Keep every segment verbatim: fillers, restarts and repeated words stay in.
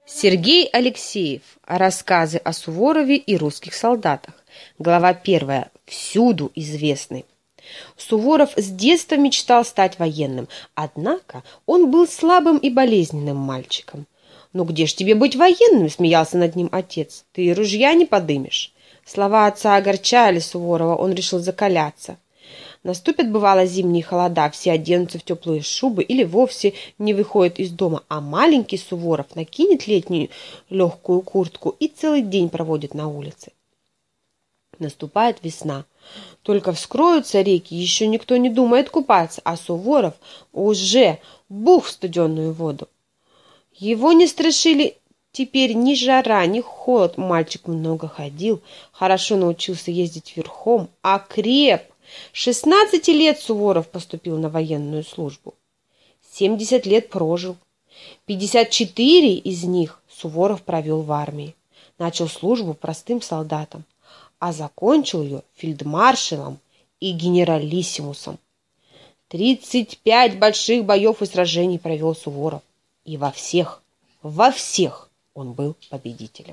Сергей Алексеев. Рассказы о Суворове и русских солдатах. Глава первая. Всюду известный. Суворов с детства мечтал стать военным, однако он был слабым и болезненным мальчиком. «Ну где ж тебе быть военным?» — смеялся над ним отец. «Ты и ружья не подымешь». Слова отца огорчали Суворова, он решил закаляться. Наступят, бывало, зимние холода, все оденутся в теплые шубы или вовсе не выходят из дома, а маленький Суворов накинет летнюю легкую куртку и целый день проводит на улице. Наступает весна. Только вскроются реки, еще никто не думает купаться, а Суворов уже бух в студеную воду. Его не страшили теперь ни жара, ни холод. Мальчик много ходил, хорошо научился ездить верхом, окреп. шестнадцати лет Суворов поступил на военную службу. семьдесят лет прожил. пятьдесят четыре из них Суворов провел в армии. Начал службу простым солдатом, а закончил ее фельдмаршалом и генералиссимусом. тридцать пять больших боев и сражений провел Суворов. И во всех, во всех он был победителем.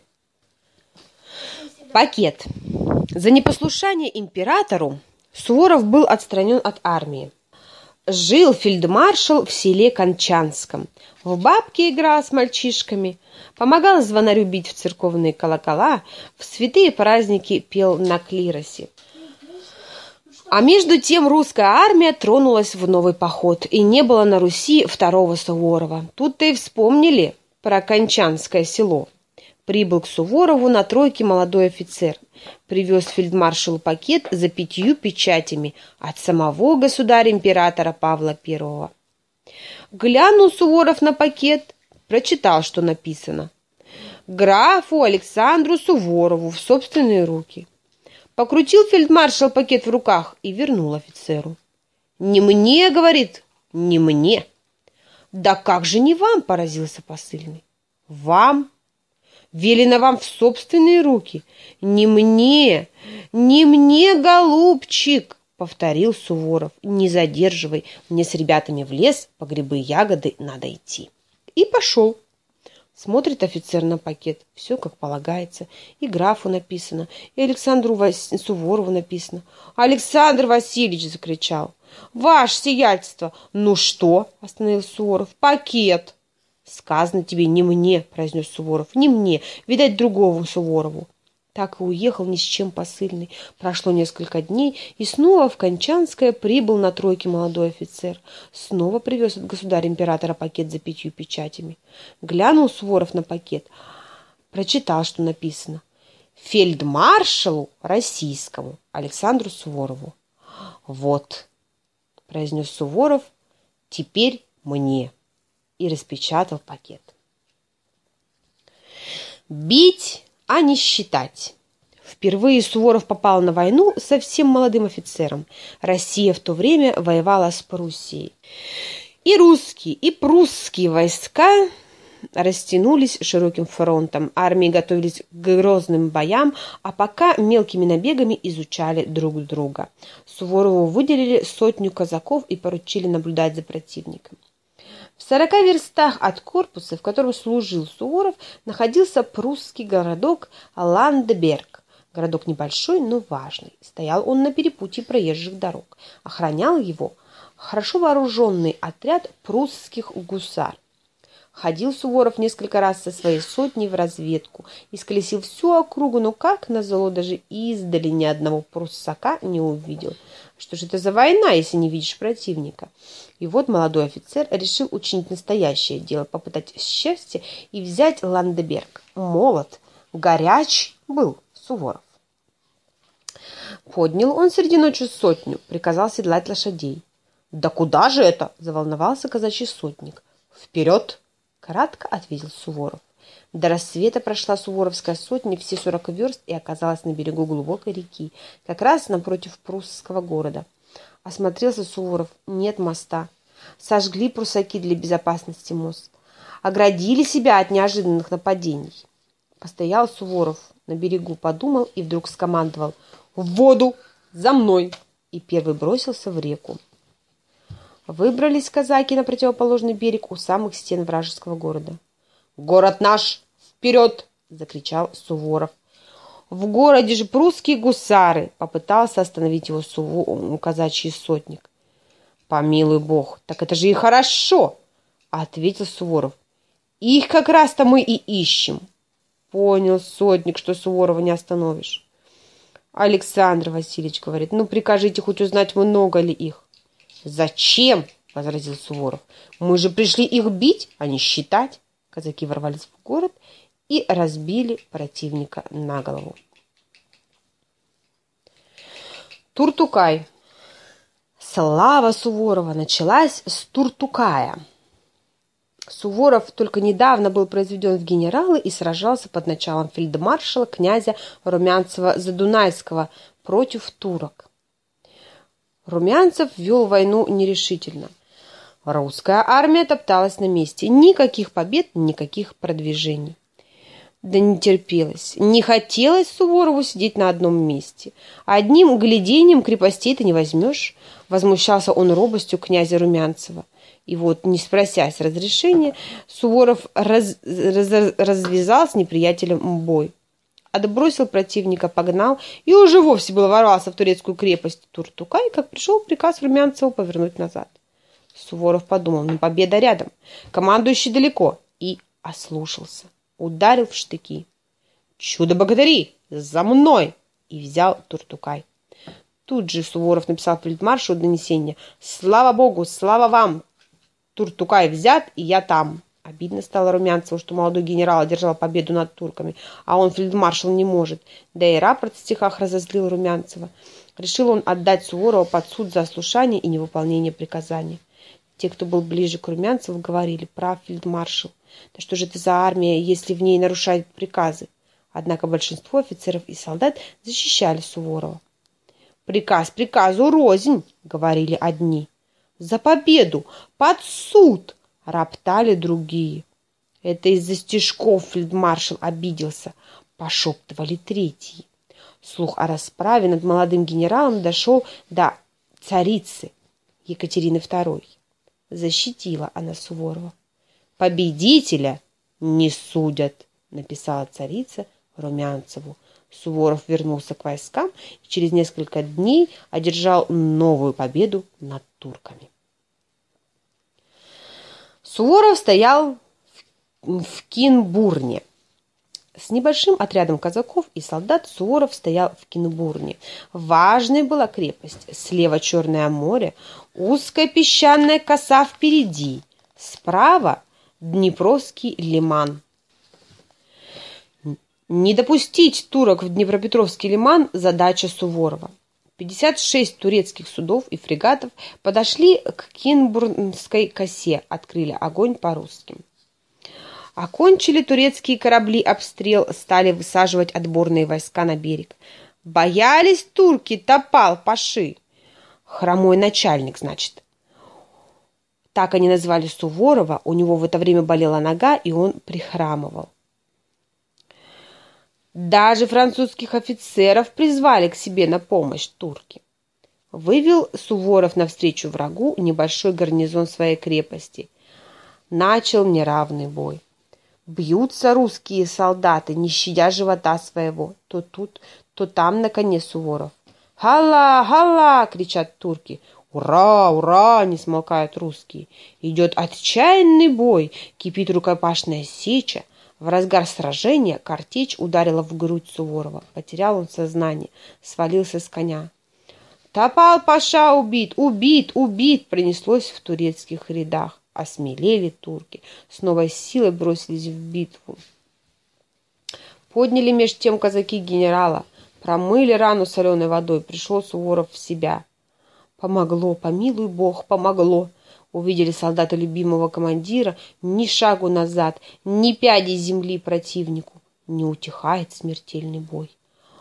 Пакет. За непослушание императору Суворов был отстранен от армии. Жил фельдмаршал в селе Кончанском. В бабки играл с мальчишками, помогал звонарю бить в церковные колокола, в святые праздники пел на клиросе. А между тем русская армия тронулась в новый поход, и не было на Руси второго Суворова. Тут-то и вспомнили про Кончанское село. Прибыл к Суворову на тройке молодой офицер. Привез фельдмаршалу пакет за пятью печатями от самого государя-императора Павла Первого. Глянул Суворов на пакет, прочитал, что написано. Графу Александру Суворову в собственные руки. Покрутил фельдмаршал пакет в руках и вернул офицеру. «Не мне, — говорит, — не мне». «Да как же не вам?» — поразился посыльный. «Вам? Велено вам в собственные руки. Не мне, не мне, голубчик!» — повторил Суворов. «Не задерживай, мне с ребятами в лес по грибы и ягоды надо идти». И пошел. Смотрит офицер на пакет. Все как полагается. И графу написано, и Александру Вас... Суворову написано. «Александр Васильевич!» — закричал. «Ваше сиятельство!» «Ну что?» — остановил Суворов. «Пакет!» «Сказано тебе не мне», — произнес Суворов. «Не мне, видать, другому Суворову». Так и уехал ни с чем посыльный. Прошло несколько дней, и снова в Кончанское прибыл на тройке молодой офицер. Снова привез от государя-императора пакет за пятью печатями. Глянул Суворов на пакет, прочитал, что написано. «Фельдмаршалу российскому Александру Суворову». «Вот», — произнес Суворов, — «теперь мне». И распечатал пакет. Бить, а не считать. Впервые Суворов попал на войну совсем молодым офицером. Россия в то время воевала с Пруссией. И русские, и прусские войска растянулись широким фронтом. Армии готовились к грозным боям, а пока мелкими набегами изучали друг друга. Суворову выделили сотню казаков и поручили наблюдать за противником. В сорока верстах от корпуса, в котором служил Суворов, находился прусский городок Ландберг. Городок небольшой, но важный. Стоял он на перепутье проезжих дорог. Охранял его хорошо вооруженный отряд прусских гусар. Ходил Суворов несколько раз со своей сотней в разведку, исколесил всю округу, но, как назло, даже издали ни одного пруссака не увидел. Что же это за война, если не видишь противника? И вот молодой офицер решил учинить настоящее дело, попытать счастье и взять Ландберг. Молод, горяч был Суворов. Поднял он среди ночи сотню, приказал седлать лошадей. «Да куда же это?» – заволновался казачий сотник. «Вперед!» – кратко ответил Суворов. До рассвета прошла суворовская сотня все сорок верст и оказалась на берегу глубокой реки, как раз напротив прусского города. Осмотрелся Суворов, нет моста. Сожгли прусаки для безопасности мост. Оградили себя от неожиданных нападений. Постоял Суворов на берегу, подумал и вдруг скомандовал: «В воду! За мной!» И первый бросился в реку. Выбрались казаки на противоположный берег у самых стен вражеского города. «Город наш!» вперед!» — закричал Суворов. «В городе же прусские гусары!» — попытался остановить его суву... казачий сотник. «Помилуй бог, так это же и хорошо!» — ответил Суворов. «Их как раз-то мы и ищем». Понял сотник, что Суворова не остановишь. Александр Васильевич говорит: «Ну, прикажите хоть узнать, много ли их». «Зачем?» — возразил Суворов. «Мы же пришли их бить, а не считать». Казаки ворвались в город и разбили противника на голову. Туртукай. Слава Суворова началась с Туртукая. Суворов только недавно был произведен в генералы и сражался под началом фельдмаршала князя Румянцева-Задунайского против турок. Румянцев вел войну нерешительно. Русская армия топталась на месте. Никаких побед, никаких продвижений. Да не терпелось, не хотелось Суворову сидеть на одном месте. Одним глядением крепостей ты не возьмешь. Возмущался он робостью князя Румянцева. И вот, не спросясь разрешения, Суворов раз, раз, развязал с неприятелем бой. Отбросил противника, погнал и уже вовсе было ворвался в турецкую крепость Туртукай, как пришел приказ Румянцеву повернуть назад. Суворов подумал: ну, победа рядом, командующий далеко, и ослушался. Ударил в штыки. «Чудо-богатыри! За мной!» И взял Туртукай. Тут же Суворов написал фельдмаршалу донесение: «Слава Богу, слава вам! Туртукай взят, и я там». Обидно стало Румянцеву, что молодой генерал одержал победу над турками, а он, фельдмаршал, не может. Да и рапорт в стихах разозлил Румянцева. Решил он отдать Суворова под суд за ослушание и невыполнение приказания. Те, кто был ближе к Румянцеву, говорили: «Прав фельдмаршал. Да что же это за армия, если в ней нарушают приказы?» Однако большинство офицеров и солдат защищали Суворова. «Приказ приказу рознь», — говорили одни. «За победу! Под суд!» — роптали другие. «Это из-за стишков фельдмаршал обиделся», — пошептывали третьи. Слух о расправе над молодым генералом дошел до царицы Екатерины второй. Защитила она Суворова. «Победителя не судят», — написала царица Румянцеву. Суворов вернулся к войскам и через несколько дней одержал новую победу над турками. Суворов стоял в, в Кинбурне. С небольшим отрядом казаков и солдат Суворов стоял в Кинбурне. Важной была крепость. Слева Черное море, узкая песчаная коса впереди. Справа Днепровский лиман. Не допустить турок в Днепропетровский лиман – задача Суворова. пятьдесят шесть турецких судов и фрегатов подошли к Кинбурнской косе, открыли огонь по русским. Окончили турецкие корабли обстрел, стали высаживать отборные войска на берег. Боялись турки Топал-Паши. Хромой начальник, значит. Так они назвали Суворова, у него в это время болела нога, и он прихрамывал. Даже французских офицеров призвали к себе на помощь турки. Вывел Суворов навстречу врагу небольшой гарнизон своей крепости. Начал неравный бой. Бьются русские солдаты, не щадя живота своего. То тут, то там на коне Суворов. «Халла! Халла!» — кричат турки. «Ура! Ура!» — не смолкают русские. Идет отчаянный бой, кипит рукопашная сеча. В разгар сражения картечь ударила в грудь Суворова. Потерял он сознание, свалился с коня. «Топал-Паша убит! Убит! Убит!» пронеслось в турецких рядах. Осмелели турки, с новой силой бросились в битву. Подняли меж тем казаки генерала, промыли рану соленой водой, пришел Суворов в себя. Помогло, помилуй бог, помогло. Увидели солдаты любимого командира, ни шагу назад, ни пяди земли противнику. Не утихает смертельный бой.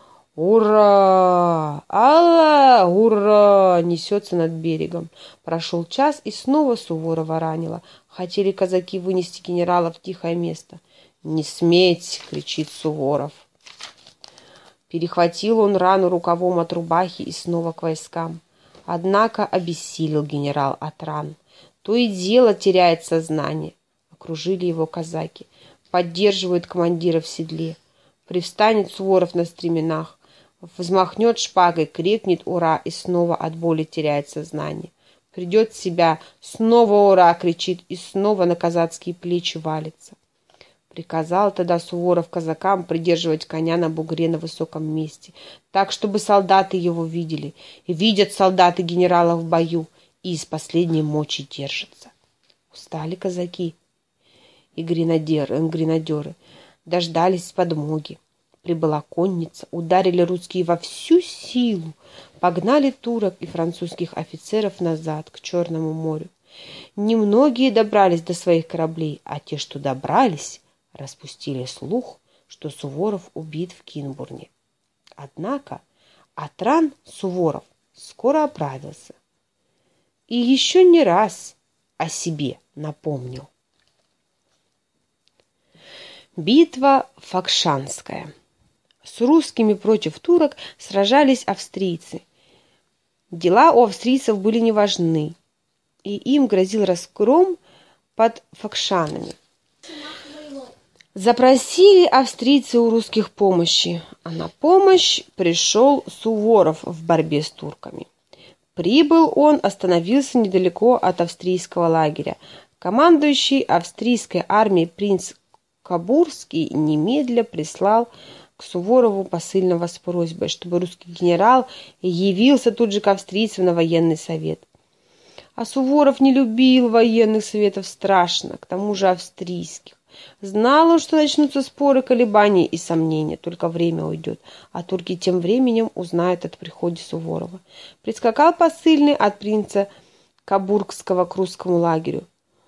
«Ура! Алла! Ура!» несется над берегом. Прошел час, и снова Суворова ранило. Хотели казаки вынести генерала в тихое место. «Не сметь!» — кричит Суворов. Перехватил он рану рукавом от рубахи и снова к войскам. Однако обессилел генерал от ран. То и дело теряет сознание. Окружили его казаки. поддерживают командира в седле. Привстанет Суворов на стременах, взмахнет шпагой, крикнет «Ура!» и снова от боли теряет сознание. Придет в себя, снова «Ура!» кричит и снова на казацкие плечи валится. Приказал тогда Суворов казакам придерживать коня на бугре на высоком месте, так, чтобы солдаты его видели. И видят солдаты генерала в бою и из последней мочи держатся. Устали казаки и гренадеры, гренадеры, дождались подмоги. Прибыла конница, ударили русские во всю силу, погнали турок и французских офицеров назад, к Черному морю. Немногие добрались до своих кораблей, а те, что добрались, распустили слух, что Суворов убит в Кинбурне. Однако от ран Суворов скоро оправился и еще не раз о себе напомнил. Битва Фокшанская. С русскими против турок сражались австрийцы. Дела у австрийцев были неважны, и им грозил разгром под Фокшанами. Запросили австрийцы у русских помощи, а на помощь пришел Суворов в борьбе с турками. Прибыл он, остановился недалеко от австрийского лагеря. Командующий австрийской армией принц Кабурский немедля прислал к Суворову посыльного с просьбой, чтобы русский генерал явился тут же к австрийцам на военный совет. А Суворов не любил военных советов страшно, к тому же австрийских. Знал он, что начнутся споры, колебания и сомнения, только время уйдет, а турки тем временем узнают о приходе Суворова. Прискакал посыльный от принца Кабургского к русскому лагерю.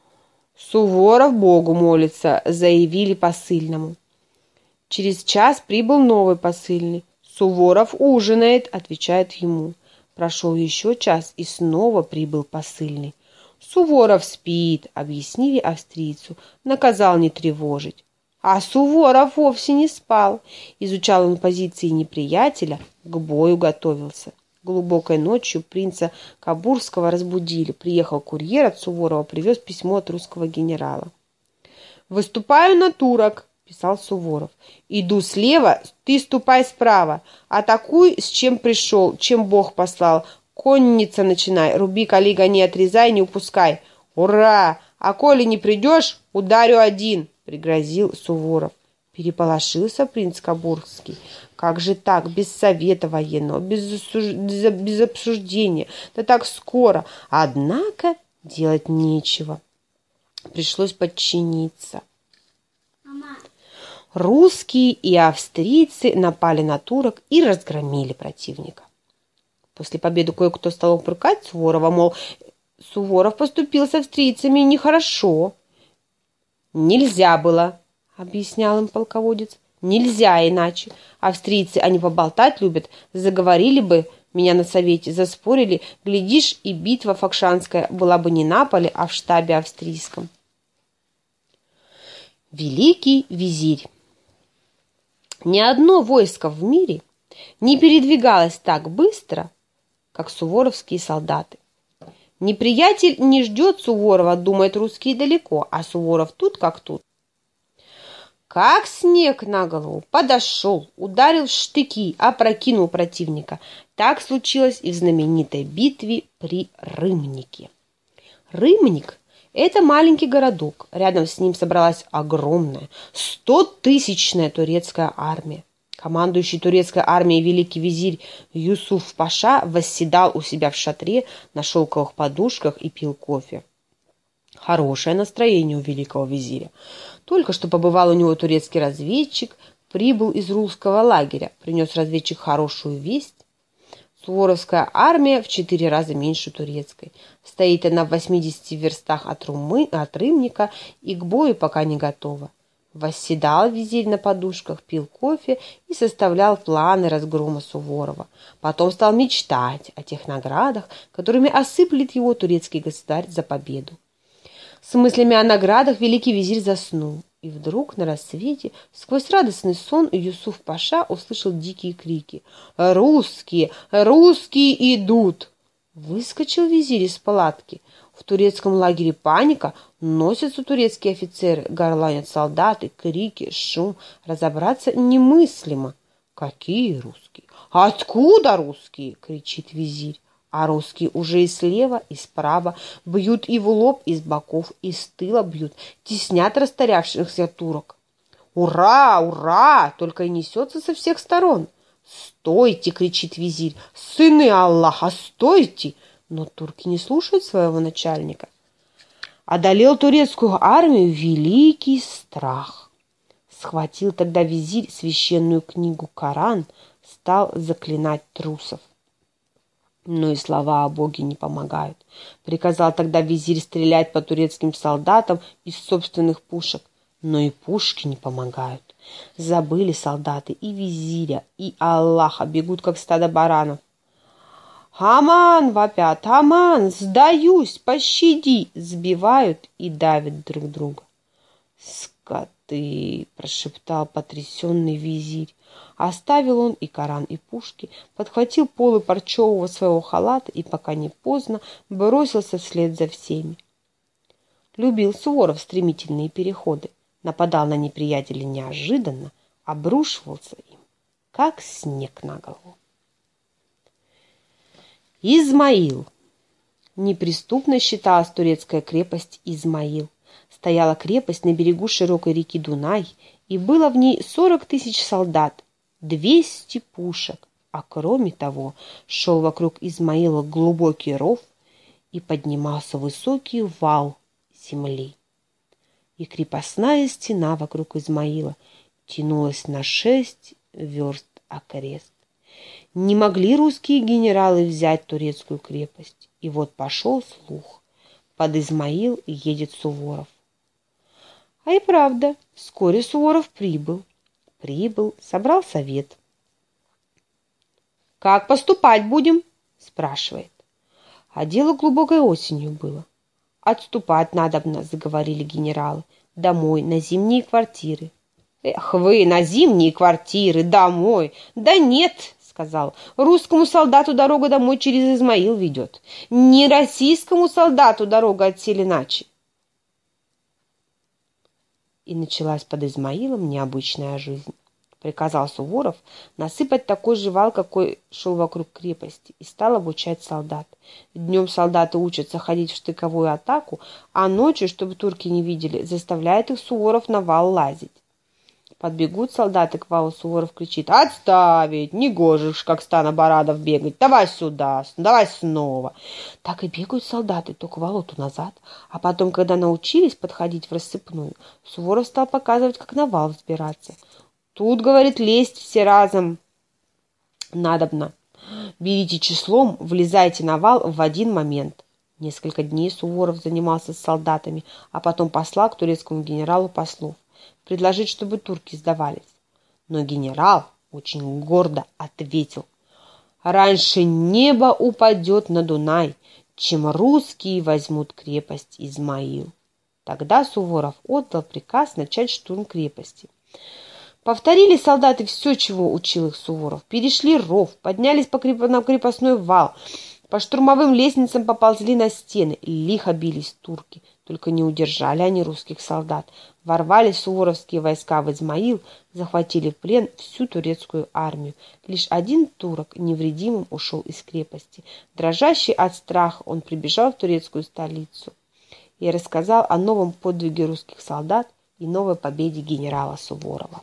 «Суворов Богу молится», — заявили посыльному. Через час прибыл новый посыльный. «Суворов ужинает», — отвечает ему. Прошел еще час, и снова прибыл посыльный. «Суворов спит», — объяснили австрийцу, наказал не тревожить. А Суворов вовсе не спал. Изучал он позиции неприятеля, к бою готовился. Глубокой ночью принца Кабурского разбудили. Приехал курьер от Суворова, привез письмо от русского генерала. «Выступаю на турок», — писал Суворов. «Иду слева, ты ступай справа. Атакуй, с чем пришел, чем Бог послал. Конница начинай, руби коллега, не отрезай, не упускай. Ура! А коли не придешь, ударю один», — пригрозил Суворов. Переполошился принц Кабурский. Как же так, без совета военного, без, без обсуждения, да так скоро? Однако делать нечего. Пришлось подчиниться. Мама. Русские и австрийцы напали на турок и разгромили противника. После победы кое-кто стал упрекать Суворова, мол, Суворов поступил с австрийцами нехорошо. «Нельзя было», — объяснял им полководец. «Нельзя иначе. Австрийцы, они поболтать любят. Заговорили бы меня на совете, заспорили. Глядишь, и битва Фокшанская была бы не на поле, а в штабе австрийском». Великий визирь. Ни одно войско в мире не передвигалось так быстро, как суворовские солдаты. Неприятель не ждет Суворова, думает, русские далеко, а Суворов тут как тут. Как снег на голову, подошел, ударил в штыки, опрокинул противника. Так случилось и в знаменитой битве при Рымнике. Рымник – это маленький городок. Рядом с ним собралась огромная, стотысячная турецкая армия. Командующий турецкой армией великий визирь Юсуф Паша восседал у себя в шатре на шелковых подушках и пил кофе. Хорошее настроение у великого визиря. Только что побывал у него турецкий разведчик, прибыл из русского лагеря, принес разведчик хорошую весть. Суворовская армия в четыре раза меньше турецкой. Стоит она в восьмидесяти верстах от, Румы, от Рымника и к бою пока не готова. Восседал визирь на подушках, пил кофе и составлял планы разгрома Суворова. Потом стал мечтать о тех наградах, которыми осыплет его турецкий государь за победу. С мыслями о наградах великий визирь заснул. И вдруг на рассвете, сквозь радостный сон, Юсуф Паша услышал дикие крики. «Русские! Русские идут!» Выскочил визирь из палатки. В турецком лагере паника, Носятся турецкие офицеры, горланят солдаты, крики, шум. Разобраться немыслимо. Какие русские? Откуда русские? Кричит визирь. А русские уже и слева, и справа бьют и в лоб, и с боков, и с тыла бьют, теснят расторявшихся турок. «Ура! Ура!» только и несется со всех сторон. «Стойте!» — кричит визирь. «Сыны Аллаха, стойте!» Но турки не слушают своего начальника. Одолел турецкую армию великий страх. Схватил тогда визирь священную книгу Коран, стал заклинать трусов. Но и слова о Боге не помогают. Приказал тогда визирь стрелять по турецким солдатам из собственных пушек. Но и пушки не помогают. Забыли солдаты и визиря, и Аллаха, бегут, как стадо баранов. «Аман!» — вопят, «Аман! Сдаюсь! Пощади!» Сбивают и давят друг друга. «Скоты!» — прошептал потрясенный визирь. Оставил он и Коран, и пушки, подхватил полы парчевого своего халата и, пока не поздно, бросился вслед за всеми. Любил Суворов стремительные переходы, нападал на неприятелей неожиданно, обрушивался им, как снег на голову. Измаил. Неприступной считалась турецкая крепость Измаил. Стояла крепость на берегу широкой реки Дунай, и было в ней сорок тысяч солдат, двести пушек, а кроме того шел вокруг Измаила глубокий ров и поднимался высокий вал земли. И крепостная стена вокруг Измаила тянулась на шесть верст окрест. Не могли русские генералы взять турецкую крепость. И вот пошел слух: под Измаил едет Суворов. А и правда, вскоре Суворов прибыл. Прибыл, собрал совет. «Как поступать будем?» — спрашивает. А дело глубокой осенью было. «Отступать надобно», — заговорили генералы, — «домой, на зимние квартиры». «Эх вы, на зимние квартиры, домой! Да нет!» — сказал. «Русскому солдату дорога домой через Измаил ведет. Не российскому солдату дорога от Селеначи». И началась под Измаилом необычная жизнь. Приказал Суворов насыпать такой же вал, какой шел вокруг крепости, и стал обучать солдат. Днем солдаты учатся ходить в штыковую атаку, а ночью, чтобы турки не видели, заставляет их Суворов на вал лазить. Подбегут солдаты к валу, Суворов кричит: «Отставить! Не гожишь, как стана баранов, бегать! Давай сюда! Давай снова!» Так и бегают солдаты то к валу, то назад. А потом, когда научились подходить в рассыпную, Суворов стал показывать, как на вал взбираться. «Тут, — говорит, — лезть все разом надобно. Берите числом, влезайте на вал в один момент». Несколько дней Суворов занимался с солдатами, а потом послал к турецкому генералу послов предложить, чтобы турки сдавались. Но генерал очень гордо ответил: «Раньше небо упадет на Дунай, чем русские возьмут крепость Измаил». Тогда Суворов отдал приказ начать штурм крепости. Повторили солдаты все, чего учил их Суворов. Перешли ров, поднялись по креп... на крепостной вал, по штурмовым лестницам поползли на стены. Лихо бились турки, только не удержали они русских солдат. Ворвались суворовские войска в Измаил, захватили в плен всю турецкую армию. Лишь один турок невредимым ушел из крепости. Дрожащий от страха, он прибежал в турецкую столицу и рассказал о новом подвиге русских солдат и новой победе генерала Суворова.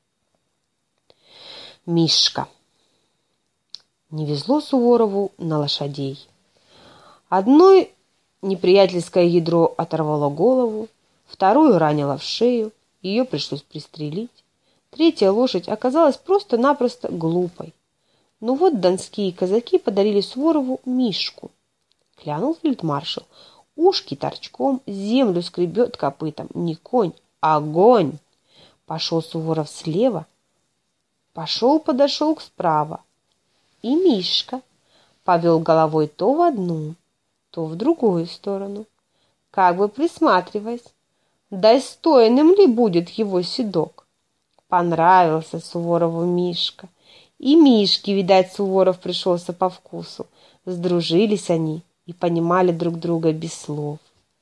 Мишка. Не везло Суворову на лошадей. Одной неприятельское ядро оторвало голову, вторую ранило в шею, ее пришлось пристрелить. Третья лошадь оказалась просто-напросто глупой. Ну вот донские казаки подарили Суворову Мишку. Глянул фельдмаршал: ушки торчком, землю скребет копытом, не конь, а огонь. Пошел Суворов слева, пошел, подошел к справа. И Мишка повел головой то в одну, то в другую сторону, как бы присматриваясь, достойным ли будет его седок. Понравился Суворову Мишка. И Мишке, видать, Суворов пришелся по вкусу. Сдружились они и понимали друг друга без слов.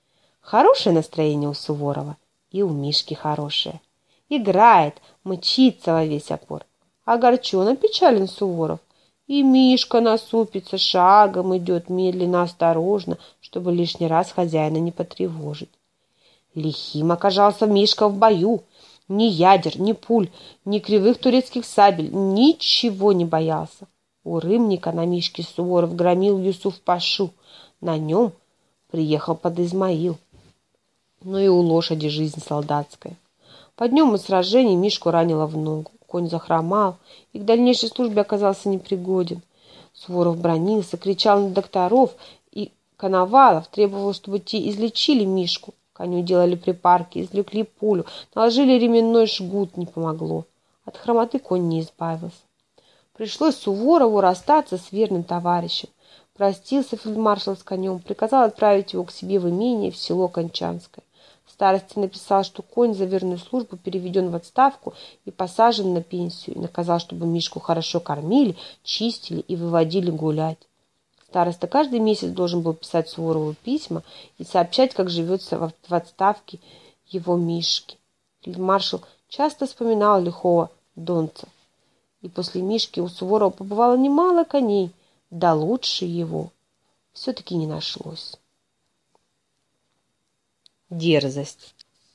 Хорошее настроение у Суворова, и у Мишки хорошее. Играет, мчится во весь опор. Огорчен, опечален Суворов. И Мишка насупится, шагом идет медленно, осторожно, чтобы лишний раз хозяина не потревожить. Лихим оказался Мишка в бою. Ни ядер, ни пуль, ни кривых турецких сабель, ничего не боялся. У Рымника на Мишке Суворов громил Юсуф-пашу. На нем приехал под Измаил. Но и у лошади жизнь солдатская. По днем и сражений Мишку ранило в ногу. Конь захромал и к дальнейшей службе оказался непригоден. Суворов бранился, кричал на докторов и коновалов, требовал, чтобы те излечили Мишку. Коню делали припарки, извлекли пулю, наложили ременной жгут, не помогло. От хромоты конь не избавился. Пришлось Суворову расстаться с верным товарищем. Простился фельдмаршал с конем, приказал отправить его к себе в имение в село Кончанское. Старости написал, что конь за верную службу переведен в отставку и посажен на пенсию, и наказал, чтобы Мишку хорошо кормили, чистили и выводили гулять. Староста каждый месяц должен был писать Суворову письма и сообщать, как живется в отставке его Мишки. Фельдмаршал часто вспоминал лихого донца. И после Мишки у Суворова побывало немало коней, да лучше его все-таки не нашлось. Дерзость.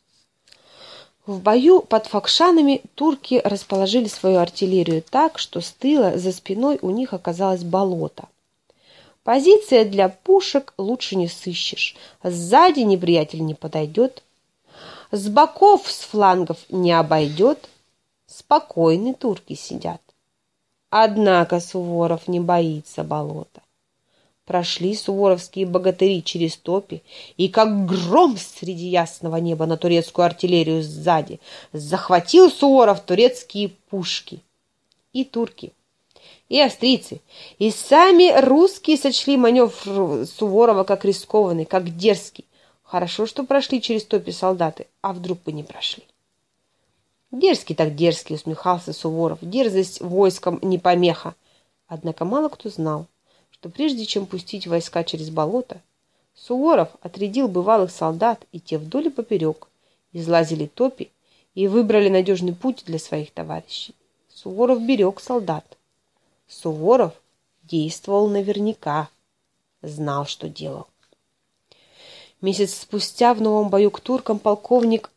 В бою под Фокшанами турки расположили свою артиллерию так, что с тыла за спиной у них оказалось болото. Позиция для пушек лучше не сыщешь. Сзади неприятель не подойдет. С боков, с флангов не обойдет. Спокойны турки сидят. Однако Суворов не боится болота. Прошли суворовские богатыри через топи, и как гром среди ясного неба на турецкую артиллерию сзади захватил Суворов турецкие пушки. И турки, и австрийцы, и сами русские сочли маневр Суворова как рискованный, как дерзкий. Хорошо, что прошли через топи солдаты, а вдруг бы не прошли. Дерзкий так дерзкий, усмехался Суворов. Дерзость войскам не помеха. Однако мало кто знал, что прежде чем пустить войска через болото, Суворов отрядил бывалых солдат, и те вдоль и поперек излазили топи и выбрали надежный путь для своих товарищей. Суворов берег солдат. Суворов действовал наверняка, знал, что делал. Месяц спустя в новом бою к туркам полковник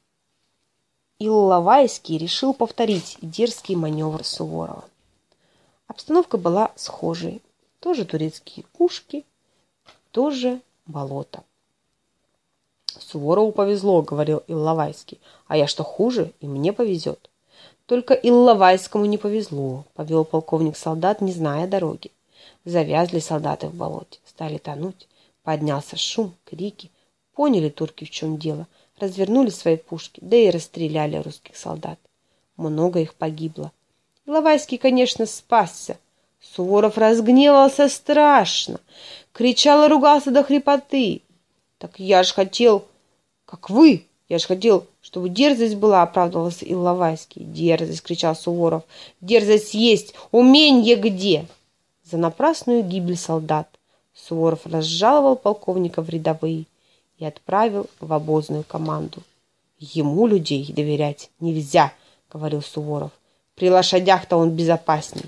Илловайский решил повторить дерзкий маневр Суворова. Обстановка была схожей. Тоже турецкие пушки, тоже болото. «Суворову повезло», — говорил Илловайский. «А я что, хуже? И мне повезет». Только Илловайскому не повезло, — повел полковник солдат, не зная дороги. Завязли солдаты в болоте, стали тонуть. Поднялся шум, крики. Поняли турки, в чем дело. Развернули свои пушки, да и расстреляли русских солдат. Много их погибло. Илловайский, конечно, спасся. Суворов разгневался страшно, кричал и ругался до хрипоты. «Так я ж хотел, как вы, я ж хотел, чтобы дерзость была», — оправдывался Илловайский. «Дерзость», — кричал Суворов, — «дерзость есть, уменье где?» За напрасную гибель солдат Суворов разжаловал полковника в рядовые и отправил в обозную команду. «Ему людей доверять нельзя», — говорил Суворов. «При лошадях-то он безопасней».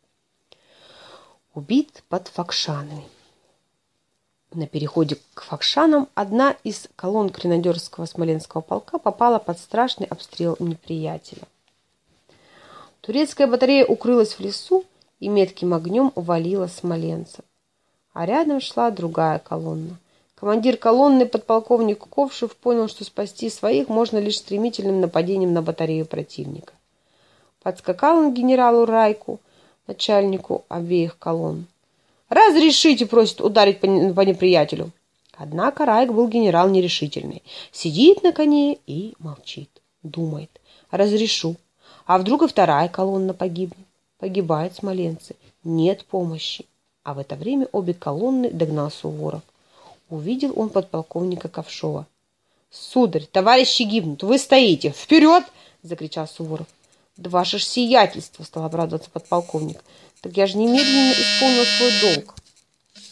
Убит под Фокшанами. На переходе к Фокшанам одна из колонн гренадерского Смоленского полка попала под страшный обстрел неприятеля. Турецкая батарея укрылась в лесу и метким огнем увалила смоленцев. А рядом шла другая колонна. Командир колонны, подполковник Ковшев, понял, что спасти своих можно лишь стремительным нападением на батарею противника. Подскакал он к генералу Райку, начальнику обеих колонн. «Разрешите, — просит, — ударить по неприятелю». Однако Райк был генерал нерешительный. Сидит на коне и молчит. Думает: разрешу. А вдруг и вторая колонна погибнет? Погибают смоленцы. Нет помощи. А в это время обе колонны догнал Суворов. Увидел он подполковника Ковшова. «Сударь, товарищи гибнут, вы стоите! Вперед!» — закричал Суворов. «Да ваше ж сиятельство!» — стал обрадоваться подполковник. «Так я же немедленно исполнил свой долг».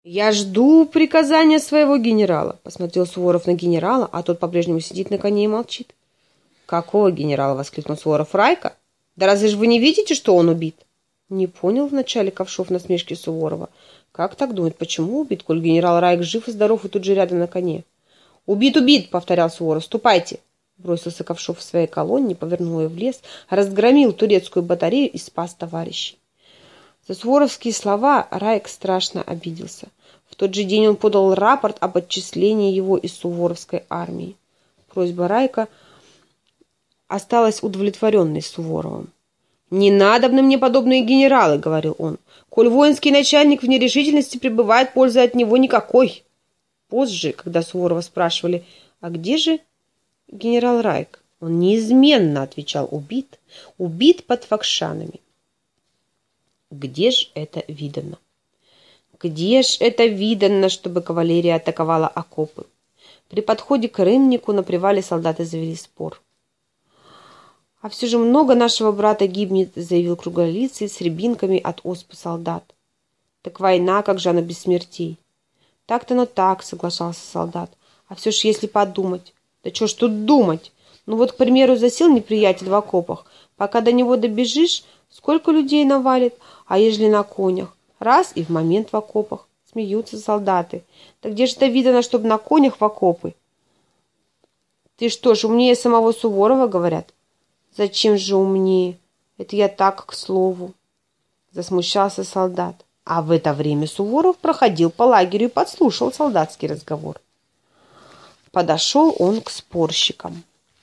Я жду приказания своего генерала. Посмотрел Суворов на генерала, а тот по-прежнему сидит на коне и молчит. Какого генерала? Воскликнул Суворов. Райка? Да разве же вы не видите, что он убит? Не понял вначале Ковшов насмешки Суворова. Как так думать? Почему убит, коль генерал Райк жив и здоров и тут же рядом на коне? Убит, убит, повторял Суворов. Ступайте. Бросился Ковшов в своей колонне, повернул ее в лес, разгромил турецкую батарею и спас товарищей. За суворовские слова Райк страшно обиделся. В тот же день он подал рапорт об отчислении его из суворовской армии. Просьба Райка осталась удовлетворенной Суворовым. «Не надобны мне подобные генералы», — говорил он. «Коль воинский начальник в нерешительности пребывает, пользы от него никакой». Позже, когда Суворова спрашивали, «А где же генерал Райк?», он неизменно отвечал: «Убит, убит под Фокшанами». Где ж это видано? Где ж это видано, чтобы кавалерия атаковала окопы? При подходе к Рымнику на привале солдаты завели спор. «А все же много нашего брата гибнет», — заявил круглолицый с рябинками от оспы солдат. «Так война, как же она без смертей?» «Так-то оно так», — соглашался солдат. «А все ж если подумать». «Да что ж тут думать? Ну вот, к примеру, засел неприятель в окопах. Пока до него добежишь, сколько людей навалит, а ежели на конях? Раз и в момент в окопах». Смеются солдаты. «Да где же это видано, чтобы на конях в окопы?» «Ты что ж, умнее самого Суворова?» — говорят. «Зачем же умнее? Это я так, к слову». Засмущался солдат. А в это время Суворов проходил по лагерю и подслушал солдатский разговор. Подошел он к спорщикам.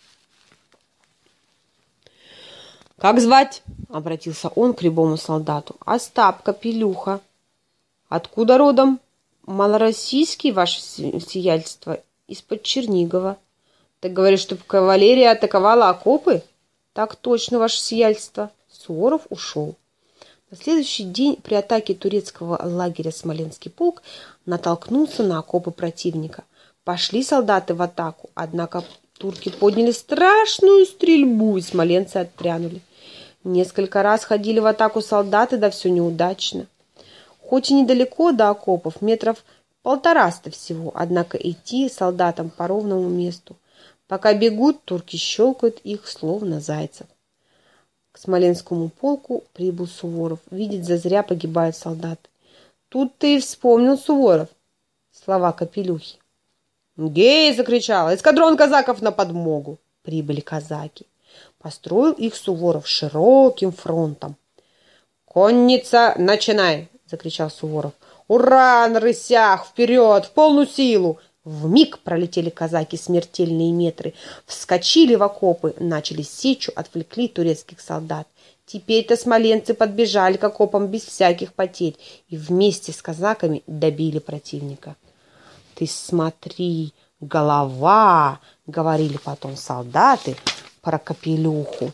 «Как звать?» — обратился он к любому солдату. «Остап Капелюха». «Откуда родом?» «Малороссийский, ваше сиятельство, из-под Чернигова». «Так говоришь, чтобы кавалерия атаковала окопы?» «Так точно, ваше сиятельство». Суворов ушел. На следующий день при атаке турецкого лагеря Смоленский полк натолкнулся на окопы противника. Пошли солдаты в атаку, однако турки подняли страшную стрельбу, и смоленцы отпрянули. Несколько раз ходили в атаку солдаты, да все неудачно. Хоть и недалеко до окопов, метров полтораста всего, однако идти солдатам по ровному месту. Пока бегут, турки щелкают их, словно зайцев. К Смоленскому полку прибыл Суворов. Видит, зазря погибают солдаты. Тут-то и вспомнил Суворов слова Капелюхи. «Гей!» — закричал. «Эскадрон казаков на подмогу!» Прибыли казаки. Построил их Суворов широким фронтом. «Конница, начинай!» — закричал Суворов. «Ура! На рысях! Вперед! В полную силу!» Вмиг пролетели казаки смертельные метры, вскочили в окопы, начали сечу, отвлекли турецких солдат. Теперь-то смоленцы подбежали к окопам без всяких потерь и вместе с казаками добили противника. «Ты смотри, голова!» — говорили потом солдаты про Капелюху.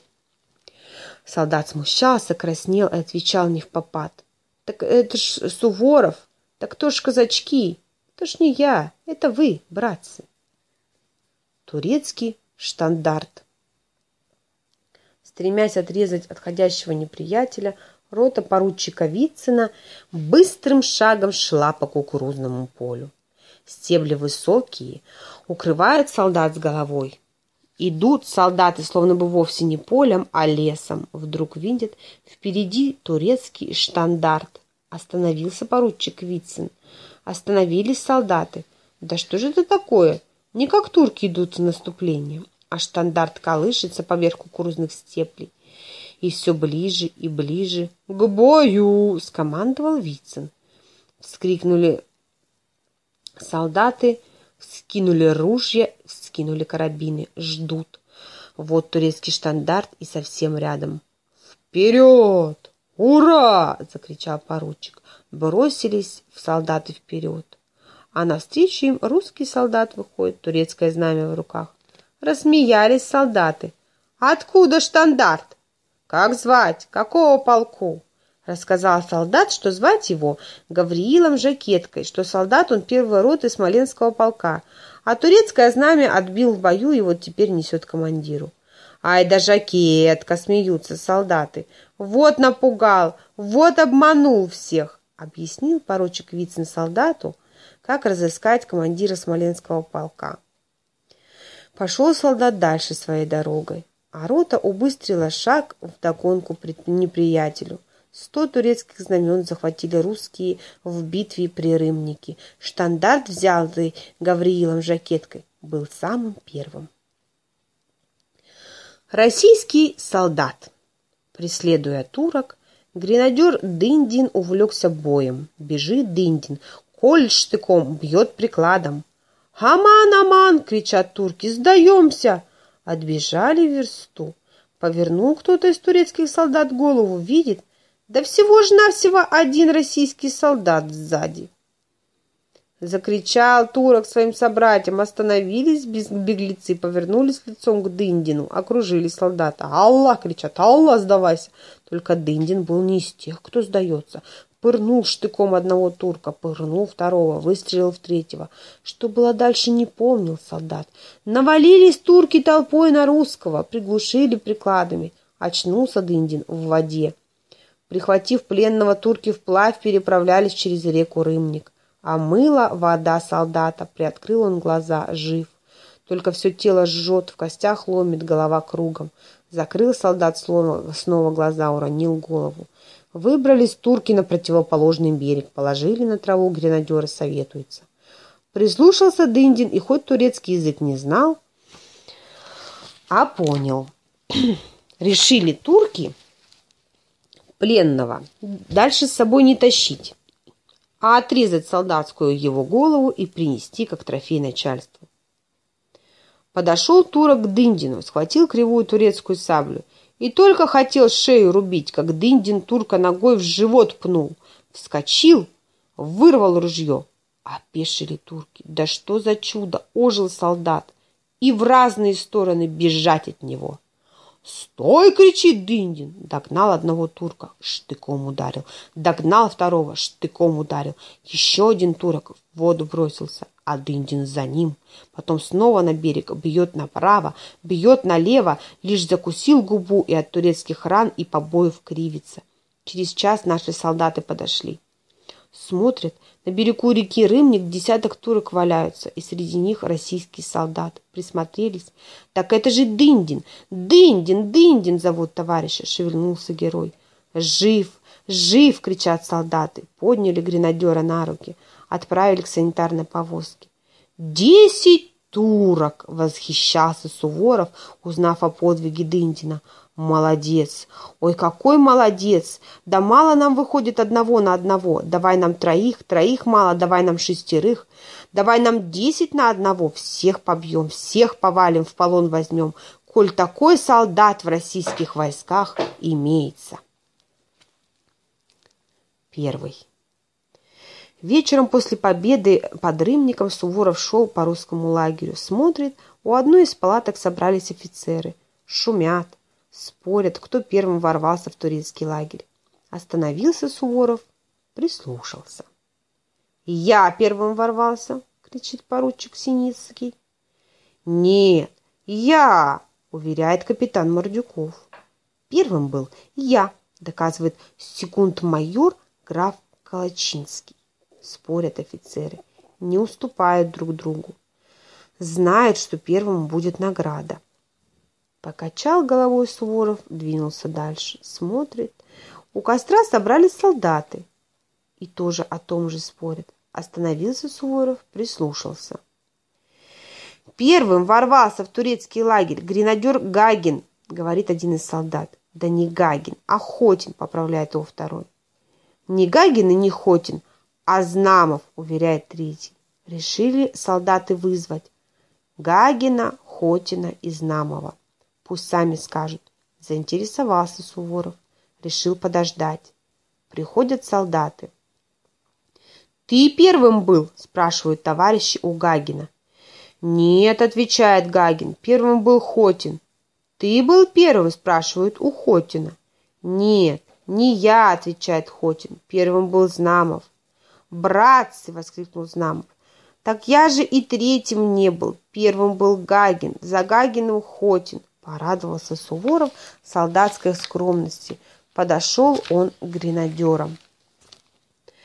Солдат смущался, краснел и отвечал невпопад. «Так это ж Суворов, так кто ж казачки? Это ж не я, это вы, братцы». Турецкий штандарт. Стремясь отрезать отходящего неприятеля, рота поручика Вицина быстрым шагом шла по кукурузному полю. Стебли высокие, укрывают солдат с головой. Идут солдаты, словно бы вовсе не полем, а лесом. Вдруг видят впереди турецкий штандарт. Остановился поручик Вицин. Остановились солдаты. Да что же это такое? Не как турки идут в наступление, а штандарт колышется поверх кукурузных стеблей. И все ближе и ближе. «К бою!» — скомандовал Вицин. Вскрикнули солдаты, вскинули ружья, вскинули карабины. Ждут. Вот турецкий штандарт и совсем рядом. «Вперед! Ура!» — закричал поручик. Бросились в солдаты вперед. А навстречу им русский солдат выходит, турецкое знамя в руках. Рассмеялись солдаты. «Откуда штандарт? Как звать? Какого полку?» Рассказал солдат, что звать его Гавриилом Жакеткой, что солдат он первой роты Смоленского полка, а турецкое знамя отбил в бою и вот теперь несет командиру. «Ай да Жакетка!» — смеются солдаты. «Вот напугал, вот обманул всех!» объяснил поручик Вицин солдату, как разыскать командира Смоленского полка. Пошел солдат дальше своей дорогой, а рота убыстрила шаг вдогонку неприятелю. Сто турецких знамен захватили русские в битве при Рымнике. Штандарт, взятый Гавриилом Жакеткой, был самым первым. Российский солдат. Преследуя турок, гренадер Дындин увлекся боем. Бежит Дындин, колет штыком, бьет прикладом. «Аман, аман!» — кричат турки. «Сдаемся!» Отбежали версту. Повернул кто-то из турецких солдат голову, видит, да всего ж навсего один российский солдат сзади. Закричал турок своим собратьям, остановились беглецы, повернулись лицом к Дындину, окружили солдата. «Аллах!» — кричат, «Аллах, сдавайся!» Только Дындин был не из тех, кто сдается. Пырнул штыком одного турка, пырнул второго, выстрелил в третьего. Что было дальше, не помнил солдат. Навалились турки толпой на русского, приглушили прикладами. Очнулся Дындин в воде. Прихватив пленного, турки вплавь переправлялись через реку Рымник. Омыла вода солдата, приоткрыл он глаза, жив. Только все тело жжет, в костях ломит, голова кругом. Закрыл солдат снова, снова глаза, уронил голову. Выбрались турки на противоположный берег, положили на траву, гренадеры советуются. Прислушался Дындин, и хоть турецкий язык не знал, а понял. Решили турки пленного дальше с собой не тащить, а отрезать солдатскую его голову и принести как трофей начальству. Подошел турок к Дындину, схватил кривую турецкую саблю и только хотел шею рубить, как Дындин турка ногой в живот пнул. Вскочил, вырвал ружье. Опешили турки. Да что за чудо! Ожил солдат. И в разные стороны бежать от него. «Стой!» — кричит Дындин. Догнал одного турка, штыком ударил. Догнал второго, штыком ударил. Еще один турок в воду бросился, а Дындин за ним. Потом снова на берег, бьет направо, бьет налево, лишь закусил губу и от турецких ран и побоев кривится. Через час наши солдаты подошли. Смотрят, на берегу реки Рымник десяток турок валяются, и среди них российский солдат. Присмотрелись. Так это же Дындин! Дындин! Дындин! Зовут товарища. Шевельнулся герой. Жив! Жив! Кричат солдаты. Подняли гренадера на руки. Отправили к санитарной повозке. Десять турок! Восхищался Суворов, узнав о подвиге Дындина. Молодец! Ой, какой молодец! Да мало нам выходит одного на одного. Давай нам троих, троих мало, давай нам шестерых. Давай нам десять на одного. Всех побьем, всех повалим, в полон возьмем, коль такой солдат в российских войсках имеется. Первый. Вечером после победы под Рымником Суворов шел по русскому лагерю. Смотрит, у одной из палаток собрались офицеры. Шумят. Спорят, кто первым ворвался в турецкий лагерь. Остановился Суворов, прислушался. «Я первым ворвался!» — кричит поручик Синицкий. «Нет, я!» — уверяет капитан Мордюков. «Первым был я!» — доказывает секунд-майор граф Калачинский. Спорят офицеры, не уступают друг другу. Знают, что первым будет награда. Покачал головой Суворов, двинулся дальше. Смотрит. У костра собрались солдаты. И тоже о том же спорят. Остановился Суворов, прислушался. Первым ворвался в турецкий лагерь гренадер Гагин, говорит один из солдат. Да не Гагин, а Хотин, поправляет его второй. Не Гагин и не Хотин, а Знамов, уверяет третий. Решили солдаты вызвать Гагина, Хотина и Знамова. Пусть сами скажут. Заинтересовался Суворов. Решил подождать. Приходят солдаты. «Ты первым был?» – спрашивают товарищи у Гагина. «Нет», – отвечает Гагин, – «первым был Хотин». «Ты был первым?» – спрашивают у Хотина. «Нет, не я», – отвечает Хотин, – «первым был Знамов». «Братцы!» – воскликнул Знамов. «Так я же и третьим не был. Первым был Гагин, за Гагиным Хотин». Порадовался Суворов солдатской скромности. Подошел он к гренадерам.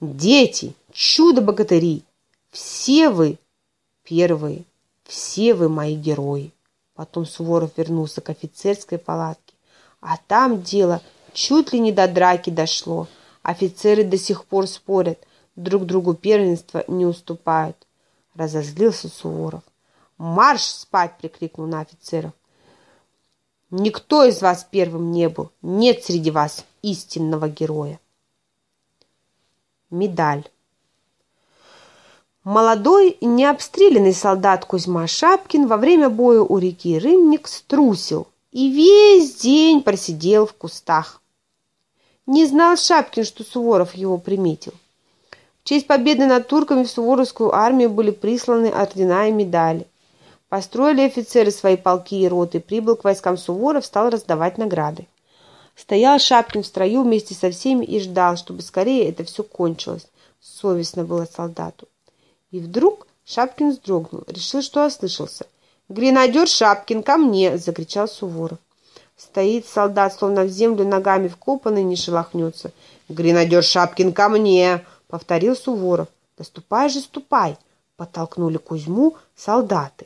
Дети, чудо-богатыри, все вы первые, все вы мои герои. Потом Суворов вернулся к офицерской палатке, а там дело чуть ли не до драки дошло. Офицеры до сих пор спорят, друг другу первенство не уступают. Разозлился Суворов. «Марш спать!» — прикрикнул на офицеров. «Никто из вас первым не был. Нет среди вас истинного героя». Медаль. Молодой, необстрелянный солдат Кузьма Шапкин во время боя у реки Рымник струсил и весь день просидел в кустах. Не знал Шапкин, что Суворов его приметил. В честь победы над турками в Суворовскую армию были присланы ордена и медали. Построили офицеры свои полки и роты, прибыл к войскам Суворов, стал раздавать награды. Стоял Шапкин в строю вместе со всеми и ждал, чтобы скорее это все кончилось. Совестно было солдату. И вдруг Шапкин вздрогнул, решил, что ослышался. «Гренадер Шапкин, ко мне!» — закричал Суворов. Стоит солдат, словно в землю ногами вкопанный, не шелохнется. «Гренадер Шапкин, ко мне!» — повторил Суворов. «Да ступай же, ступай!» — подтолкнули Кузьму солдаты.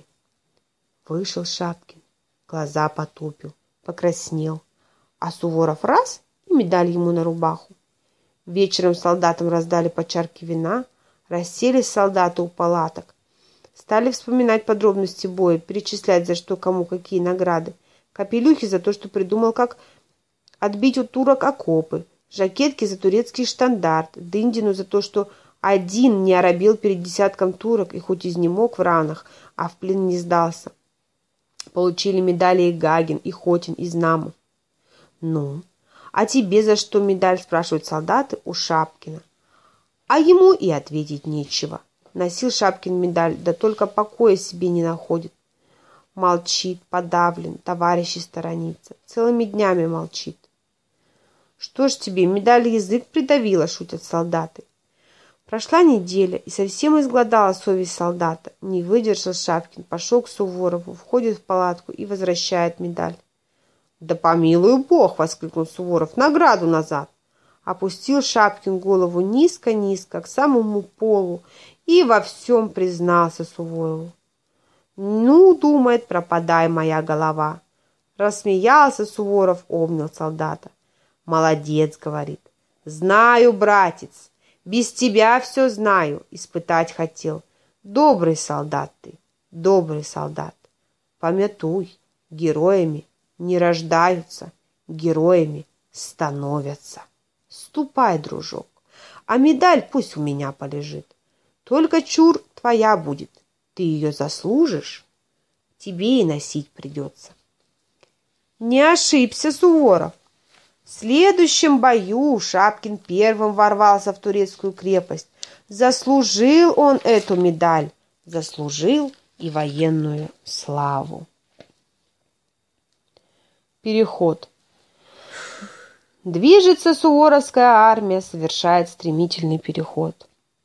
Вышел Шапкин, глаза потупил, покраснел, а Суворов раз и медаль ему на рубаху. Вечером солдатам раздали по чарке вина, расселись солдаты у палаток, стали вспоминать подробности боя, перечислять, за что кому какие награды. Капелюхи за то, что придумал, как отбить у турок окопы, жакетки за турецкий штандарт, Дындину за то, что один не оробел перед десятком турок и хоть изнемог в ранах, а в плен не сдался. Получили медали и Гагин, и Хотин, и Знамов. «Ну, а тебе за что медаль?» — спрашивают солдаты у Шапкина. А ему и ответить нечего. Носил Шапкин медаль, да только покоя себе не находит. Молчит, подавлен, товарищи сторонится. Целыми днями молчит. «Что ж тебе, медаль язык придавила?» — шутят солдаты. Прошла неделя, и совсем изгладала совесть солдата. Не выдержал Шапкин, пошел к Суворову, входит в палатку и возвращает медаль. «Да помилуй Бог!» — воскликнул Суворов. «Награду назад!» Опустил Шапкин голову низко-низко к самому полу и во всем признался Суворову. «Ну, — думает, — пропадай, моя голова!» Рассмеялся Суворов, обнял солдата. «Молодец!» — говорит. «Знаю, братец! Без тебя все знаю, испытать хотел. Добрый солдат ты, добрый солдат. Помятуй, героями не рождаются, героями становятся. Ступай, дружок, а медаль пусть у меня полежит. Только чур твоя будет, ты ее заслужишь, тебе и носить придется». Не ошибся Суворов. В следующем бою Шапкин первым ворвался в турецкую крепость. Заслужил он эту медаль, заслужил и военную славу. Переход. Движется суворовская армия, совершает стремительный переход.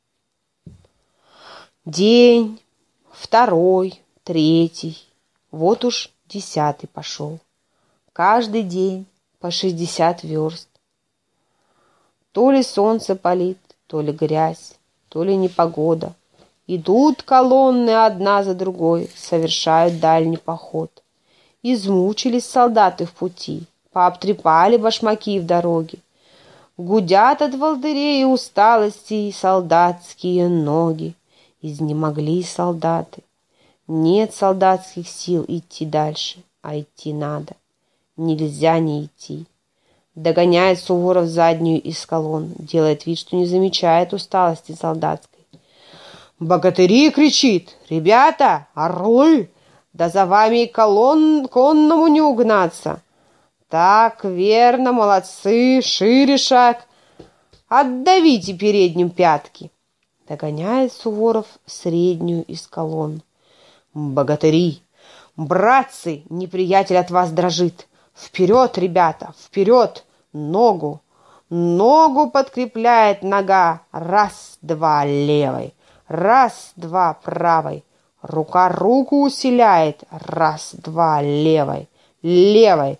День, второй, третий, вот уж десятый пошел. Каждый день по шестьдесят верст. То ли солнце палит, то ли грязь, то ли непогода. Идут колонны одна за другой, совершают дальний поход. Измучились солдаты в пути, пообтрепали башмаки в дороге. Гудят от волдырей и усталости солдатские ноги. Изнемогли солдаты. Нет солдатских сил идти дальше, а идти надо. Нельзя не идти. Догоняет Суворов заднюю из колонн, делает вид, что не замечает усталости солдатской. «Богатыри!» — кричит. «Ребята, орлы! Да за вами и колонн конному не угнаться!» «Так, верно, молодцы, шире шаг! Отдавите передним пятки!» Догоняет Суворов среднюю из колонн. «Богатыри! Братцы, неприятель от вас дрожит! Вперед, ребята, вперед! Ногу! Ногу подкрепляет нога! Раз-два левой! Раз-два правой! Рука руку усиляет! Раз-два левой! Левой!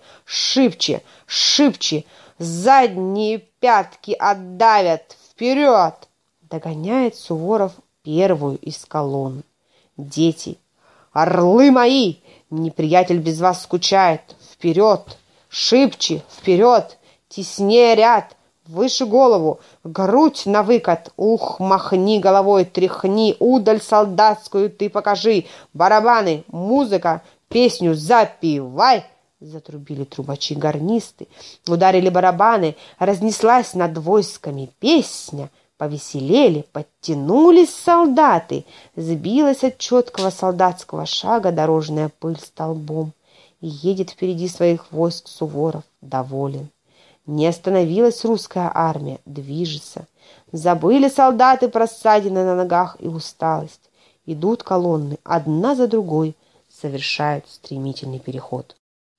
Шибче! Шибче! Задние пятки отдавят! Вперед! Догоняет Суворов первую из колонн. Дети. Орлы мои! Неприятель без вас скучает. Вперед! Шибче! Вперед! Теснее ряд! Выше голову! Грудь на выкат! Ух, махни головой, тряхни! Удаль солдатскую ты покажи! Барабаны! Музыка! Песню запевай! Затрубили трубачи-гарнисты, ударили барабаны, разнеслась над войсками песня. Повеселели, подтянулись солдаты, сбилась от четкого солдатского шага дорожная пыль столбом, и едет впереди своих войск Суворов, доволен. Не остановилась русская армия, движется. Забыли солдаты про ссадины на ногах и усталость. Идут колонны, одна за другой, совершают стремительный переход.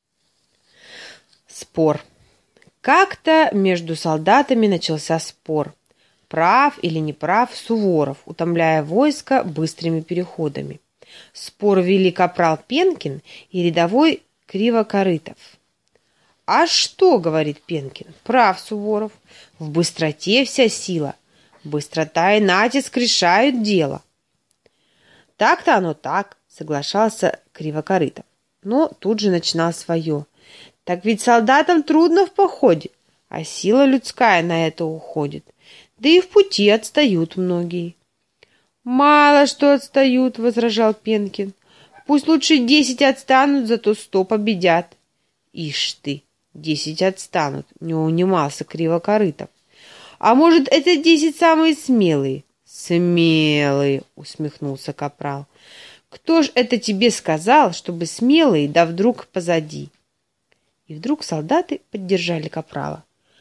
Спор. Как-то между солдатами начался спор. Прав или не прав Суворов, утомляя войско быстрыми переходами. Спор вели капрал Пенкин и рядовой Кривокорытов. «А что, — говорит Пенкин, — прав Суворов, в быстроте вся сила. Быстрота и натиск решают дело». «Так-то оно так, — соглашался Кривокорытов, но тут же начинал свое. Так ведь солдатам трудно в походе, а сила людская на это уходит. Да и в пути отстают многие». «Мало что отстают, — возражал Пенкин. Пусть лучше десять отстанут, зато сто победят». «Ишь ты, десять отстанут, — не унимался Кривокорытов. А может, это десять самые смелые?» «Смелые, — усмехнулся капрал. Кто ж это тебе сказал, чтобы смелые, да вдруг позади?» И вдруг солдаты поддержали капрала.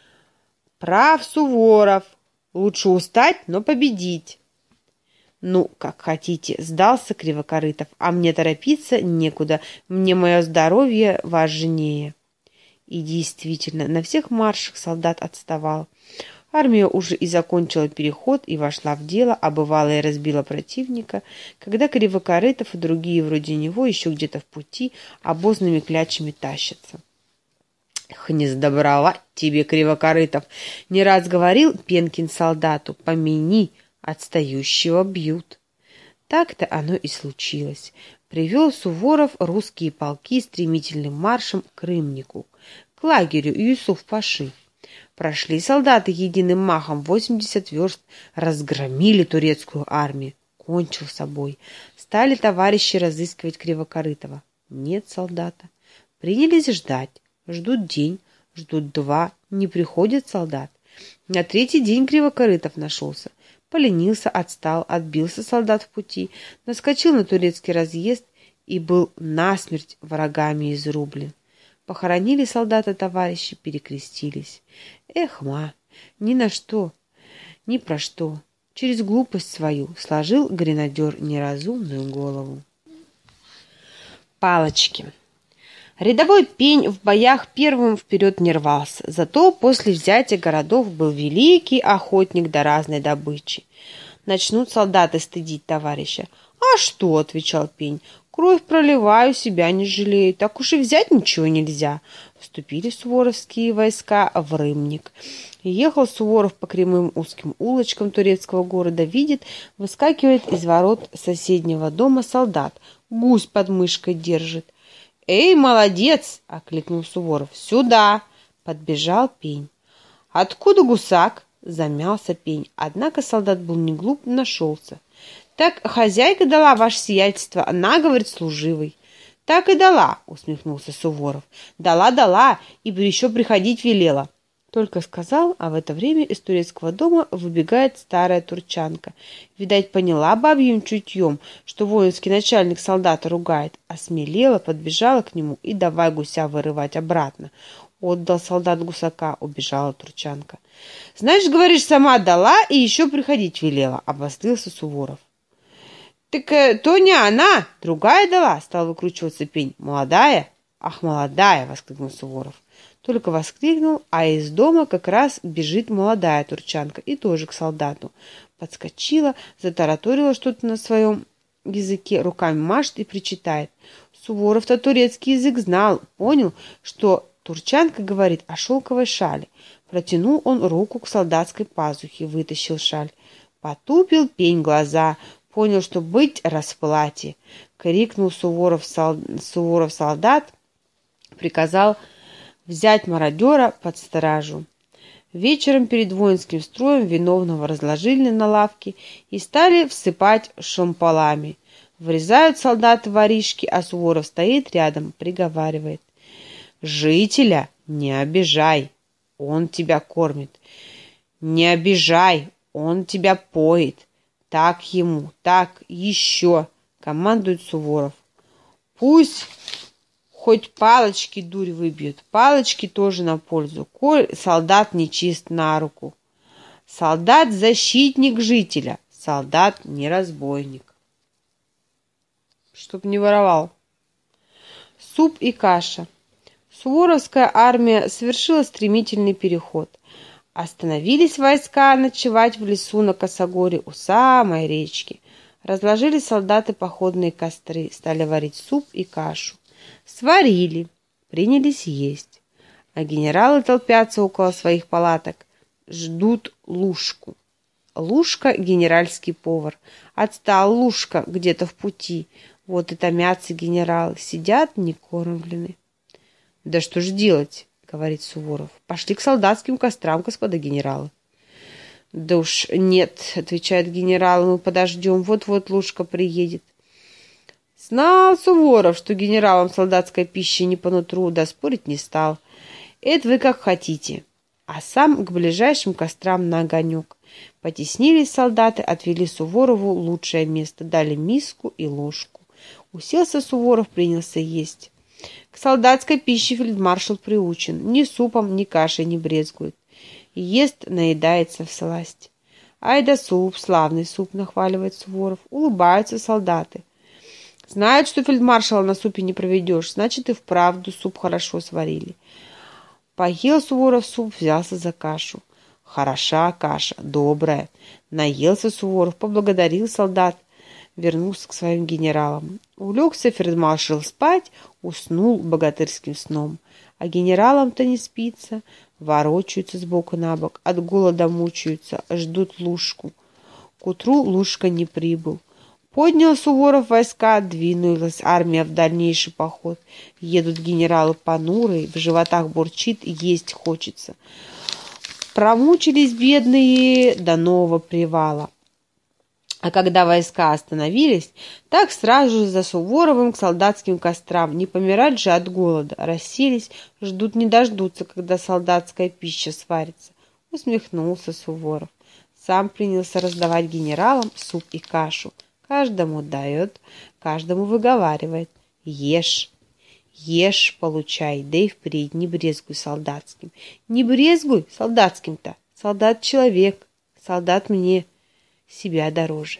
«Прав Суворов, лучше устать, но победить». «Ну, как хотите, — сдался Кривокорытов, — а мне торопиться некуда, мне мое здоровье важнее». И действительно, на всех маршах солдат отставал. Армия уже и закончила переход, и вошла в дело, а бывало и разбила противника, когда Кривокорытов и другие вроде него еще где-то в пути обозными клячами тащатся. «Эх, не сдобровать тебе, Кривокорытов! Не раз говорил Пенкин солдату: помяни, отстающего бьют». Так-то оно и случилось. Привел Суворов русские полки стремительным маршем к Рымнику, к лагерю Юсуф-паши. Прошли солдаты единым махом восемьдесят верст, разгромили турецкую армию. Кончил собой. Стали товарищи разыскивать Кривокорытова. Нет солдата. Принялись ждать. Ждут день, ждут два. Не приходит солдат. На третий день Кривокорытов нашелся. Поленился, отстал, отбился солдат в пути, наскочил на турецкий разъезд и был насмерть врагами изрублен. Похоронили солдата товарищи, перекрестились. Эх, ма, ни на что, ни про что. Через глупость свою сложил гренадер неразумную голову. Палочки. Рядовой Пень в боях первым вперед не рвался, зато после взятия городов был великий охотник до разной добычи. Начнут солдаты стыдить товарища. «А что?» — отвечал Пень. «Кровь проливаю, себя не жалею, так уж и взять ничего нельзя». Вступили суворовские войска в Рымник. Ехал Суворов по кривым узким улочкам турецкого города, видит, выскакивает из ворот соседнего дома солдат, гусь под мышкой держит. «Эй, молодец!» — окликнул Суворов. «Сюда!» — подбежал Пень. «Откуда гусак?» — замялся Пень. Однако солдат был не глуп, нашелся. «Так хозяйка дала, ваше сиятельство, она, говорит, служивый». «Так и дала», — усмехнулся Суворов. «Дала, дала, и еще приходить велела». Только сказал, а в это время из турецкого дома выбегает старая турчанка. Видать, поняла бабьим чутьем, что воинский начальник солдата ругает, осмелела, подбежала к нему и давай гуся вырывать обратно. Отдал солдат гусака, убежала турчанка. «Знаешь, говоришь, сама дала и еще приходить велела», — обострился Суворов. «Так э, то не она, другая дала», — стал выкручиваться Пень. «Молодая?» «Ах, молодая!» — воскликнул Суворов. Только воскликнул, а из дома как раз бежит молодая турчанка и тоже к солдату. Подскочила, затараторила что-то на своем языке, руками машет и причитает. Суворов-то турецкий язык знал, понял, что турчанка говорит о шелковой шале. Протянул он руку к солдатской пазухе, вытащил шаль. Потупил пень глаза, понял, что быть расплате. Крикнул Суворов, сол... Суворов солдат, приказал взять мародера под стражу. Вечером перед воинским строем виновного разложили на лавке и стали всыпать шомполами. Врезают солдаты воришки, а Суворов стоит рядом, приговаривает: «Жителя не обижай, он тебя кормит. Не обижай, он тебя поет. Так ему, так еще», — командует Суворов. «Пусть хоть палочки дурь выбьют, палочки тоже на пользу, коль солдат нечист на руку. Солдат — защитник жителя, солдат — не разбойник. Чтоб не воровал». Суп и каша. Суворовская армия совершила стремительный переход. Остановились войска ночевать в лесу на Косогоре у самой речки. Разложили солдаты походные костры, стали варить суп и кашу. Сварили, принялись есть. А генералы толпятся около своих палаток, ждут Лушку. Лушка — генеральский повар. Отстал Лушка где-то в пути. Вот и томятся генералы, сидят некормлены. «Да что ж делать?» — говорит Суворов. «Пошли к солдатским кострам, господа генералы». «Да уж нет», — отвечает генерал, — «мы подождем, вот-вот Лушка приедет». Знал Суворов, что генералам солдатская пища не по нутру, да спорить не стал. «Это вы как хотите». А сам к ближайшим кострам на огонек. Потеснились солдаты, отвели Суворову лучшее место, дали миску и ложку. Уселся Суворов, принялся есть. К солдатской пище фельдмаршал приучен. Ни супом, ни кашей не брезгует. Ест, наедается всласть. «Ай да суп, славный суп», — нахваливает Суворов. Улыбаются солдаты. Знают, что фельдмаршала на супе не проведешь, значит и вправду суп хорошо сварили. Поел Суворов суп, взялся за кашу. Хороша каша, добрая. Наелся Суворов, поблагодарил солдат, вернулся к своим генералам. Улегся фельдмаршал спать, уснул богатырским сном. А генералам-то не спится, ворочаются сбоку на бок, от голода мучаются, ждут Лушку. К утру Лушка не прибыл. Поднял Суворов войска, двинулась армия в дальнейший поход. Едут генералы понурые, в животах бурчит, есть хочется. Промучились бедные до нового привала. А когда войска остановились, так сразу же за Суворовым к солдатским кострам. Не помирать же от голода. Расселись, ждут не дождутся, когда солдатская пища сварится. Усмехнулся Суворов. Сам принялся раздавать генералам суп и кашу. Каждому дает, каждому выговаривает. Ешь, ешь, получай, да и впредь не брезгуй солдатским. Не брезгуй солдатским-то. Солдат человек, солдат мне себя дороже.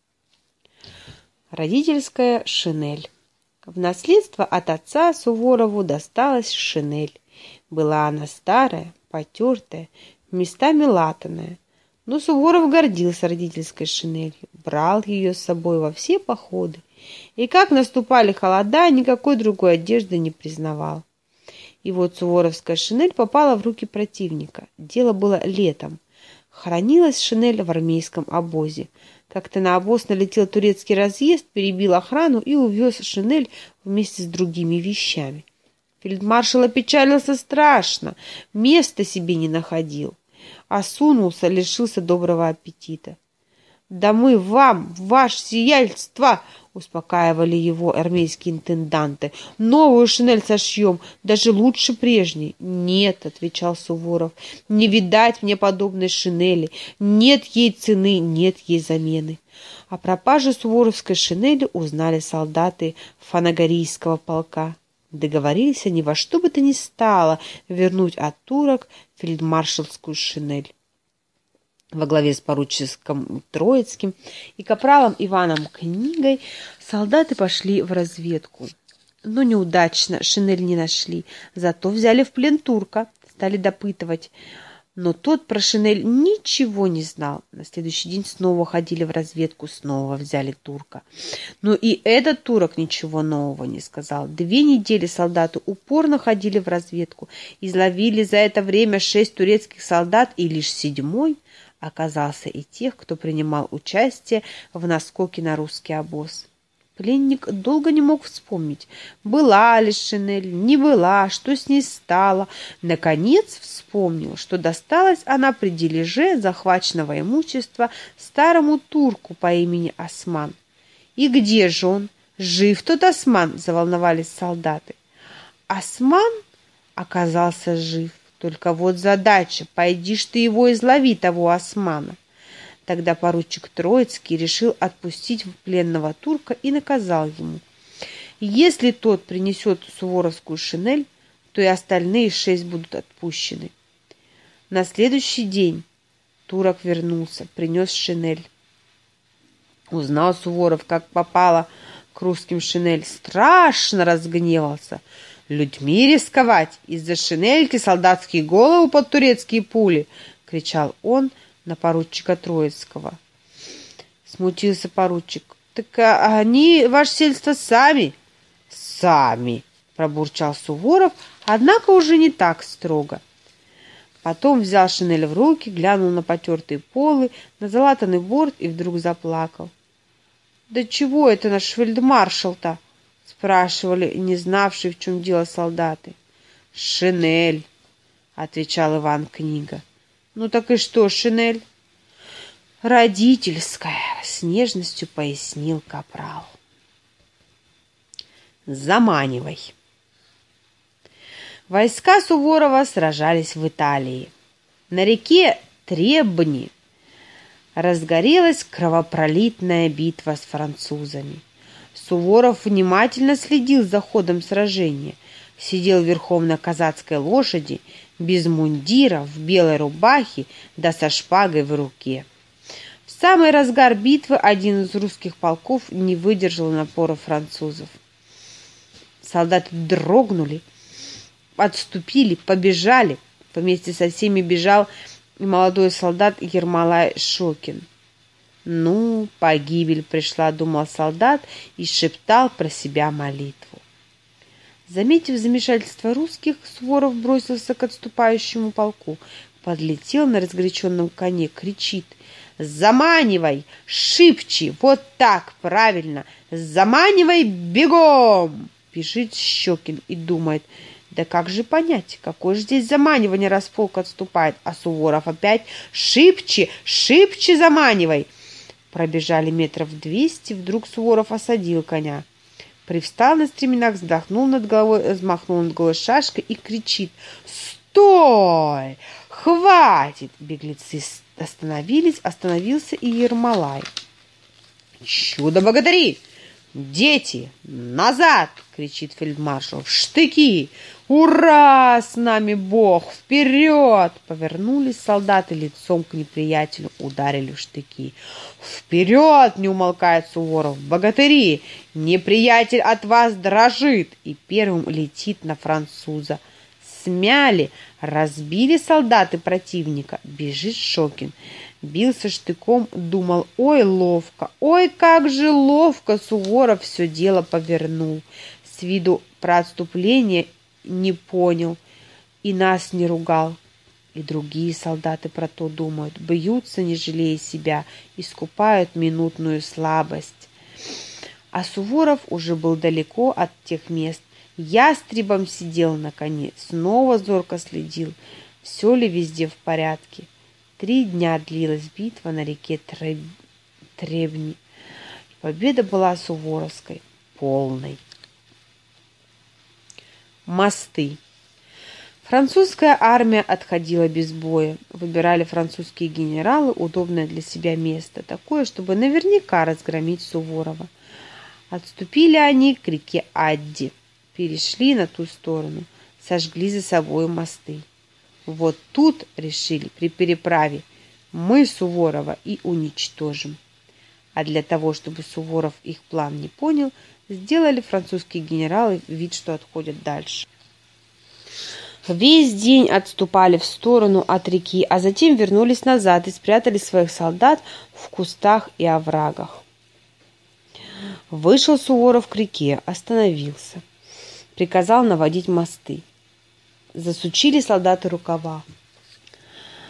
Родительская шинель. В наследство от отца Суворову досталась шинель. Была она старая, потертая, местами латаная. Но Суворов гордился родительской шинелью, брал ее с собой во все походы. И как наступали холода, никакой другой одежды не признавал. И вот суворовская шинель попала в руки противника. Дело было летом. Хранилась шинель в армейском обозе. Как-то на обоз налетел турецкий разъезд, перебил охрану и увез шинель вместе с другими вещами. Фельдмаршал опечалился страшно, места себе не находил. Осунулся, лишился доброго аппетита. «Да мы вам, ваше сиятельство!» — успокаивали его армейские интенданты. «Новую шинель сошьем, даже лучше прежней». «Нет», — отвечал Суворов, — «не видать мне подобной шинели. Нет ей цены, нет ей замены». О пропаже суворовской шинели узнали солдаты Фанагорийского полка. Договорились они во что бы то ни стало вернуть от турок фельдмаршалскую шинель. Во главе с поручиком Троицким и капралом Иваном Книгой солдаты пошли в разведку. Но неудачно шинель не нашли, зато взяли в плен турка, стали допытывать. Но тот про шинель ничего не знал. На следующий день снова ходили в разведку, снова взяли турка. Но и этот турок ничего нового не сказал. Две недели солдаты упорно ходили в разведку, изловили за это время шесть турецких солдат, и лишь седьмой оказался и тех, кто принимал участие в наскоке на русский обоз. Пленник долго не мог вспомнить, была ли Шинель, не была, что с ней стало. Наконец вспомнил, что досталась она при дележе захваченного имущества старому турку по имени Осман. «И где же он? Жив тот Осман?» – заволновались солдаты. Осман оказался жив. Только вот задача – пойди ж ты его излови, того Османа. Тогда поручик Троицкий решил отпустить пленного турка и наказал ему: если тот принесет суворовскую шинель, то и остальные шесть будут отпущены. На следующий день турок вернулся, принес шинель. Узнал Суворов, как попало к русским шинель, страшно разгневался. «Людьми рисковать, из-за шинельки солдатские головы под турецкие пули!» — кричал он на поручика Троицкого. Смутился поручик. «Так они, ваше сельство, сами?» «Сами!» — пробурчал Суворов, однако уже не так строго. Потом взял шинель в руки, глянул на потертые полы, на залатанный борт и вдруг заплакал. «Да чего это наш фельдмаршал-то?» — спрашивали не знавшие, в чем дело солдаты. «Шинель!» — отвечал Иван Книга. «Ну так и что, шинель?» «Родительская», — с нежностью пояснил капрал. Заманивай. Войска Суворова сражались в Италии. На реке Требни разгорелась кровопролитная битва с французами. Суворов внимательно следил за ходом сражения, сидел верхом на казацкой лошади, без мундира, в белой рубахе, да со шпагой в руке. В самый разгар битвы один из русских полков не выдержал напора французов. Солдаты дрогнули, отступили, побежали. Вместе со всеми бежал и молодой солдат Ермолай Шокин. «Ну, погибель пришла», — думал солдат и шептал про себя молитву. Заметив замешательство русских, Суворов бросился к отступающему полку, подлетел на разгоряченном коне, кричит: «Заманивай! Шибче! Вот так, правильно! Заманивай бегом!» Бежит Щекин и думает: да как же понять, какое же здесь заманивание, раз полк отступает, а Суворов опять: «Шибче! Шибче заманивай!» Пробежали метров двести, вдруг Суворов осадил коня. Привстал на стременах, вздохнул над головой, взмахнул над головой шашкой и кричит: «Стой! Хватит!» Беглецы остановились, остановился и Ермолай. «Чудо-богатыри! Дети! Назад!» — кричит фельдмаршал. «В штыки! Ура! С нами Бог! Вперед!» Повернулись солдаты лицом к неприятелю, ударили в штыки. «Вперед!» — не умолкает Суворов. «Богатыри! Неприятель от вас дрожит!» И первым летит на француза. Смяли, разбили солдаты противника. Бежит Шокин. Бился штыком, думал: ой, ловко, ой, как же ловко Суворов все дело повернул. С виду про отступление не понял и нас не ругал. И другие солдаты про то думают, бьются, не жалея себя, искупают минутную слабость. А Суворов уже был далеко от тех мест. Ястребом сидел на коне, снова зорко следил, все ли везде в порядке. Три дня длилась битва на реке Треб... Требни. Победа была суворовской, полной. Мосты. Французская армия отходила без боя. Выбирали французские генералы удобное для себя место, такое, чтобы наверняка разгромить Суворова. Отступили они к реке Адди, перешли на ту сторону, сожгли за собой мосты. Вот тут решили при переправе мы Суворова и уничтожим. А для того, чтобы Суворов их план не понял, сделали французские генералы вид, что отходят дальше. Весь день отступали в сторону от реки, а затем вернулись назад и спрятали своих солдат в кустах и оврагах. Вышел Суворов к реке, остановился, приказал наводить мосты. Засучили солдаты рукава.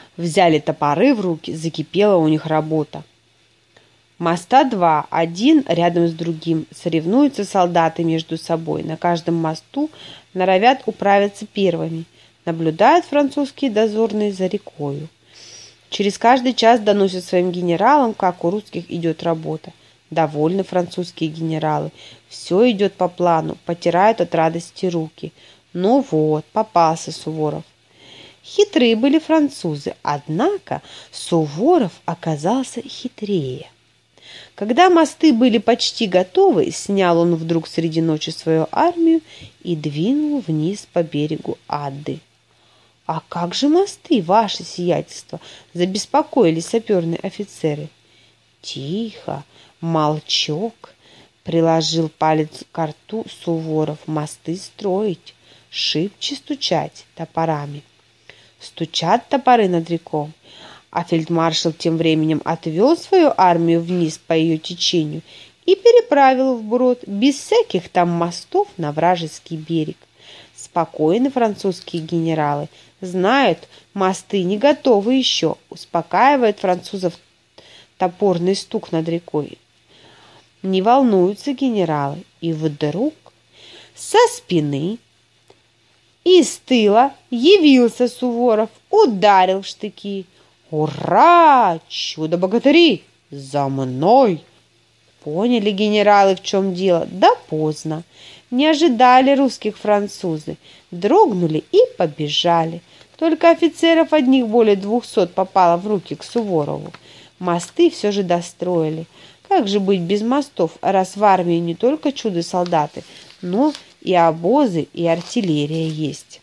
Взяли топоры в руки, закипела у них работа. Моста два, один рядом с другим. Соревнуются солдаты между собой. На каждом мосту норовят управиться первыми. Наблюдают французские дозорные за рекою. Через каждый час доносят своим генералам, как у русских идет работа. Довольны французские генералы. Все идет по плану, потирают от радости руки. Ну вот, попался Суворов. Хитрые были французы, однако Суворов оказался хитрее. Когда мосты были почти готовы, снял он вдруг среди ночи свою армию и двинул вниз по берегу Адды. «А как же мосты, ваше сиятельство?» – забеспокоились саперные офицеры. «Тихо, молчок!» – приложил палец к рту Суворов. «Мосты строить, шибче стучать топорами». Стучат топоры над рекой, а фельдмаршал тем временем отвел свою армию вниз по ее течению и переправил вброд без всяких там мостов на вражеский берег. Спокойны французские генералы, знают, мосты не готовы еще, успокаивает французов топорный стук над рекой. Не волнуются генералы, и вдруг со спины и с тыла явился Суворов, ударил в штыки. «Ура! Чудо-богатыри! За мной!» Поняли генералы, в чем дело, да поздно. Не ожидали русских французы, дрогнули и побежали. Только офицеров одних более двухсот попало в руки к Суворову. Мосты все же достроили. Как же быть без мостов, раз в армии не только чудо-солдаты, но и обозы, и артиллерия есть.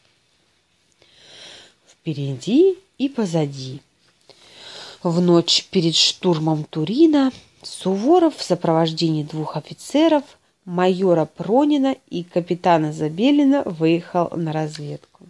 Впереди и позади. В ночь перед штурмом Турина Суворов в сопровождении двух офицеров, майора Пронина и капитана Забелина, выехал на разведку.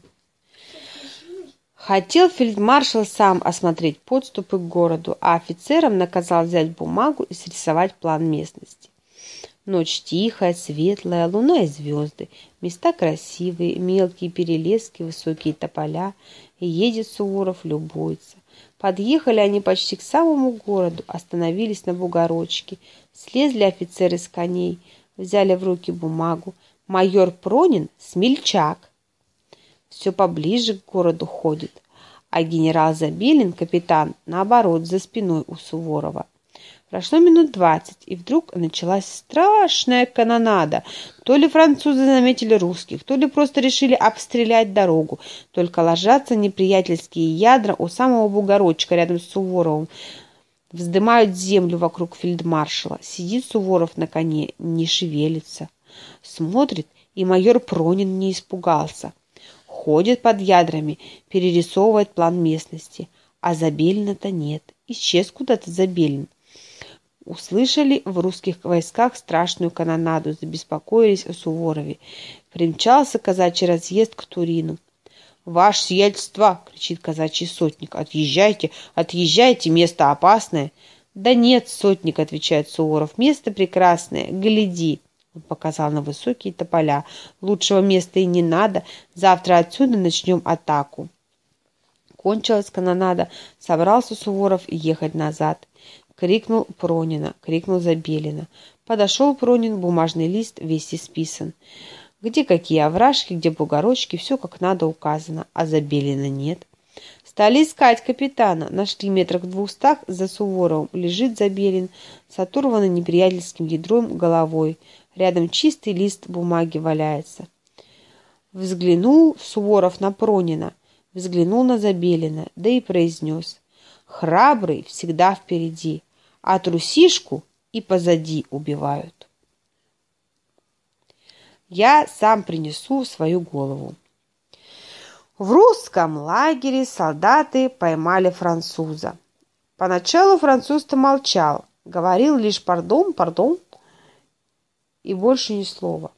Хотел фельдмаршал сам осмотреть подступы к городу, а офицерам наказал взять бумагу и срисовать план местности. Ночь тихая, светлая, луна и звезды, места красивые, мелкие перелески, высокие тополя. И едет Суворов, любуется. Подъехали они почти к самому городу, остановились на бугорочке. Слезли офицеры с коней, взяли в руки бумагу. Майор Пронин – смельчак. Все поближе к городу ходит. А генерал Забелин, капитан, наоборот, за спиной у Суворова. Прошло минут двадцать, и вдруг началась страшная канонада. То ли французы заметили русских, то ли просто решили обстрелять дорогу. Только ложатся неприятельские ядра у самого бугорочка рядом с Суворовым. Вздымают землю вокруг фельдмаршала. Сидит Суворов на коне, не шевелится. Смотрит, и майор Пронин не испугался. Ходит под ядрами, перерисовывает план местности. А Забелина-то нет. Исчез куда-то Забелин. Услышали в русских войсках страшную канонаду, забеспокоились о Суворове. Примчался казачий разъезд к Турину. «Ваше сиятельство!» — кричит казачий сотник. «Отъезжайте, отъезжайте, место опасное!» «Да нет, сотник!» — отвечает Суворов. «Место прекрасное, гляди!» Он показал на высокие тополя. «Лучшего места и не надо. Завтра отсюда начнем атаку». Кончилась канонада. Собрался Суворов ехать назад. Крикнул Пронина, крикнул Забелина. Подошел Пронин, бумажный лист, весь исписан. Где какие овражки, где бугорочки, все как надо указано, а Забелина нет. Стали искать капитана, нашли метрах в двухстах за Суворовым. Лежит Забелин с оторванной неприятельским ядром головой. Рядом чистый лист бумаги валяется. Взглянул Суворов на Пронина, взглянул на Забелина, да и произнес: «Храбрый всегда впереди, а трусишку и позади убивают. Я сам принесу свою голову». В русском лагере солдаты поймали француза. Поначалу француз-то молчал, говорил лишь «пардон, пардон» и больше ни слова.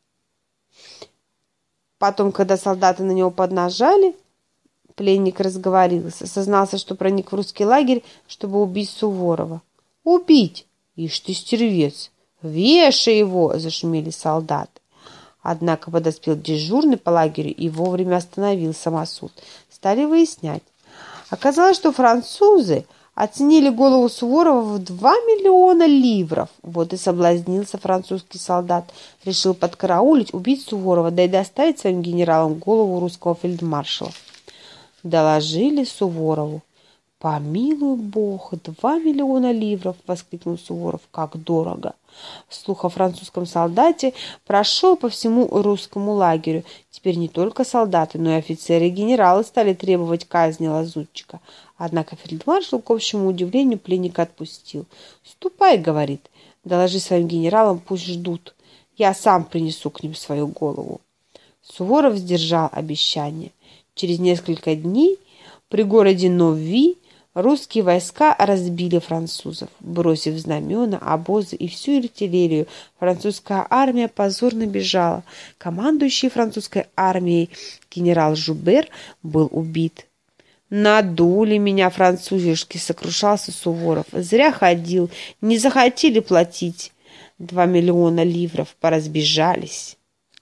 Потом, когда солдаты на него поднажали, пленник разговорился, сознался, что проник в русский лагерь, чтобы убить Суворова. «Убить! Ишь ты, стервец! Вешай его!» — зашумели солдаты. Однако подоспел дежурный по лагерю и вовремя остановил самосуд. Стали выяснять. Оказалось, что французы оценили голову Суворова в два миллиона ливров. Вот и соблазнился французский солдат. Решил подкараулить, убить Суворова, да и доставить своим генералам голову русского фельдмаршала. Доложили Суворову. «Помилуй Бог, два миллиона ливров!» — воскликнул Суворов. «Как дорого!» Слух о французском солдате прошел по всему русскому лагерю. Теперь не только солдаты, но и офицеры и генералы стали требовать казни лазутчика. Однако фельдмаршал, к общему удивлению, пленника отпустил. «Ступай, — говорит, — доложи своим генералам, пусть ждут. Я сам принесу к ним свою голову». Суворов сдержал обещание. Через несколько дней при городе Нови русские войска разбили французов. Бросив знамена, обозы и всю артиллерию, французская армия позорно бежала. Командующий французской армией генерал Жубер был убит. «Надули меня французишки!» — сокрушался Суворов. «Зря ходил, не захотели платить. Два миллиона ливров, поразбежались».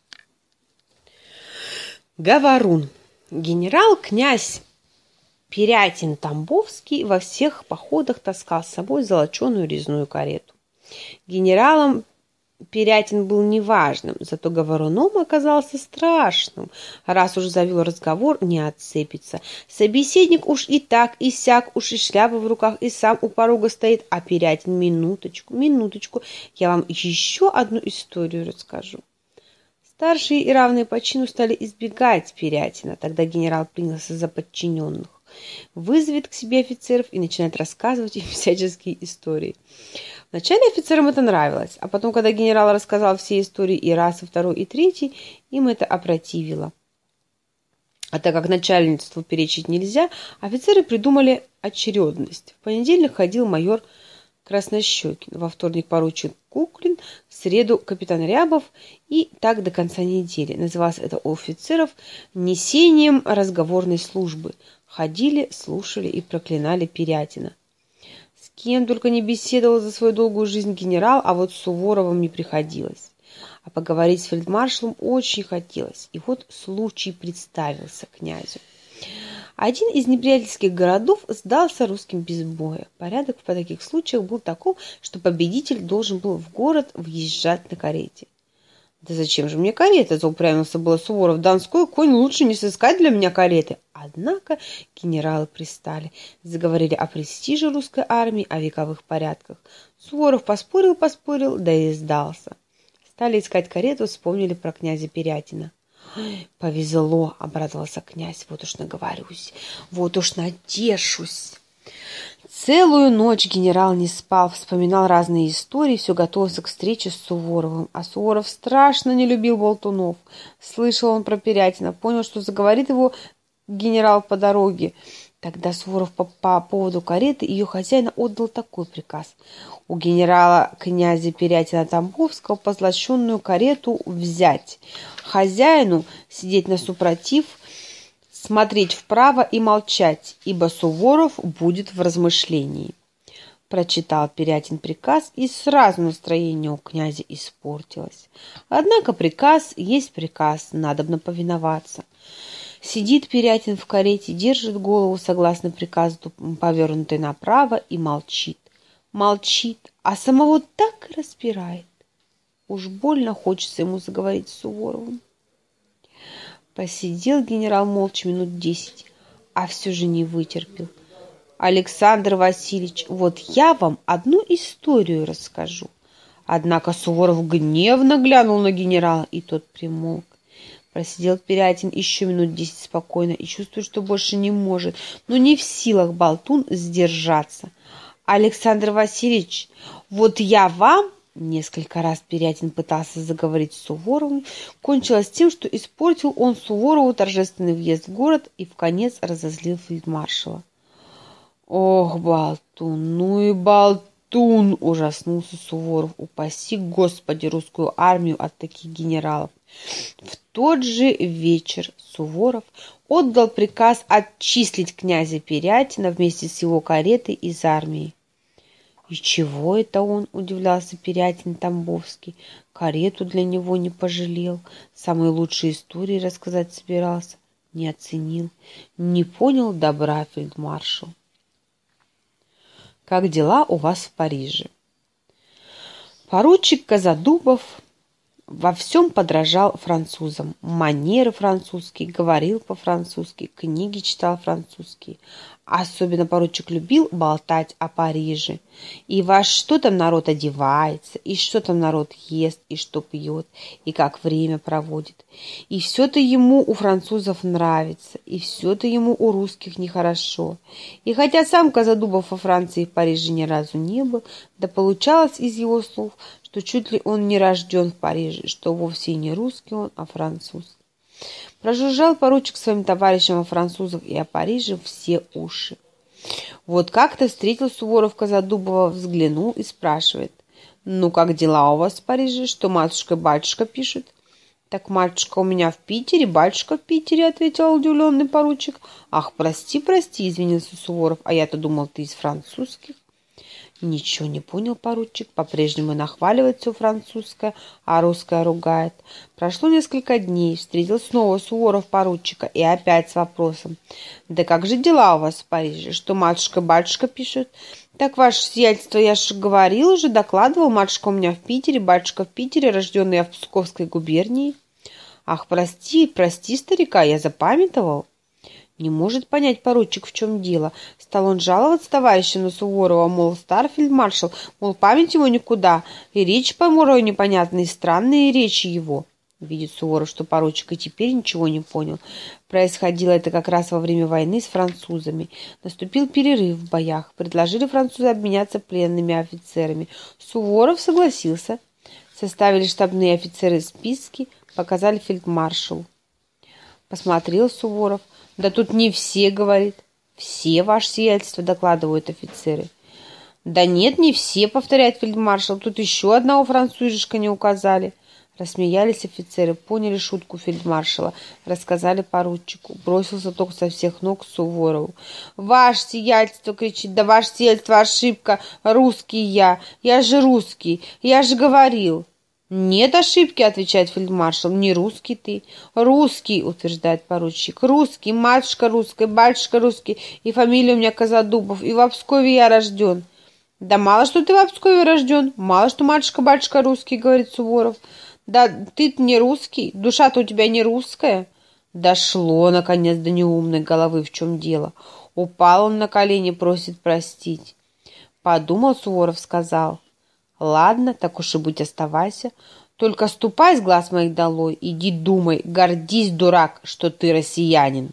Говорун. Генерал-князь Пирятин-Тамбовский во всех походах таскал с собой золоченую резную карету. Генералом Пирятин был неважным, зато говоруном оказался страшным. Раз уж завел разговор, не отцепится. Собеседник уж и так, и сяк, уж и шляпа в руках, и сам у порога стоит. А Пирятин: минуточку, минуточку, я вам еще одну историю расскажу. Старшие и равные по чину стали избегать Пирятина. Тогда генерал принялся за подчиненных. Вызовет к себе офицеров и начинает рассказывать им всяческие истории. Вначале офицерам это нравилось, а потом, когда генерал рассказал все истории и раз, и второй, и третий, им это опротивило. А так как начальству перечить нельзя, офицеры придумали очередность. В понедельник ходил майор Краснощекин, во вторник поручик Куклин, в среду капитан Рябов, и так до конца недели. Называлось это у офицеров несением разговорной службы. Ходили, слушали и проклинали Пирятина. С кем только не беседовал за свою долгую жизнь генерал, а вот с Суворовым не приходилось. А поговорить с фельдмаршалом очень хотелось. И вот случай представился князю. Один из неприятельских городов сдался русским без боя. Порядок в таких случаях был таков, что победитель должен был в город въезжать на карете. «Да зачем же мне карета?» — заупрямился было Суворов. «Донской конь лучше не сыскать для меня кареты». Однако генералы пристали, заговорили о престиже русской армии, о вековых порядках. Суворов поспорил-поспорил, да и сдался. Стали искать карету, вспомнили про князя Пирятина. «Повезло!» — обрадовался князь. «Вот уж наговорюсь, вот уж натешусь». Целую ночь генерал не спал, вспоминал разные истории, все готовился к встрече с Суворовым. А Суворов страшно не любил болтунов. Слышал он про Пирятина, понял, что заговорит его генерал по дороге. Тогда Суворов по, по поводу кареты ее хозяина отдал такой приказ: у генерала князя Пирятина Тамбовского позлощенную карету взять, хозяину сидеть на супротив, смотреть вправо и молчать, ибо Суворов будет в размышлении. Прочитал Пирятин приказ, и сразу настроение у князя испортилось. Однако приказ есть приказ, надобно повиноваться. Сидит Пирятин в карете, держит голову согласно приказу, повернутой направо, и молчит. Молчит, а самого так и распирает. Уж больно хочется ему заговорить с Суворовым. Посидел генерал молча минут десять, а все же не вытерпел. «Александр Васильевич, вот я вам одну историю расскажу». Однако Суворов гневно глянул на генерала, и тот примолк. Просидел Пирятин еще минут десять спокойно и чувствует, что больше не может, но не в силах болтун сдержаться. «Александр Васильевич, вот я вам...» Несколько раз Пирятин пытался заговорить с Суворовым. Кончилось тем, что испортил он Суворову торжественный въезд в город и вконец разозлил фельдмаршала. «Ох, болтун, ну и болтун!» — ужаснулся Суворов. «Упаси, Господи, русскую армию от таких генералов!» В тот же вечер Суворов отдал приказ отчислить князя Пирятина вместе с его каретой из армии. «И чего это он?» — удивлялся Пирятин Тамбовский. «Карету для него не пожалел, самые лучшие истории рассказать собирался. не оценил, не понял добра фельдмаршал. Как дела у вас в Париже? Поручик Казадубов во всем подражал французам. Манеры французские, говорил по-французски, книги читал французские. Особенно поручик любил болтать о Париже. И во что там народ одевается, и что там народ ест, и что пьет, и как время проводит. И все-то ему у французов нравится, и все-то ему у русских нехорошо. И хотя сам Казадубов во Франции и в Париже ни разу не был, да получалось из его слов, что чуть ли он не рожден в Париже, что вовсе не русский он, а француз. Прожужжал поручик своим товарищам о французах и о Париже все уши. Вот как-то встретил Суворов Казадубова, взглянул и спрашивает: «Ну, как дела у вас в Париже? Что матушка и батюшка пишут?» «Так матушка у меня в Питере, батюшка в Питере», — ответил удивленный поручик. «Ах, прости, прости», — извинился Суворов, «а я-то думал, ты из французских». Ничего не понял поручик, по-прежнему нахваливает все французское, а русское ругает. Прошло несколько дней, встретил снова Суворов поручика и опять с вопросом: «Да как же дела у вас в Париже? Что матушка и батюшка пишут?» «Так, ваше сиятельство, я же говорил уже, докладывал, матушка у меня в Питере, батюшка в Питере, рожденный я в Псковской губернии». «Ах, прости, прости, старика, я запамятовал». Не может понять поручик, в чем дело. Стал он жаловаться товарищу на Суворова, мол, стар фельдмаршал, мол, память ему никуда, и речь порой непонятные, странные речи его. Видит Суворов, что поручик и теперь ничего не понял. Происходило это как раз во время войны с французами. Наступил перерыв в боях. Предложили французы обменяться пленными офицерами. Суворов согласился. Составили штабные офицеры списки, показали фельдмаршалу. Посмотрел Суворов. «Да тут не все, — говорит. — Все, ваше сиятельство, — докладывают офицеры». «Да нет, не все, — повторяет фельдмаршал. — Тут еще одного французишка не указали». Рассмеялись офицеры, поняли шутку фельдмаршала, рассказали поручику. Бросился только со всех ног к Суворову. «Ваше сиятельство! — кричит. — Да ваше сиятельство, ошибка! Русский я! Я же русский! Я же говорил!» «Нет ошибки, — отвечает фельдмаршал, — не русский ты». «Русский, — утверждает поручик, — русский, матушка русская, батюшка русский, и фамилия у меня Казадубов, и в Пскове я рожден». «Да мало что ты в Пскове рожден, мало что матушка, батюшка русский, — говорит Суворов». «Да ты-то не русский, душа-то у тебя не русская». Дошло, наконец, до неумной головы, в чем дело. Упал он на колени, просит простить. Подумал Суворов, сказал: «Ладно, так уж и быть, оставайся. Только ступай с глаз моих долой, иди думай, гордись, дурак, что ты россиянин».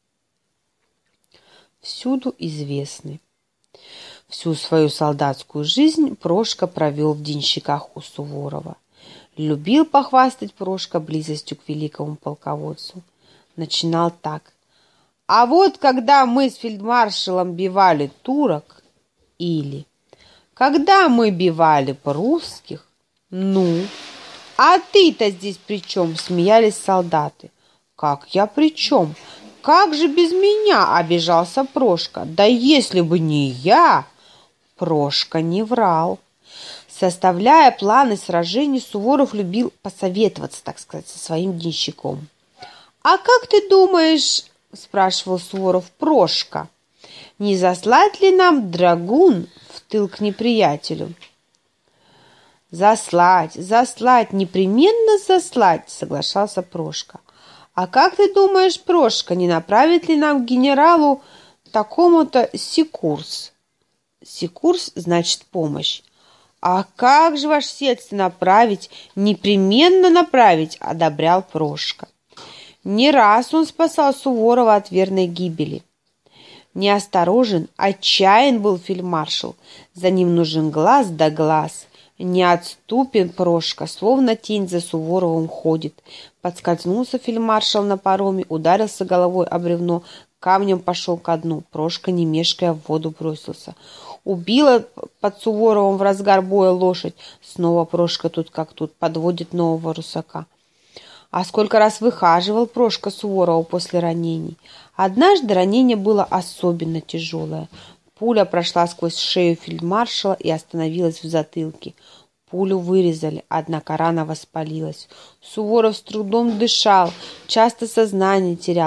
Всюду известный. Всю свою солдатскую жизнь Прошка провел в денщиках у Суворова. Любил похвастать Прошка близостью к великому полководцу. Начинал так: «А вот когда мы с фельдмаршалом бивали турок, или когда мы бивали по-русских, ну, а ты-то здесь при чем?» — смеялись солдаты. «Как я при чем? Как же без меня?» — обижался Прошка. «Да если бы не я!» Прошка не врал. Составляя планы сражений, Суворов любил посоветоваться, так сказать, со своим денщиком. «А как ты думаешь, — спрашивал Суворов Прошка, — не заслать ли нам драгун в тыл к неприятелю?» «Заслать, заслать, непременно заслать, — соглашался Прошка. — А как ты думаешь, Прошка, не направит ли нам к генералу такому-то Секурс?» «Секурс — значит помощь». «А как же, ваше сиятельство, направить? Непременно направить, — одобрял Прошка. Не раз он спасал Суворова от верной гибели. Неосторожен, отчаян был фельдмаршал. За ним нужен глаз да глаз. Неотступен Прошка, словно тень за Суворовым ходит. Подскользнулся фельдмаршал на пароме, ударился головой о бревно, камнем пошел ко дну. Прошка, не мешкая, в воду бросился. Убила под Суворовым в разгар боя лошадь. Снова Прошка тут как тут, подводит нового русака. А сколько раз выхаживал Прошка Суворова после ранений. Однажды ранение было особенно тяжелое. Пуля прошла сквозь шею фельдмаршала и остановилась в затылке. Пулю вырезали, однако рана воспалилась. Суворов с трудом дышал, часто сознание терял.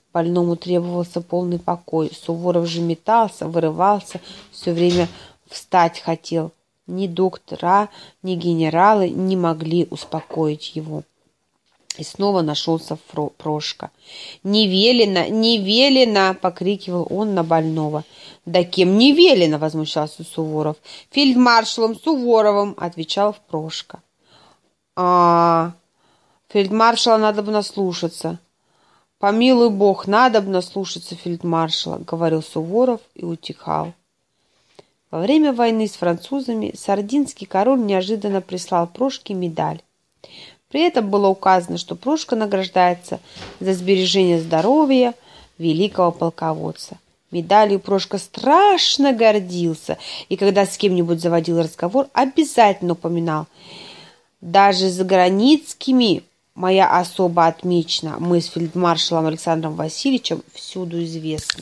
Больному требовался полный покой. Суворов же метался, вырывался, все время встать хотел. Ни доктора, ни генералы не могли успокоить его. И снова нашелся Прошка. «Не велено, не велено!» — покрикивал он на больного. «Да кем не велено?» — возмущался Суворов. «Фельдмаршалом Суворовым!» — отвечал Прошка. «А, фельдмаршала надо бы наслушаться. Помилуй бог, надо бы наслушаться фельдмаршала!» — говорил Суворов и утихал. Во время войны с французами сардинский король неожиданно прислал Прошке медаль. При этом было указано, что Прошка награждается за сбережение здоровья великого полководца. Медалью Прошка страшно гордился, и когда с кем-нибудь заводил разговор, обязательно упоминал: «Даже за границкими моя особа отмечена, мы с фельдмаршалом Александром Васильевичем всюду известны».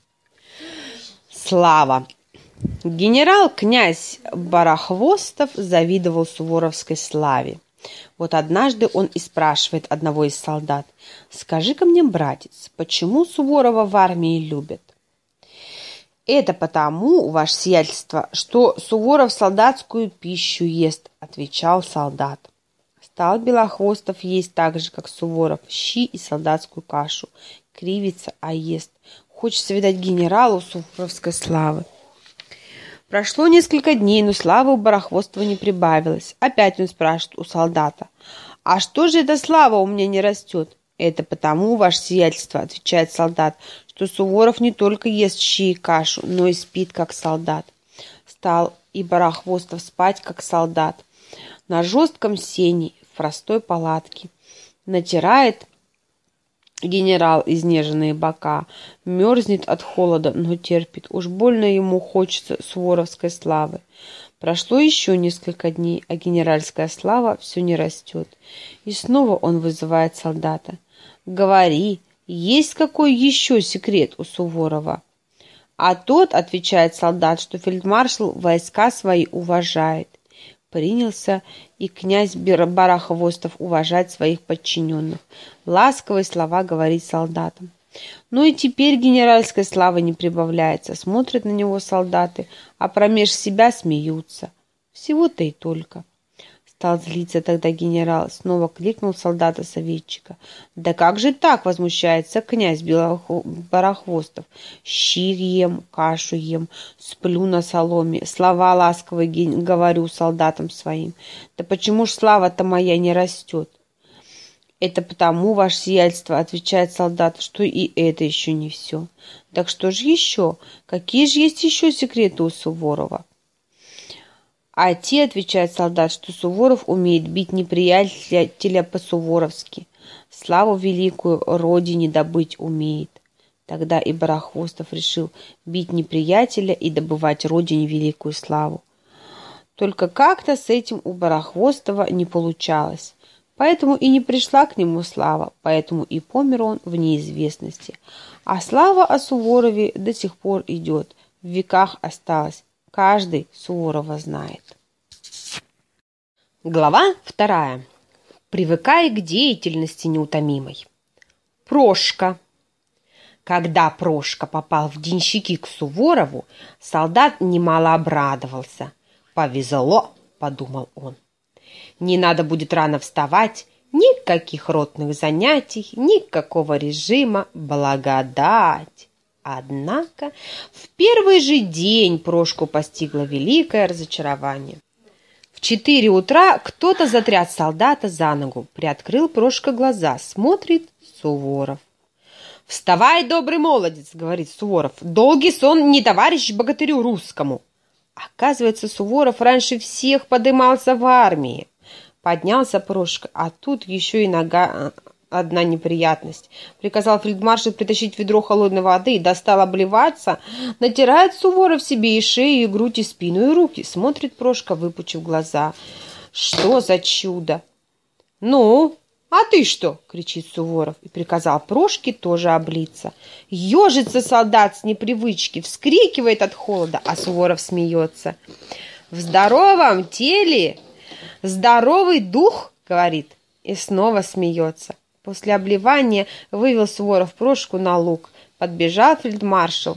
Слава! Генерал-князь Барахвостов завидовал суворовской славе. Вот однажды он и спрашивает одного из солдат: «Скажи-ка мне, братец, почему Суворова в армии любят?» «Это потому, ваше сиятельство, что Суворов солдатскую пищу ест», — отвечал солдат. Стал Белохвостов есть так же, как Суворов, щи и солдатскую кашу. Кривится, а ест. Хочется видать генералу суворовской славы. Прошло несколько дней, но славы у Барахвостова не прибавилось. Опять он спрашивает у солдата: «А что же эта слава у меня не растет?» «Это потому, ваше сиятельство, — отвечает солдат, — что Суворов не только ест щи и кашу, но и спит, как солдат». Стал и Барахвостов спать, как солдат, на жестком сене, в простой палатке. Натирает генерал изнеженные бока, мерзнет от холода, но терпит. Уж больно ему хочется суворовской славы. Прошло еще несколько дней, а генеральская слава все не растет. И снова он вызывает солдата. «Говори, есть какой еще секрет у Суворова?» А тот, отвечает солдат, что фельдмаршал войска свои уважает. Принялся и князь Барахвостов уважать своих подчиненных. Ласковые слова говорить солдатам. Ну и теперь генеральской славы не прибавляется. Смотрят на него солдаты, а промеж себя смеются. Всего-то и только. Стал злиться тогда генерал, снова кликнул солдата-советчика. «Да как же так?» — возмущается князь Барахвостов. «Щи ем, кашу ем, сплю на соломе, слова ласковые говорю солдатам своим. Да почему ж слава-то моя не растет?» «Это потому, ваше сиятельство, — отвечает солдат, — что и это еще не все. Так что же еще? Какие же есть еще секреты у Суворова?» А те, отвечает солдат, что Суворов умеет бить неприятеля по-суворовски, славу великую родине добыть умеет. Тогда и Барахвостов решил бить неприятеля и добывать родине великую славу. Только как-то с этим у Барахвостова не получалось, поэтому и не пришла к нему слава, поэтому и помер он в неизвестности. А слава о Суворове до сих пор идет, в веках осталась. Каждый Суворова знает. Глава вторая. Привыкай к деятельности неутомимой. Прошка. Когда Прошка попал в денщики к Суворову, солдат немало обрадовался. «Повезло», — подумал он. «Не надо будет рано вставать, никаких ротных занятий, никакого режима, благодать». Однако в первый же день Прошку постигло великое разочарование. В четыре утра кто-то затряс солдата за ногу. Приоткрыл Прошка глаза, смотрит Суворов. «Вставай, добрый молодец, — говорит Суворов, — долгий сон не товарищ богатырю русскому». Оказывается, Суворов раньше всех подымался в армии. Поднялся Прошка, а тут еще и нога... Одна неприятность. Приказал фельдмаршал притащить ведро холодной воды и достал обливаться. Натирает Суворов себе и шею, и грудь, и спину, и руки. Смотрит Прошка, выпучив глаза. Что за чудо? «Ну, а ты что?» — кричит Суворов. И приказал Прошке тоже облиться. Ежится солдат с непривычки, вскрикивает от холода, а Суворов смеется. «В здоровом теле здоровый дух, — говорит, — и снова смеется. После обливания вывел Суворов Прошку на луг. Подбежал фельдмаршал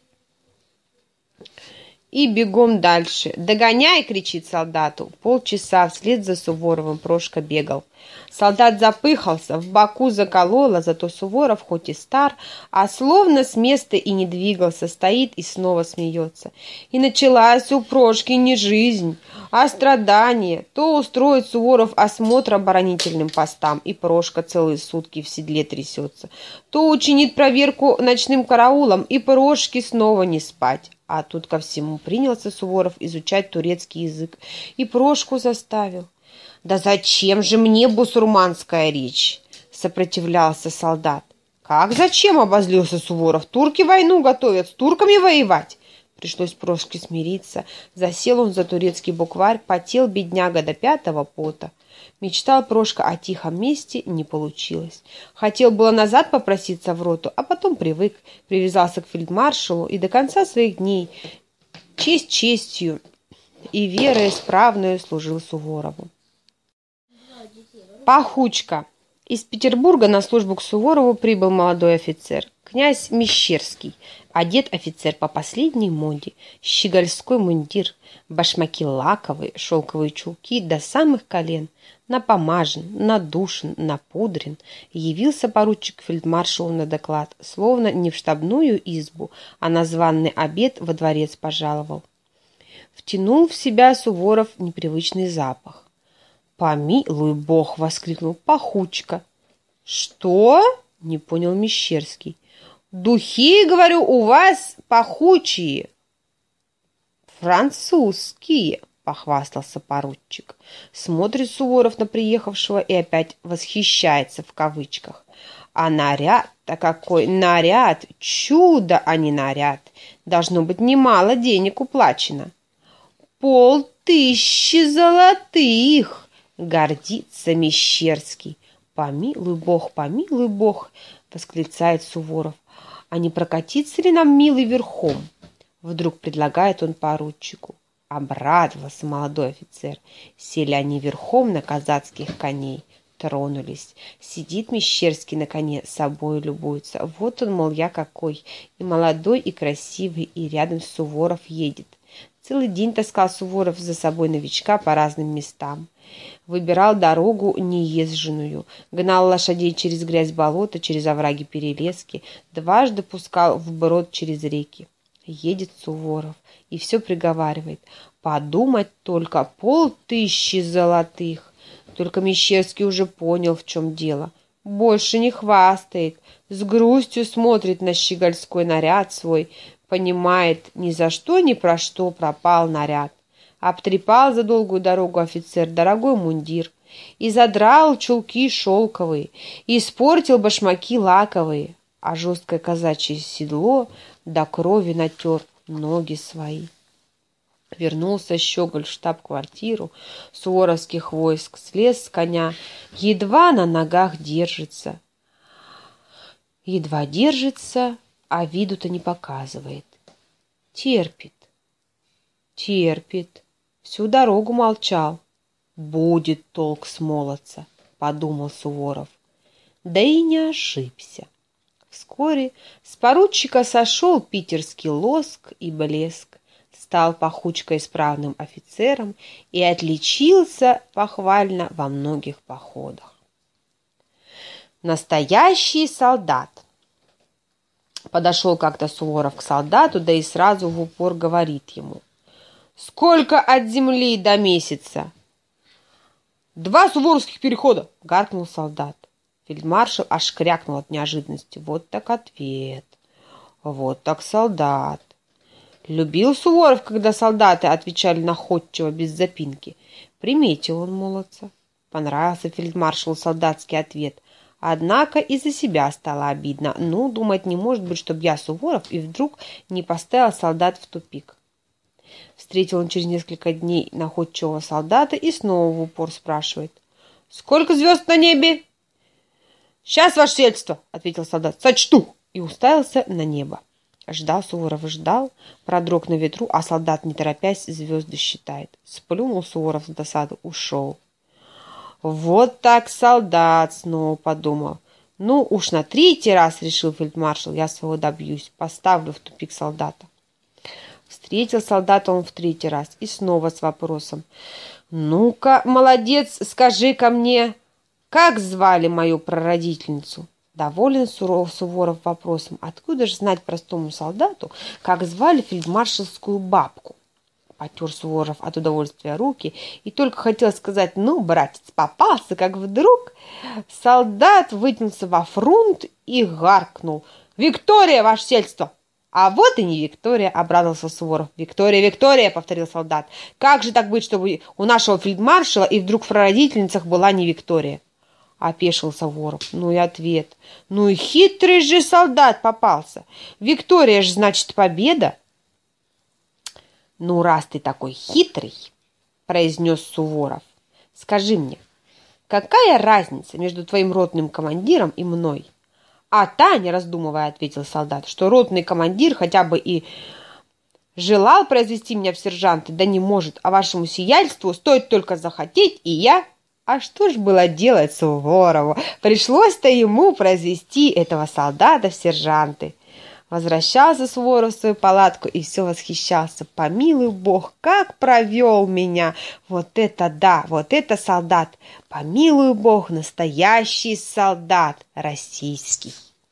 и бегом дальше. «Догоняй!» — кричит солдату. Полчаса вслед за Суворовым Прошка бегал. Солдат запыхался, в боку закололо, зато Суворов, хоть и стар, а словно с места и не двигался, стоит и снова смеется. И началась у Прошки не жизнь, а страдание. То устроит Суворов осмотр оборонительным постам, и Прошка целые сутки в седле трясется. То учинит проверку ночным караулом, и Прошке снова не спать. А тут ко всему принялся Суворов изучать турецкий язык и Прошку заставил. «Да зачем же мне бусурманская речь?» — сопротивлялся солдат. «Как зачем?» — обозлился Суворов. «Турки войну готовят, с турками воевать!» Пришлось Прошке смириться. Засел он за турецкий букварь, потел бедняга до пятого пота. Мечтал Прошка о тихом месте, не получилось. Хотел было назад попроситься в роту, а потом привык, привязался к фельдмаршалу и до конца своих дней честь честью и верой исправную служил Суворову. Пахучка. Из Петербурга на службу к Суворову прибыл молодой офицер, князь Мещерский. Одет офицер по последней моде, щегольской мундир, башмаки лаковые, шелковые чулки до самых колен, напомажен, надушен, напудрен. Явился поручик фельдмаршалу на доклад, словно не в штабную избу, а на званый обед во дворец пожаловал. Втянул в себя Суворов непривычный запах. «Помилуй бог!» — воскликнул Пахучка. «Что?» — не понял Мещерский. «Духи, говорю, у вас пахучие!» «Французские!» — похвастался поручик. Смотрит Суворов на приехавшего и опять восхищается в кавычках. «А наряд-то какой! Наряд! Чудо, а не наряд! Должно быть, немало денег уплачено!» «Полтыщи золотых!» — гордится Мещерский. «Помилуй бог, помилуй бог!» — восклицает Суворов. «А не прокатиться ли нам, милый, верхом?» Вдруг предлагает он поручику. Обрадовался молодой офицер. Сели они верхом на казацких коней. Тронулись. Сидит Мещерский на коне, собою любуется. Вот он, мол, я какой. И молодой, и красивый, и рядом Суворов едет. Целый день таскал Суворов за собой новичка по разным местам. Выбирал дорогу неезженную, гнал лошадей через грязь болота, через овраги перелески, дважды пускал вброд через реки. Едет Суворов и все приговаривает. Подумать только, полтыщи золотых. Только Мещерский уже понял, в чем дело. Больше не хвастает, с грустью смотрит на щегольской наряд свой, понимает, ни за что, ни про что пропал наряд. Обтрепал за долгую дорогу офицер дорогой мундир, и задрал чулки шелковые, и испортил башмаки лаковые, а жесткое казачье седло до крови натер ноги свои. Вернулся Щеголь в штаб-квартиру суворовских войск, слез с коня, едва на ногах держится. Едва держится, а виду-то не показывает. Терпит, терпит. Всю дорогу молчал. Будет толк с молодца, подумал Суворов. Да и не ошибся. Вскоре с поручика сошел питерский лоск и блеск, стал Пахучка исправным офицером и отличился похвально во многих походах. Настоящий солдат. Подошел как-то Суворов к солдату, да и сразу в упор говорит ему: «Сколько от земли до месяца?» «Два суворовских перехода!» — гаркнул солдат. Фельдмаршал аж крякнул от неожиданности. Вот так ответ. Вот так солдат. Любил Суворов, когда солдаты отвечали находчиво, без запинки. Приметил он молодца. Понравился фельдмаршалу солдатский ответ. Однако и за себя стало обидно. Ну, думать не может быть, чтобы я Суворов, и вдруг не поставил солдат в тупик. Встретил он через несколько дней находчивого солдата и снова в упор спрашивает: «Сколько звезд на небе?» «Сейчас, ваше сельство», — ответил солдат, — «сочту», и уставился на небо. Ждал Суворов, ждал, продрог на ветру, а солдат, не торопясь, звезды считает. Сплюнул Суворов с досаду, ушел. Вот так солдат, снова подумал. Ну, уж на третий раз, решил фельдмаршал, я своего добьюсь, поставлю в тупик солдата. Встретил солдата он в третий раз и снова с вопросом. Ну-ка, молодец, скажи-ка мне, как звали мою прародительницу? Доволен Суров Суворов вопросом. Откуда же знать простому солдату, как звали фельдмаршалскую бабку? Потер Суворов от удовольствия руки и только хотел сказать: ну, братец, попался, как вдруг солдат вытянулся во фрунт и гаркнул: «Виктория, ваше сельство!» «А вот и не Виктория», — обрадовался Суворов. «Виктория, Виктория», — повторил солдат. «Как же так быть, чтобы у нашего фельдмаршала и вдруг в прародительницах была не Виктория?» Опешил Суворов. Ну и ответ. Ну и хитрый же солдат попался. Виктория же, значит, победа. Ну, раз ты такой хитрый, произнес Суворов, скажи мне, какая разница между твоим ротным командиром и мной? А та, не раздумывая, ответил солдат, что ротный командир хотя бы и желал произвести меня в сержанты, да не может, а вашему сиятельству стоит только захотеть, и я... А что ж было делать Суворову? Пришлось-то ему произвести этого солдата в сержанты. Возвращался Суворов в свою палатку и все восхищался. Помилуй Бог, как провел меня! Вот это да, вот это солдат! Помилуй Бог, настоящий солдат российский!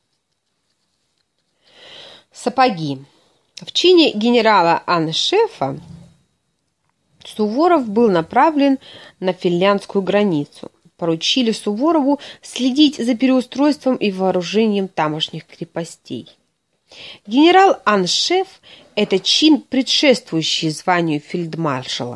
Сапоги. В чине генерала-аншефа Суворов был направлен на финляндскую границу. Поручили Суворову следить за переустройством и вооружением тамошних крепостей. Генерал-аншеф – это чин, предшествующий званию фельдмаршала.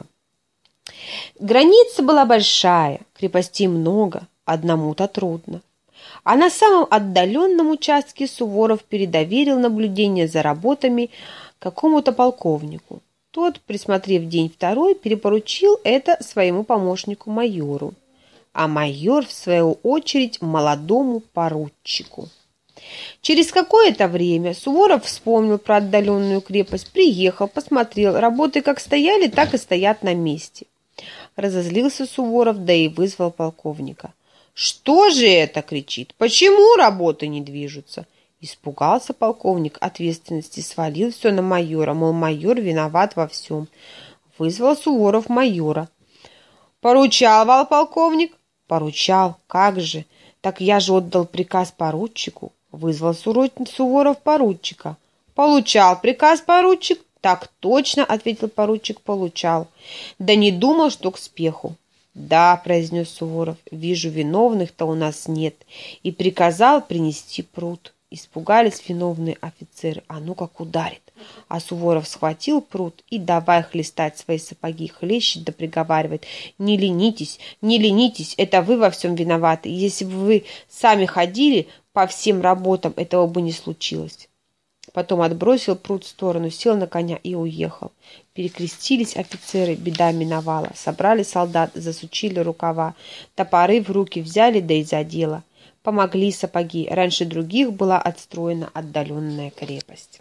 Граница была большая, крепостей много, одному-то трудно. А на самом отдаленном участке Суворов передоверил наблюдение за работами какому-то полковнику. Тот, присмотрев день второй, перепоручил это своему помощнику майору, а майор, в свою очередь, молодому поручику. Через какое-то время Суворов вспомнил про отдаленную крепость, приехал, посмотрел, работы как стояли, так и стоят на месте. Разозлился Суворов, да и вызвал полковника. «Что же это?» — кричит. «Почему работы не движутся?» Испугался полковник ответственности, свалил все на майора, мол, майор виноват во всем. Вызвал Суворов майора. «Поручал, вал полковник?» «Поручал, как же? Так я же отдал приказ поручику». Вызвал Суворов поручика. «Получал приказ поручик?» «Так точно», — ответил поручик, «получал». «Да не думал, что к спеху». «Да», — произнес Суворов, — «вижу, виновных-то у нас нет». И приказал принести пруд. Испугались виновные офицеры, а ну как ударит. А Суворов схватил пруд и давай хлестать свои сапоги, хлещет да приговаривает: «Не ленитесь, не ленитесь, это вы во всем виноваты. Если бы вы сами ходили по всем работам, этого бы не случилось». Потом отбросил пруд в сторону, сел на коня и уехал. Перекрестились офицеры, беда миновала. Собрали солдат, засучили рукава, топоры в руки взяли, да и за дело. Помогли сапоги. Раньше других была отстроена отдаленная крепость.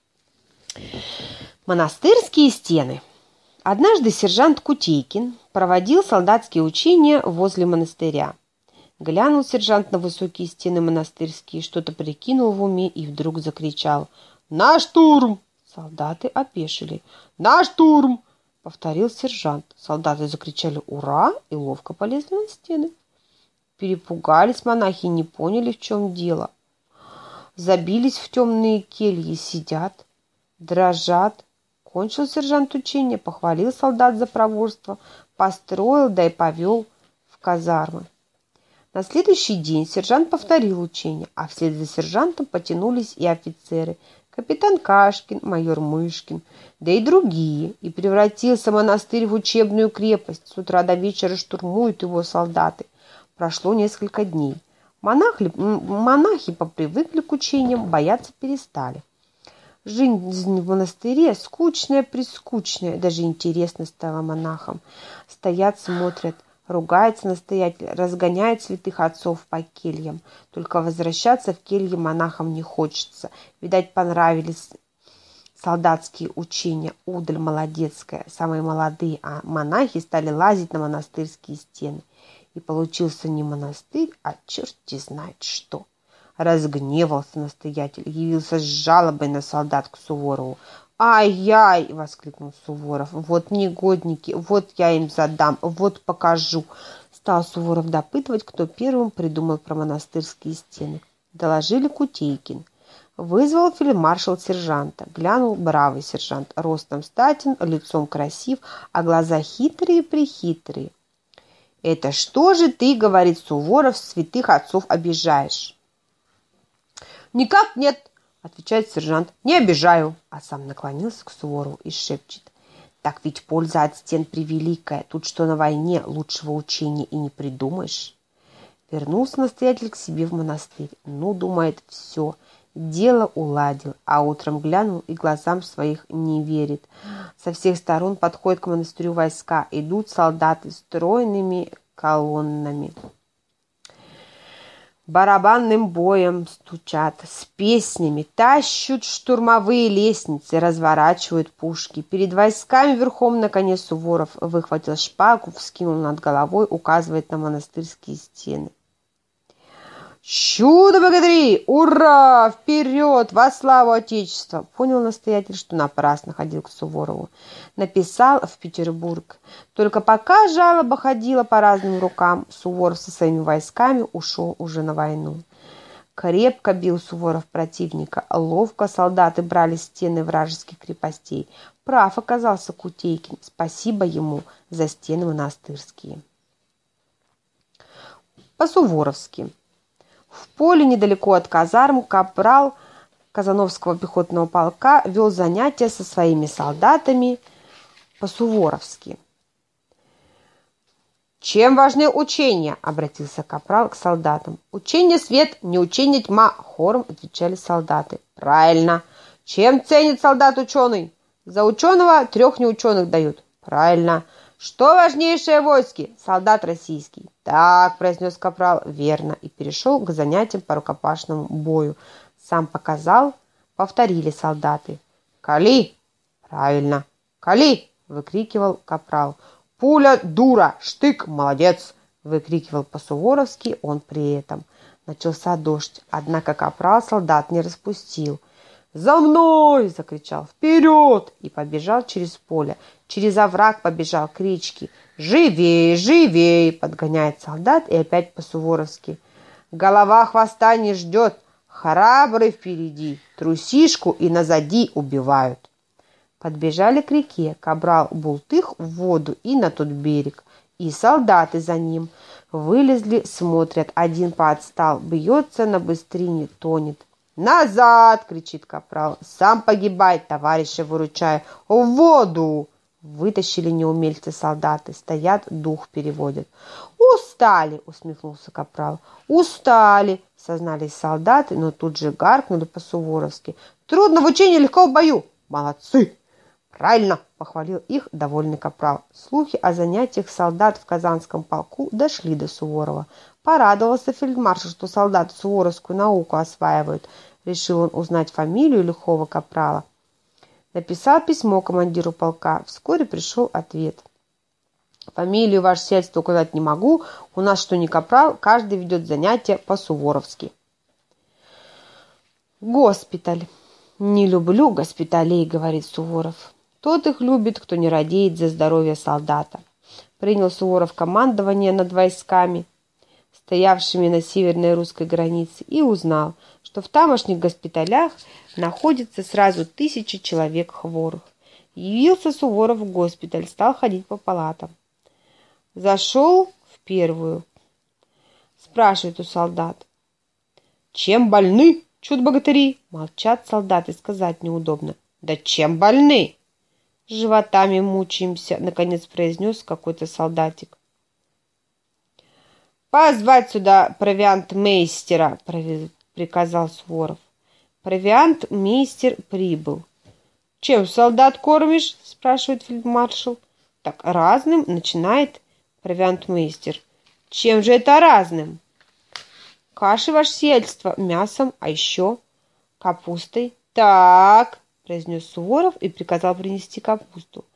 Монастырские стены. Однажды сержант Кутейкин проводил солдатские учения возле монастыря. Глянул сержант на высокие стены монастырские, что-то прикинул в уме и вдруг закричал: «На штурм!» Солдаты опешили. «На штурм!» — повторил сержант. Солдаты закричали «Ура!» и ловко полезли на стены. Перепугались монахи, не поняли, в чем дело. Забились в темные кельи, сидят, дрожат. Кончил сержант учение, похвалил солдат за проворство, построил, да и повел в казармы. На следующий день сержант повторил учение, а вслед за сержантом потянулись и офицеры, капитан Кашкин, майор Мышкин, да и другие, и превратился монастырь в учебную крепость. С утра до вечера штурмуют его солдаты. Прошло несколько дней. Монахи, монахи попривыкли к учениям, бояться перестали. Жизнь в монастыре скучная-прескучная, даже интересно стало монахам. Стоят, смотрят, ругается настоятель, разгоняет святых отцов по кельям. Только возвращаться в кельи монахам не хочется. Видать, понравились солдатские учения, удаль молодецкая, самые молодые, а монахи стали лазить на монастырские стены. и получился не монастырь, а черти знает что. Разгневался настоятель, явился с жалобой на солдат к Суворову. «Ай-яй!» — воскликнул Суворов. «Вот негодники, вот я им задам, вот покажу!» Стал Суворов допытывать, кто первым придумал про монастырские стены. Доложили Кутейкин. Вызвал фельдмаршал сержанта. Глянул бравый сержант, ростом статен, лицом красив, а глаза хитрые-прехитрые. «Это что же ты, — говорит Суворов, — святых отцов обижаешь?» «Никак нет, — отвечает сержант, — не обижаю», а сам наклонился к Суворову и шепчет: «Так ведь польза от стен превеликая, тут что на войне лучшего учения и не придумаешь». Вернулся настоятель к себе в монастырь. Ну, думает, все, дело уладил, а утром глянул и глазам своих не верит. Со всех сторон подходят к монастырю войска, идут солдаты стройными колоннами. Барабанным боем стучат, с песнями, тащут штурмовые лестницы, разворачивают пушки. Перед войсками верхом на коне Суворов выхватил шпагу, вскинул над головой, указывает на монастырские стены. «Чудо-богатыри! Ура! Вперед! Во славу Отечества!» Понял настоятель, что напрасно ходил к Суворову. Написал в Петербург. Только пока жалоба ходила по разным рукам, Суворов со своими войсками ушел уже на войну. Крепко бил Суворов противника, ловко солдаты брали стены вражеских крепостей. Прав оказался Кутейкин, спасибо ему за стены монастырские. По-суворовски. В поле недалеко от казарм капрал Казановского пехотного полка вел занятия со своими солдатами по-суворовски. «Чем важны учения?» — обратился капрал к солдатам. «Учение свет, не учение тьма», — хором отвечали солдаты. «Правильно. Чем ценит солдат ученый?» «За ученого трех неученых дают». «Правильно. Что важнейшее в войске?» «Солдат российский». «Так», — произнес капрал, — «верно», и перешел к занятиям по рукопашному бою. Сам показал, повторили солдаты. «Кали!» «Правильно». «Кали!» — выкрикивал капрал. «Пуля дура! Штык молодец!» — выкрикивал по-суворовски он при этом. Начался дождь, однако капрал солдат не распустил. «За мной!» — закричал. «Вперед!» и побежал через поле. Через овраг побежал к речке. «Живей, живей!» — подгоняет солдат и опять по-суворовски. «Голова хвоста не ждет, храбрый впереди, трусишку и назади убивают». Подбежали к реке, капрал бултых в воду и на тот берег, и солдаты за ним. Вылезли, смотрят, один поотстал, бьется на быстрине, тонет. «Назад!» — кричит капрал. «Сам погибай, товарища выручай! В воду!» Вытащили неумельцы солдаты, стоят, дух переводят. «Устали!» — усмехнулся капрал. «Устали!» — сознались солдаты, но тут же гаркнули по-суворовски. «Трудно в учении, легко в бою!» «Молодцы!» «Правильно!» — похвалил их довольный капрал. Слухи о занятиях солдат в Казанском полку дошли до Суворова. Порадовался фельдмаршал, что солдаты суворовскую науку осваивают. Решил он узнать фамилию лихого капрала. Написал письмо командиру полка. Вскоре пришел ответ. «Фамилию, ваше сельство, указать не могу. У нас что ни капрал, каждый ведет занятия по-суворовски». Госпиталь. «Не люблю госпиталей», — говорит Суворов. «Тот их любит, кто не радеет за здоровье солдата». Принял Суворов командование над войсками, стоявшими на северной русской границе, и узнал, что в тамошних госпиталях находится сразу тысячи человек хворых. Явился Суворов в госпиталь, стал ходить по палатам. Зашел в первую. Спрашивает у солдат: «Чем больны, чудо-богатыри?» Молчат солдаты, сказать неудобно. «Да чем больны?» «Животами мучаемся», — наконец произнес какой-то солдатик. «Позвать сюда провиантмейстера», — приказал Суворов. Провиантмейстер прибыл. «Чем солдат кормишь?» — спрашивает фельдмаршал. «Так разным», — начинает провиантмейстер. «Чем же это разным?» «Кашей, ваше сиятельство, мясом, а еще капустой». «Так», — произнес Суворов и приказал принести капусту.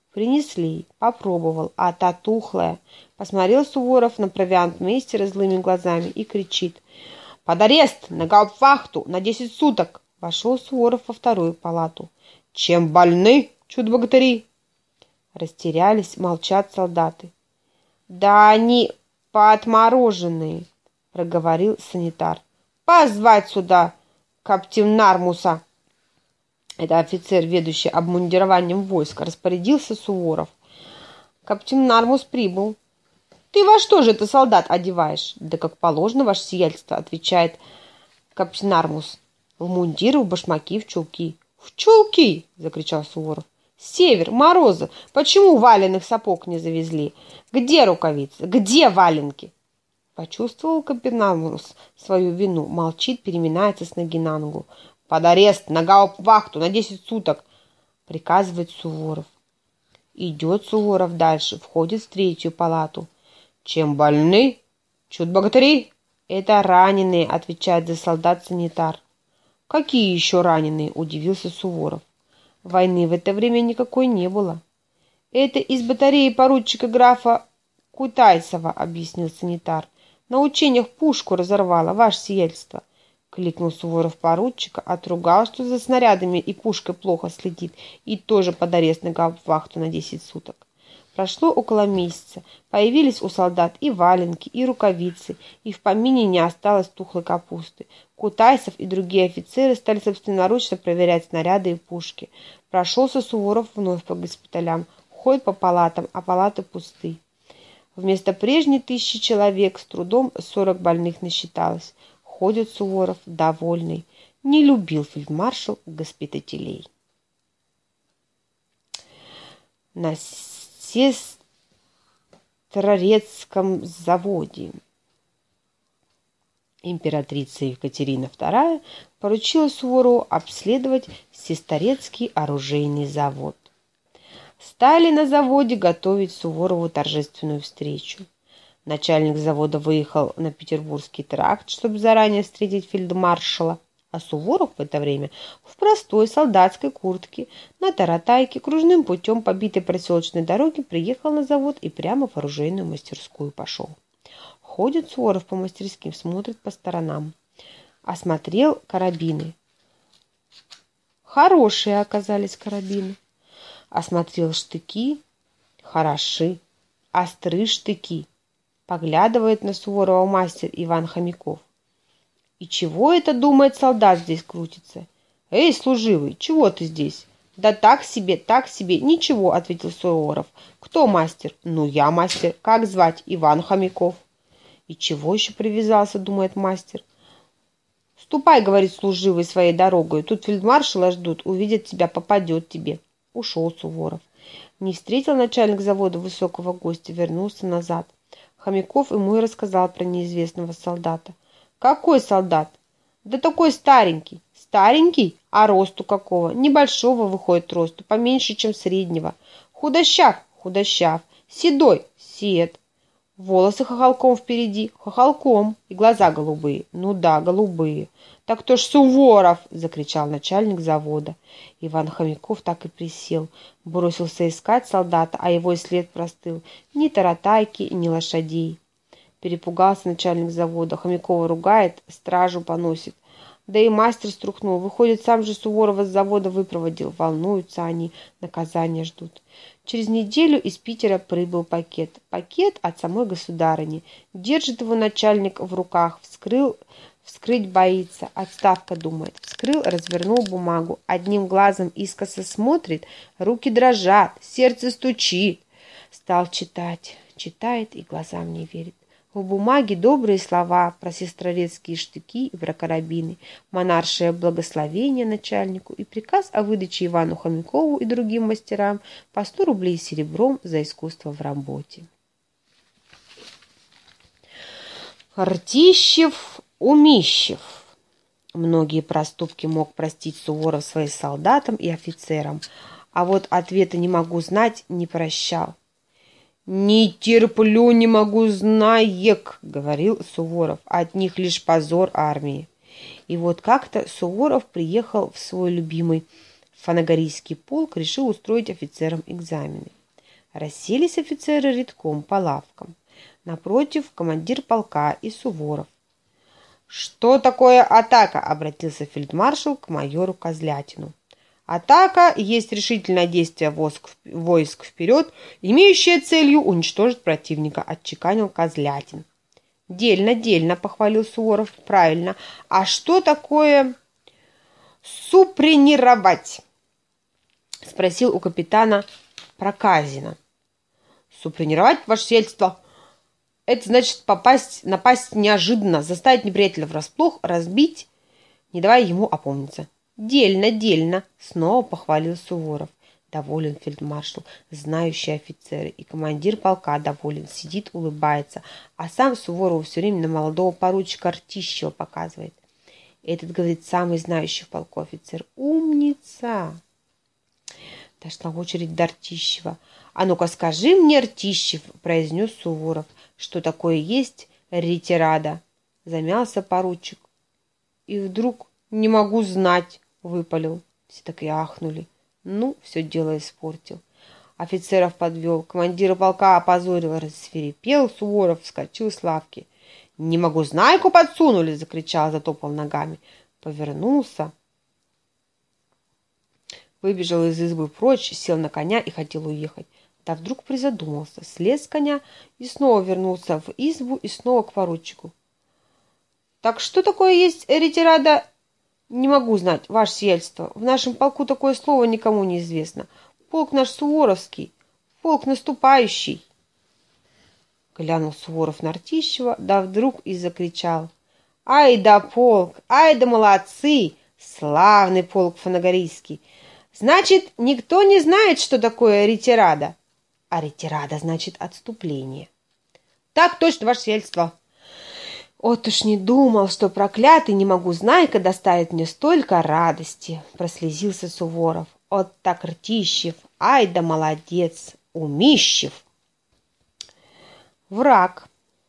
Принесли, попробовал, а та тухлая. Посмотрел Суворов на провиантмейстера злыми глазами и кричит: «Под арест! На гауптвахту! На десять суток!» Вошел Суворов во вторую палату. «Чем больны, чудо-богатыри?» Растерялись, молчат солдаты. «Да они поотмороженные», — проговорил санитар. «Позвать сюда каптенармуса!» Это офицер, ведущий обмундированием войска, распорядился Суворов. Каптенармус прибыл. «Ты во что же это, солдат, одеваешь?» «Да как положено, ваше сиятельство», — отвечает каптенармус. «В мундиры, в башмаки, в чулки». «В чулки!» — закричал Суворов. «Север, морозы! Почему валеных сапог не завезли? Где рукавицы? Где валенки?» Почувствовал каптенармус свою вину, молчит, переминается с ноги на ногу. «Под арест, на гауптвахту, на десять суток!» приказывает Суворов. Идет Суворов дальше, входит в третью палату. «Чем больны? Чудо-богатыри?» «Это раненые», — отвечает за солдат санитар. «Какие еще раненые?» — удивился Суворов. Войны в это время никакой не было. «Это из батареи поручика графа Кутайсова», — объяснил санитар. «На учениях пушку разорвало, ваше сиятельство». Кликнул Суворов поручика, отругал, что за снарядами и пушкой плохо следит, и тоже под арест на гауптвахту на десять суток. Прошло около месяца. Появились у солдат и валенки, и рукавицы, и в помине не осталось тухлой капусты. Кутайсов и другие офицеры стали собственноручно проверять снаряды и пушки. Прошелся Суворов вновь по госпиталям, ходит по палатам, а палаты пусты. Вместо прежней тысячи человек с трудом сорок больных насчиталось. Ходит Суворов довольный. Не любил фельдмаршал госпитателей. На Сестрорецком заводе императрица Екатерина вторая поручила Суворову обследовать Сестрорецкий оружейный завод. Стали на заводе готовить Суворову торжественную встречу. Начальник завода выехал на Петербургский тракт, чтобы заранее встретить фельдмаршала, а Суворов в это время в простой солдатской куртке на таратайке кружным путем по битой проселочной дороге приехал на завод и прямо в оружейную мастерскую пошел. Ходит Суворов по мастерским, смотрит по сторонам. Осмотрел карабины. Хорошие оказались карабины. Осмотрел штыки. Хороши. Остры штыки. Поглядывает на Суворова мастер Иван Хомяков. И чего это, думает, солдат здесь крутится? Эй, служивый, чего ты здесь? Да так себе, так себе, ничего, ответил Суворов. Кто мастер? Ну, я мастер. Как звать? Иван Хомяков. И чего еще привязался, думает мастер. Ступай, говорит служивый, своей дорогой. Тут фельдмаршала ждут, увидят тебя, попадет тебе. Ушел Суворов. Не встретил начальник завода высокого гостя, вернулся назад. Хомяков ему и рассказал про неизвестного солдата. «Какой солдат?» «Да такой старенький». «Старенький? А росту какого?» «Небольшого выходит росту, поменьше, чем среднего». «Худощав?» «Худощав». «Седой?» «Сед». «Волосы хохолком впереди?» «Хохолком». «И глаза голубые?» «Ну да, голубые». «Так кто ж Суворов?» – закричал начальник завода. Иван Хомяков так и присел. Бросился искать солдата, а его и след простыл. Ни таратайки, ни лошадей. Перепугался начальник завода. Хомякова ругает, стражу поносит. Да и мастер струхнул. Выходит, сам же Суворова с завода выпроводил. Волнуются они, наказания ждут. Через неделю из Питера прибыл пакет. Пакет от самой государыни. Держит его начальник в руках. Вскрыл, вскрыть боится. Отставка, думает. Вскрыл, развернул бумагу. Одним глазом искоса смотрит. Руки дрожат, сердце стучит. Стал читать. Читает и глазам не верит. В бумаге добрые слова про сестрорецкие штыки и про карабины, монаршее благословение начальнику и приказ о выдаче Ивану Хомякову и другим мастерам по сто рублей серебром за искусство в работе. Ртищев, Умищев. Многие проступки мог простить Суворов своим солдатам и офицерам, а вот ответа «не могу знать» не прощал. «Не терплю, не могу знаек», — говорил Суворов, — «от них лишь позор армии». И вот как-то Суворов приехал в свой любимый Фанагорийский полк, решил устроить офицерам экзамены. Расселись офицеры редком по лавкам. Напротив командир полка и Суворов. «Что такое атака?» — обратился фельдмаршал к майору Козлятину. «Атака есть решительное действие войск вперед, имеющее целью уничтожить противника», — отчеканил Козлятин. «Дельно, дельно», — похвалил Суворов. «Правильно. А что такое супренировать?» — спросил у капитана Проказина. «Супренировать, ваше сельство, это значит попасть, напасть неожиданно, заставить неприятеля врасплох, разбить, не давая ему опомниться». «Дельно, дельно», — снова похвалил Суворов. Доволен фельдмаршал, знающий офицеры, и командир полка доволен, сидит, улыбается, а сам Суворову все время на молодого поручика Ртищева показывает. Этот, говорит, самый знающий в полку офицер. «Умница!» Дошла очередь до Ртищева. «А ну-ка скажи мне, Ртищев», — произнес Суворов, — «что такое есть ретирада?» Замялся поручик. И вдруг «не могу знать», — выпалил. Все так и ахнули. Ну, все дело испортил. Офицеров подвел, командира полка опозорил, рассвирепел Суворов, вскочил с лавки. «Не могу, знайку подсунули!» — закричал, затопал ногами. Повернулся, выбежал из избы прочь, сел на коня и хотел уехать. Да вдруг призадумался, слез с коня и снова вернулся в избу и снова к поручику. «Так что такое есть ретирада?» «Не могу знать, ваше сиятельство. В нашем полку такое слово никому не известно. Полк наш Суворовский, полк наступающий». Глянул Суворов на Ртищева, да вдруг и закричал. «Ай да полк! Ай да молодцы! Славный полк фанагорийский! Значит, никто не знает, что такое ретирада?» «А ретирада значит отступление». «Так точно, ваше сиятельство». «Вот уж не думал, что проклятый не могу знайка доставит мне столько радости», — прослезился Суворов. «Вот так Ртищев, ай да молодец, Умищев!» Враг.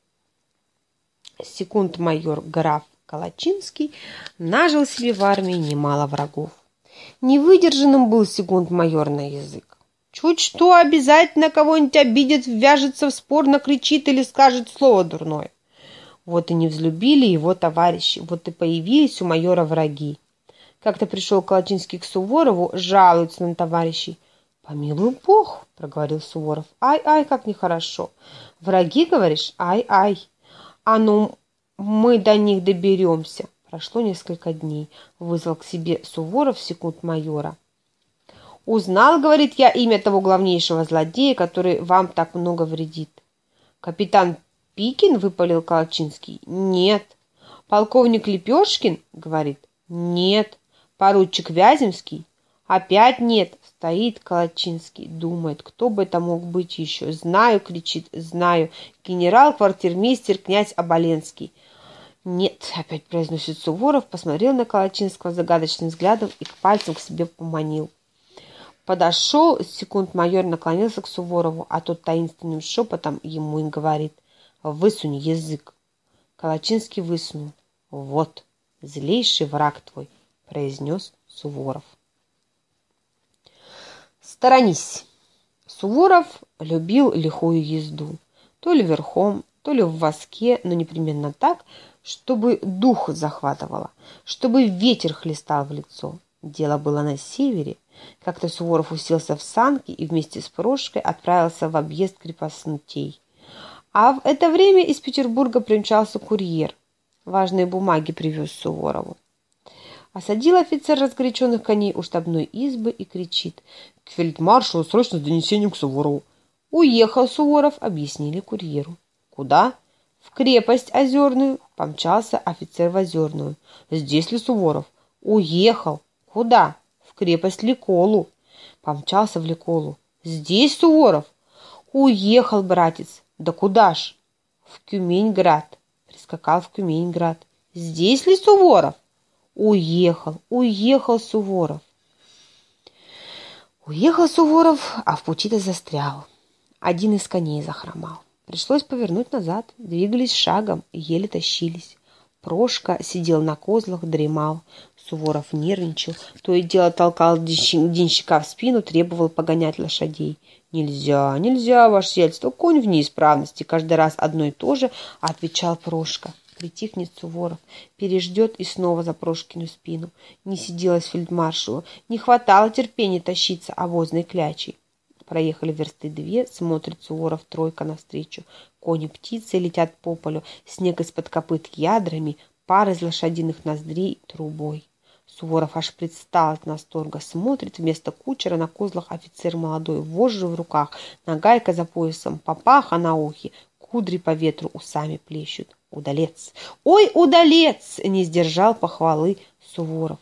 Секунд-майор граф Калачинский нажил себе в армии немало врагов. Невыдержанным был секунд-майор на язык. Чуть что обязательно кого-нибудь обидит, ввяжется в спор, накричит или скажет слово дурное. Вот и не взлюбили его товарищи, вот и появились у майора враги. Как-то пришел Калачинский к Суворову, жалуется на товарищей. «Помилуй Бог», — проговорил Суворов, — «ай-ай, как нехорошо. Враги, говоришь? Ай-ай. А ну, мы до них доберемся». Прошло несколько дней. Вызвал к себе Суворов секунд-майора. «Узнал, — говорит, — я имя того главнейшего злодея, который вам так много вредит». «Капитан Пикин?» — выпалил Калачинский. «Нет». «Полковник Лепешкин?» — говорит. «Нет». «Поручик Вяземский?» «Опять нет». Стоит Калачинский, думает, кто бы это мог быть еще. «Знаю!» — кричит. «Знаю! Генерал-квартирмейстер князь Оболенский». «Нет!» — опять произносит Суворов, посмотрел на Калачинского загадочным взглядом и к пальцам к себе поманил. Подошел, секунд-майор наклонился к Суворову, а тот таинственным шепотом ему и говорит: «Высунь язык». Калачинский высунул. «Вот, злейший враг твой», — произнес Суворов. Сторонись. Суворов любил лихую езду. То ли верхом, то ли в воске, но непременно так, чтобы дух захватывало, чтобы ветер хлестал в лицо. Дело было на севере. Как-то Суворов уселся в санки и вместе с Прошкой отправился в объезд крепостей. А в это время из Петербурга примчался курьер. Важные бумаги привез Суворову. Осадил офицер разгоряченных коней у штабной избы и кричит: «К фельдмаршалу срочно с донесением к Суворову». «Уехал Суворов», — объяснили курьеру. «Куда?» «В крепость Озерную», — помчался офицер в Озерную. «Здесь ли Суворов?» «Уехал». «Куда?» «В крепость Ликолу». Помчался в Ликолу. «Здесь Суворов?» «Уехал, братец». «Да куда ж?» «В Кюмень-град». Прискакал в Кюмень-град. «Здесь ли Суворов?» Уехал, уехал Суворов. Уехал Суворов, а в пути-то застрял. Один из коней захромал. Пришлось повернуть назад. Двигались шагом, еле тащились. Прошка сидел на козлах, дремал. Суворов нервничал, то и дело толкал денщика в спину, требовал погонять лошадей. «Нельзя, нельзя, ваше сельство, конь в неисправности, каждый раз одно и то же», — отвечал Прошка. Притихнет Суворов, переждет и снова за Прошкину спину. Не сиделось фельдмаршалу, не хватало терпения тащиться обозной клячей. Проехали версты две, смотрит Суворов, тройка навстречу. Кони птицы летят по полю, снег из-под копыт ядрами, пар из лошадиных ноздрей трубой. Суворов аж предстал от восторга, смотрит вместо кучера на козлах офицер молодой, вожжи в руках, нагайка за поясом, папаха на ухе, кудри по ветру усами плещут. Удалец! Ой, удалец! Не сдержал похвалы Суворов.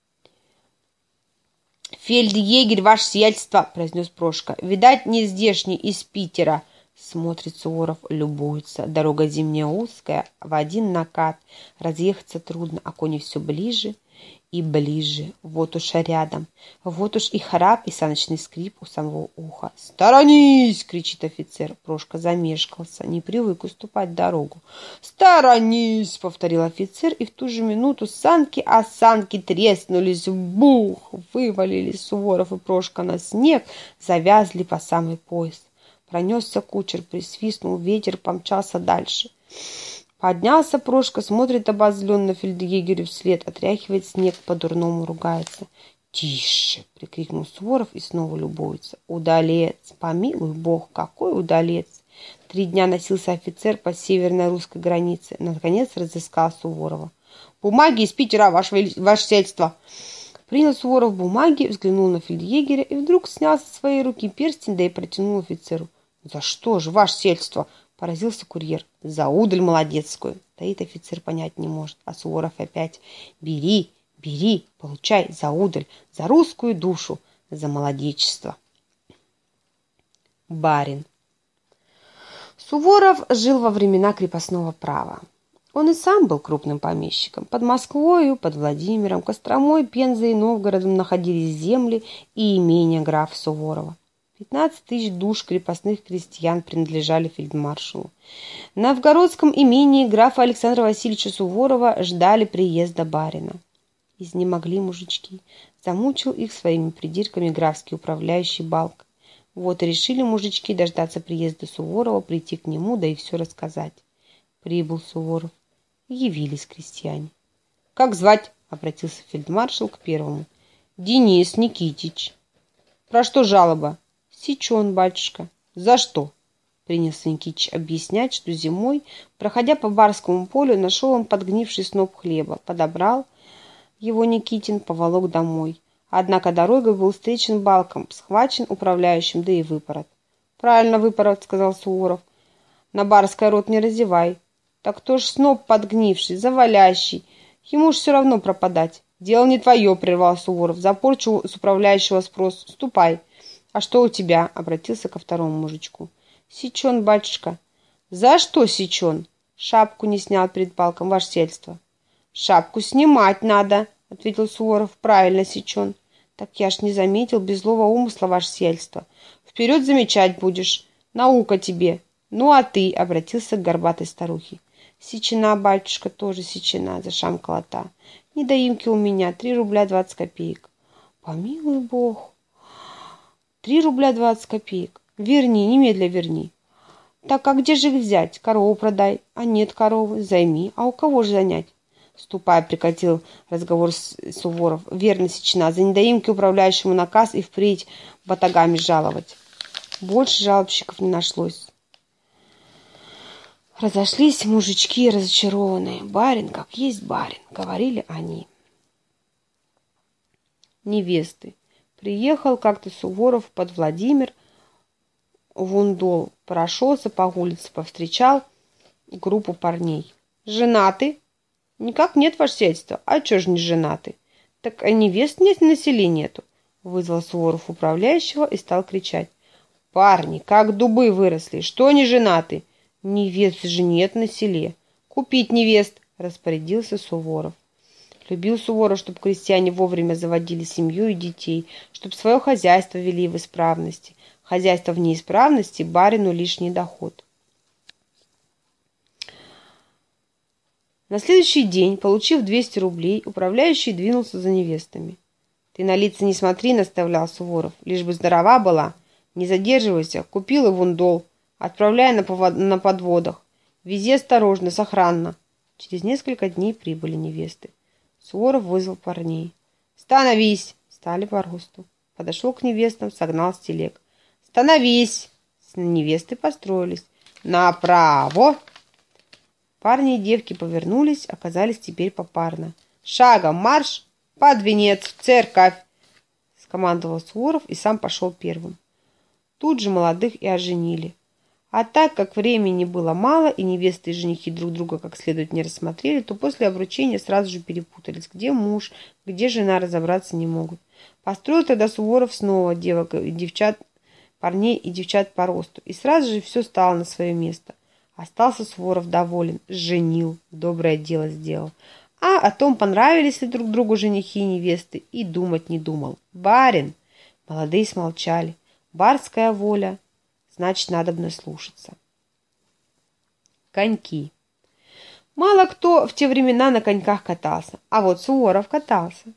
«Фельдъегерь, ваше сиятельство!» — произнес Прошка. «Видать, не здешний, из Питера!» Смотрит Суворов, любуется. Дорога зимняя узкая, в один накат. Разъехаться трудно, а кони все ближе и ближе. Вот уж рядом. Вот уж и храп, и саночный скрип у самого уха. «Сторонись!» — кричит офицер. Прошка замешкался, не привык уступать дорогу. «Сторонись!» — повторил офицер, и в ту же минуту санки, а санки треснулись. Бух! Вывалились Суворов и Прошка на снег, завязли по самый пояс. Пронесся кучер, присвистнул ветер, помчался дальше. Поднялся Прошка, смотрит обозленно фельдъегерю вслед, отряхивает снег, по-дурному ругается. «Тише!» — прикрикнул Суворов и снова любуется. «Удалец! Помилуй бог, какой удалец!» Три дня носился офицер по северной русской границе. Наконец разыскал Суворова. «Бумаги из Питера, ваше, ваше сельство!» Принял Суворов бумаги, взглянул на фельдъегеря и вдруг снял со своей руки перстень, да и протянул офицеру. «За что же, ваше сельство?» — поразился курьер. «За удаль молодецкую». Стоит офицер, понять не может. А Суворов опять: «Бери, бери, получай за удаль, за русскую душу, за молодечество». Барин. Суворов жил во времена крепостного права. Он и сам был крупным помещиком. Под Москвою, под Владимиром, Костромой, Пензой и Новгородом находились земли и имения графа Суворова. Пятнадцать тысяч душ крепостных крестьян принадлежали фельдмаршалу. На новгородском имении графа Александра Васильевича Суворова ждали приезда барина. Изнемогли мужички. Замучил их своими придирками графский управляющий Балк. Вот и решили мужички дождаться приезда Суворова, прийти к нему, да и все рассказать. Прибыл Суворов. Явились крестьяне. «Как звать?» — обратился фельдмаршал к первому. «Денис Никитич». «Про что жалоба?» «Сечен, батюшка». «За что?» Принялся Никитич объяснять, что зимой, проходя по барскому полю, нашел он подгнивший сноп хлеба. Подобрал его Никитин, поволок домой. Однако дорогой был встречен Балком, схвачен управляющим, да и выпорот. «Правильно выпорот», — сказал Суворов. «На барский рот не разевай». «Так кто ж сноп подгнивший, завалящий? Ему ж все равно пропадать». «Дело не твое», — прервал Суворов. «За порчу с управляющего спрос. Ступай». «А что у тебя?» — обратился ко второму мужичку. «Сечен, батюшка». «За что сечен?» «Шапку не снял перед Балком, ваше сельство». «Шапку снимать надо», — ответил Суворов. «Правильно сечен». «Так я ж не заметил, без злого умысла, ваше сельство». «Вперед замечать будешь. Наука тебе». «Ну, а ты?» — обратился к горбатой старухе. «Сечена, батюшка, тоже сечена», — зашамкала та. «Недоимки у меня, три рубля двадцать копеек». «Помилуй бог». «Три рубля двадцать копеек. Верни, немедля верни». «Так, а где же их взять? Корову продай». «А нет коровы, займи. А у кого же занять?» «Ступай», — прекратил разговор с Суворов. «Верно сечена. За недоимки управляющему наказ и впредь батагами жаловать». Больше жалобщиков не нашлось. Разошлись мужички разочарованные. «Барин, как есть барин», — говорили они. Невесты. Приехал как-то Суворов под Владимир в Ундол. Прошелся по улице, повстречал группу парней. «Женаты?» «Никак нет, ваше сельство». «А чё ж не женаты?» «Так а невест нет, на селе нету». Вызвал Суворов управляющего и стал кричать. «Парни, как дубы выросли, что не женаты?» «Невест же нет на селе». «Купить невест», — распорядился Суворов. Любил Суворов, чтобы крестьяне вовремя заводили семью и детей, чтобы свое хозяйство вели в исправности. Хозяйство в неисправности — барину лишний доход. На следующий день, получив двести рублей, управляющий двинулся за невестами. «Ты на лица не смотри», — наставлял Суворов, — «лишь бы здорова была. Не задерживайся, купил и вундол, отправляй на, повод... на подводах. Вези осторожно, сохранно». Через несколько дней прибыли невесты. Суворов вызвал парней. «Становись!» — стали по росту. Подошел к невестам, согнал с телег. «Становись!» Невесты построились. «Направо!» Парни и девки повернулись, оказались теперь попарно. «Шагом марш! Под венец! В церковь!» Скомандовал Суворов и сам пошел первым. Тут же молодых и оженили. А так как времени было мало, и невесты и женихи друг друга как следует не рассмотрели, то после обручения сразу же перепутались. Где муж, где жена, разобраться не могут. Построил тогда Суворов снова девок и девчат, парней и девчат по росту. И сразу же все стало на свое место. Остался Суворов доволен, женил, доброе дело сделал. А о том, понравились ли друг другу женихи и невесты, и думать не думал. Барин! Молодые смолчали. Барская воля, значит, надобно слушаться. Коньки. Мало кто в те времена на коньках катался, а вот Суворов катался.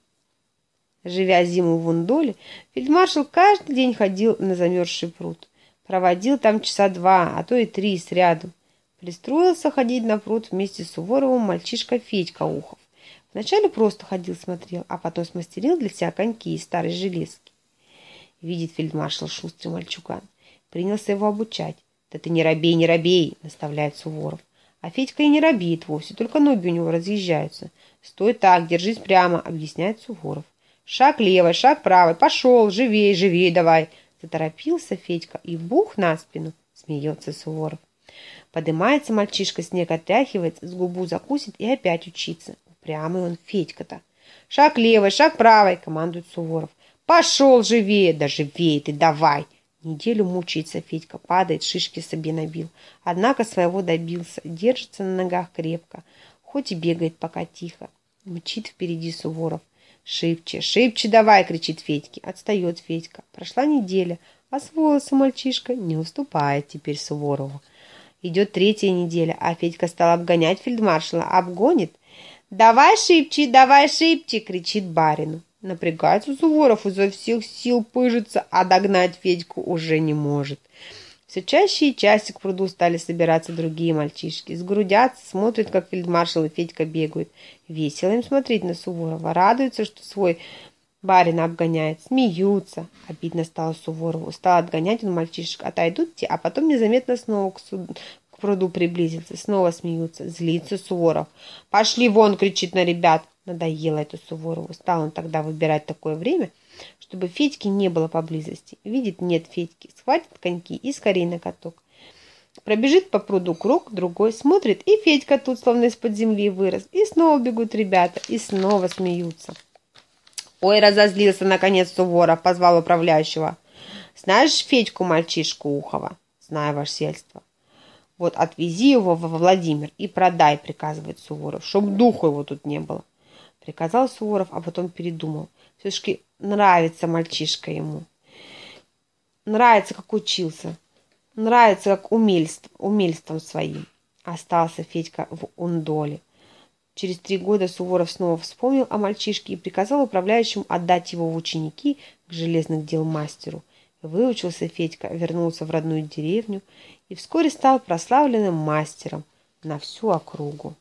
Живя зиму в Вундоле, фельдмаршал каждый день ходил на замерзший пруд. Проводил там часа два, а то и три сряду. Пристроился ходить на пруд вместе с Суворовым мальчишка Федька Ухов. Вначале просто ходил, смотрел, а потом смастерил для себя коньки из старой железки. Видит фельдмаршал шустрый мальчуган. Принялся его обучать. «Да ты не робей, не робей!» — наставляет Суворов. А Федька и не робеет вовсе, только ноги у него разъезжаются. «Стой так, держись прямо!» — объясняет Суворов. «Шаг левой, шаг правой, пошел, живей, живей давай!» Заторопился Федька и бух на спину, смеется Суворов. Подымается мальчишка, снег отряхивается, с губу закусит и опять учится. Упрямый он Федька-то. «Шаг левой, шаг правой!» — командует Суворов. «Пошел живее!» «Да живее ты, давай!» Неделю мучается Федька, падает, шишки себе набил. Однако своего добился, держится на ногах крепко, хоть и бегает пока тихо. Мчит впереди Суворов. «Шибче, шибче давай!» — кричит Федьке. Отстает Федька. Прошла неделя, а с волоса мальчишка не уступает теперь Суворову. Идет третья неделя, а Федька стал обгонять фельдмаршала. Обгонит. «Давай шибче, давай шибче!» — кричит барину. Напрягается Суворов, изо всех сил пыжится, а догнать Федьку уже не может. Все чаще и чаще к пруду стали собираться другие мальчишки. Сгрудятся, смотрят, как фельдмаршал и Федька бегают. Весело им смотреть на Суворова. Радуются, что свой барина обгоняет. Смеются. Обидно стало Суворову. Стал отгонять он мальчишек. Отойдут те, а потом незаметно снова к, суд... к пруду приблизился. Снова смеются. Злится Суворов. «Пошли вон!» — кричит на ребят. Надоело это Суворову. Стал он тогда выбирать такое время, чтобы Федьки не было поблизости. Видит, нет Федьки. Схватит коньки и скорей на каток. Пробежит по пруду круг, другой, смотрит, и Федька тут словно из-под земли вырос. И снова бегут ребята, и снова смеются. «Ой, разозлился, наконец, Суворов!» — позвал управляющего. «Знаешь Федьку, мальчишку Ухова?» «Знаю, ваше сельство». «Вот отвези его во Владимир и продай», — приказывает Суворов, «чтоб духу его тут не было». Приказал Суворов, а потом передумал. Все-таки нравится мальчишка ему. Нравится, как учился. Нравится, как умельств, умельством своим. Остался Федька в Ундоле. Через три года Суворов снова вспомнил о мальчишке и приказал управляющему отдать его в ученики к железных дел мастеру. Выучился Федька, вернулся в родную деревню и вскоре стал прославленным мастером на всю округу.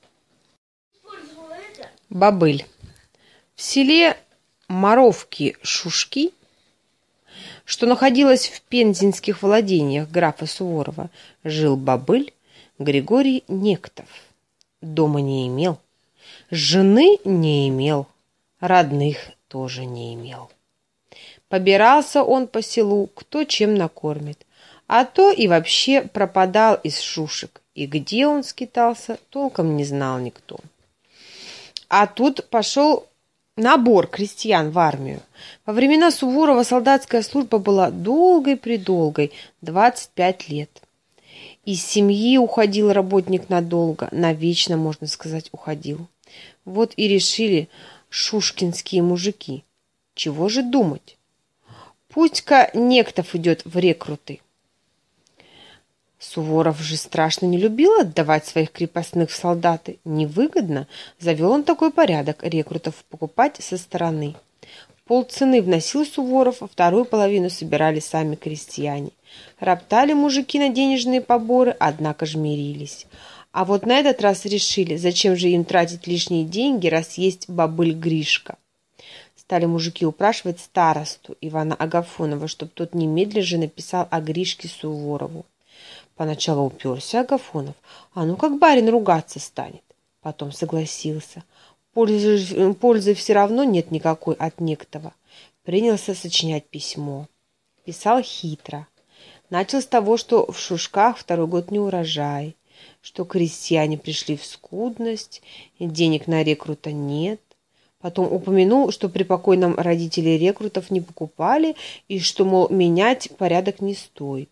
Бобыль. В селе Моровки-Шушки, что находилось в пензенских владениях графа Суворова, жил бобыль Григорий Нектов. Дома не имел, жены не имел, родных тоже не имел. Побирался он по селу, кто чем накормит, а то и вообще пропадал из шушек, и где он скитался, толком не знал никто. А тут пошел набор крестьян в армию. Во времена Суворова солдатская служба была долгой-предолгой, двадцать пять лет. Из семьи уходил работник надолго, навечно, можно сказать, уходил. Вот и решили шушкинские мужики. Чего же думать? Пусть-ка Нектов идет в рекруты. Суворов же страшно не любил отдавать своих крепостных в солдаты. Невыгодно. Завел он такой порядок рекрутов покупать со стороны. Полцены вносил Суворов, а вторую половину собирали сами крестьяне. Роптали мужики на денежные поборы, однако ж мирились. А вот на этот раз решили, зачем же им тратить лишние деньги, раз есть бобыль Гришка. Стали мужики упрашивать старосту Ивана Агафонова, чтоб тот немедленно же написал о Гришке Суворову. Поначалу уперся Агафонов, а ну как барин ругаться станет. Потом согласился. Пользы, пользы все равно нет никакой от некого. Принялся сочинять письмо. Писал хитро. Начал с того, что в Шушках второй год не урожай, что крестьяне пришли в скудность, и денег на рекрута нет. Потом упомянул, что при покойном родители рекрутов не покупали, и что, мол, менять порядок не стоит.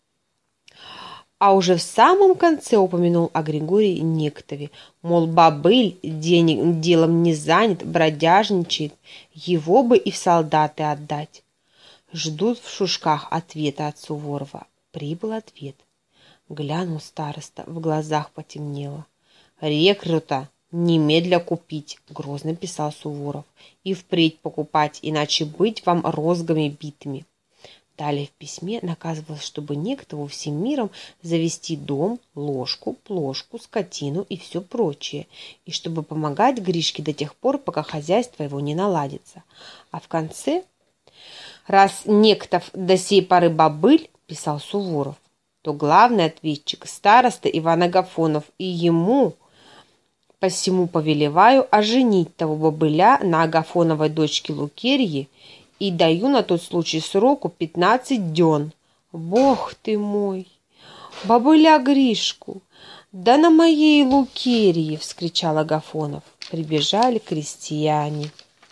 А уже в самом конце упомянул о Григории Нектове, мол, бобыль денег, делом не занят, бродяжничает, его бы и в солдаты отдать. Ждут в Шушках ответа от Суворова. Прибыл ответ. Глянул староста, в глазах потемнело. «Рекрута немедля купить», — грозно писал Суворов, — «и впредь покупать, иначе быть вам розгами битыми». Далее в письме наказывалось, чтобы Нектову всем миром завести дом, ложку, плошку, скотину и все прочее, и чтобы помогать Гришке до тех пор, пока хозяйство его не наладится. А в конце, раз Нектов до сей поры бобыль, писал Суворов, то главный ответчик староста Иван Агафонов, и ему посему повелеваю оженить того бобыля на Агафоновой дочке Лукерьи, и даю на тот случай сроку пятнадцать дён. Бог ты мой! Бобыля Гришку! Да на моей Лукерьи! — вскричал Агафонов. Прибежали крестьяне.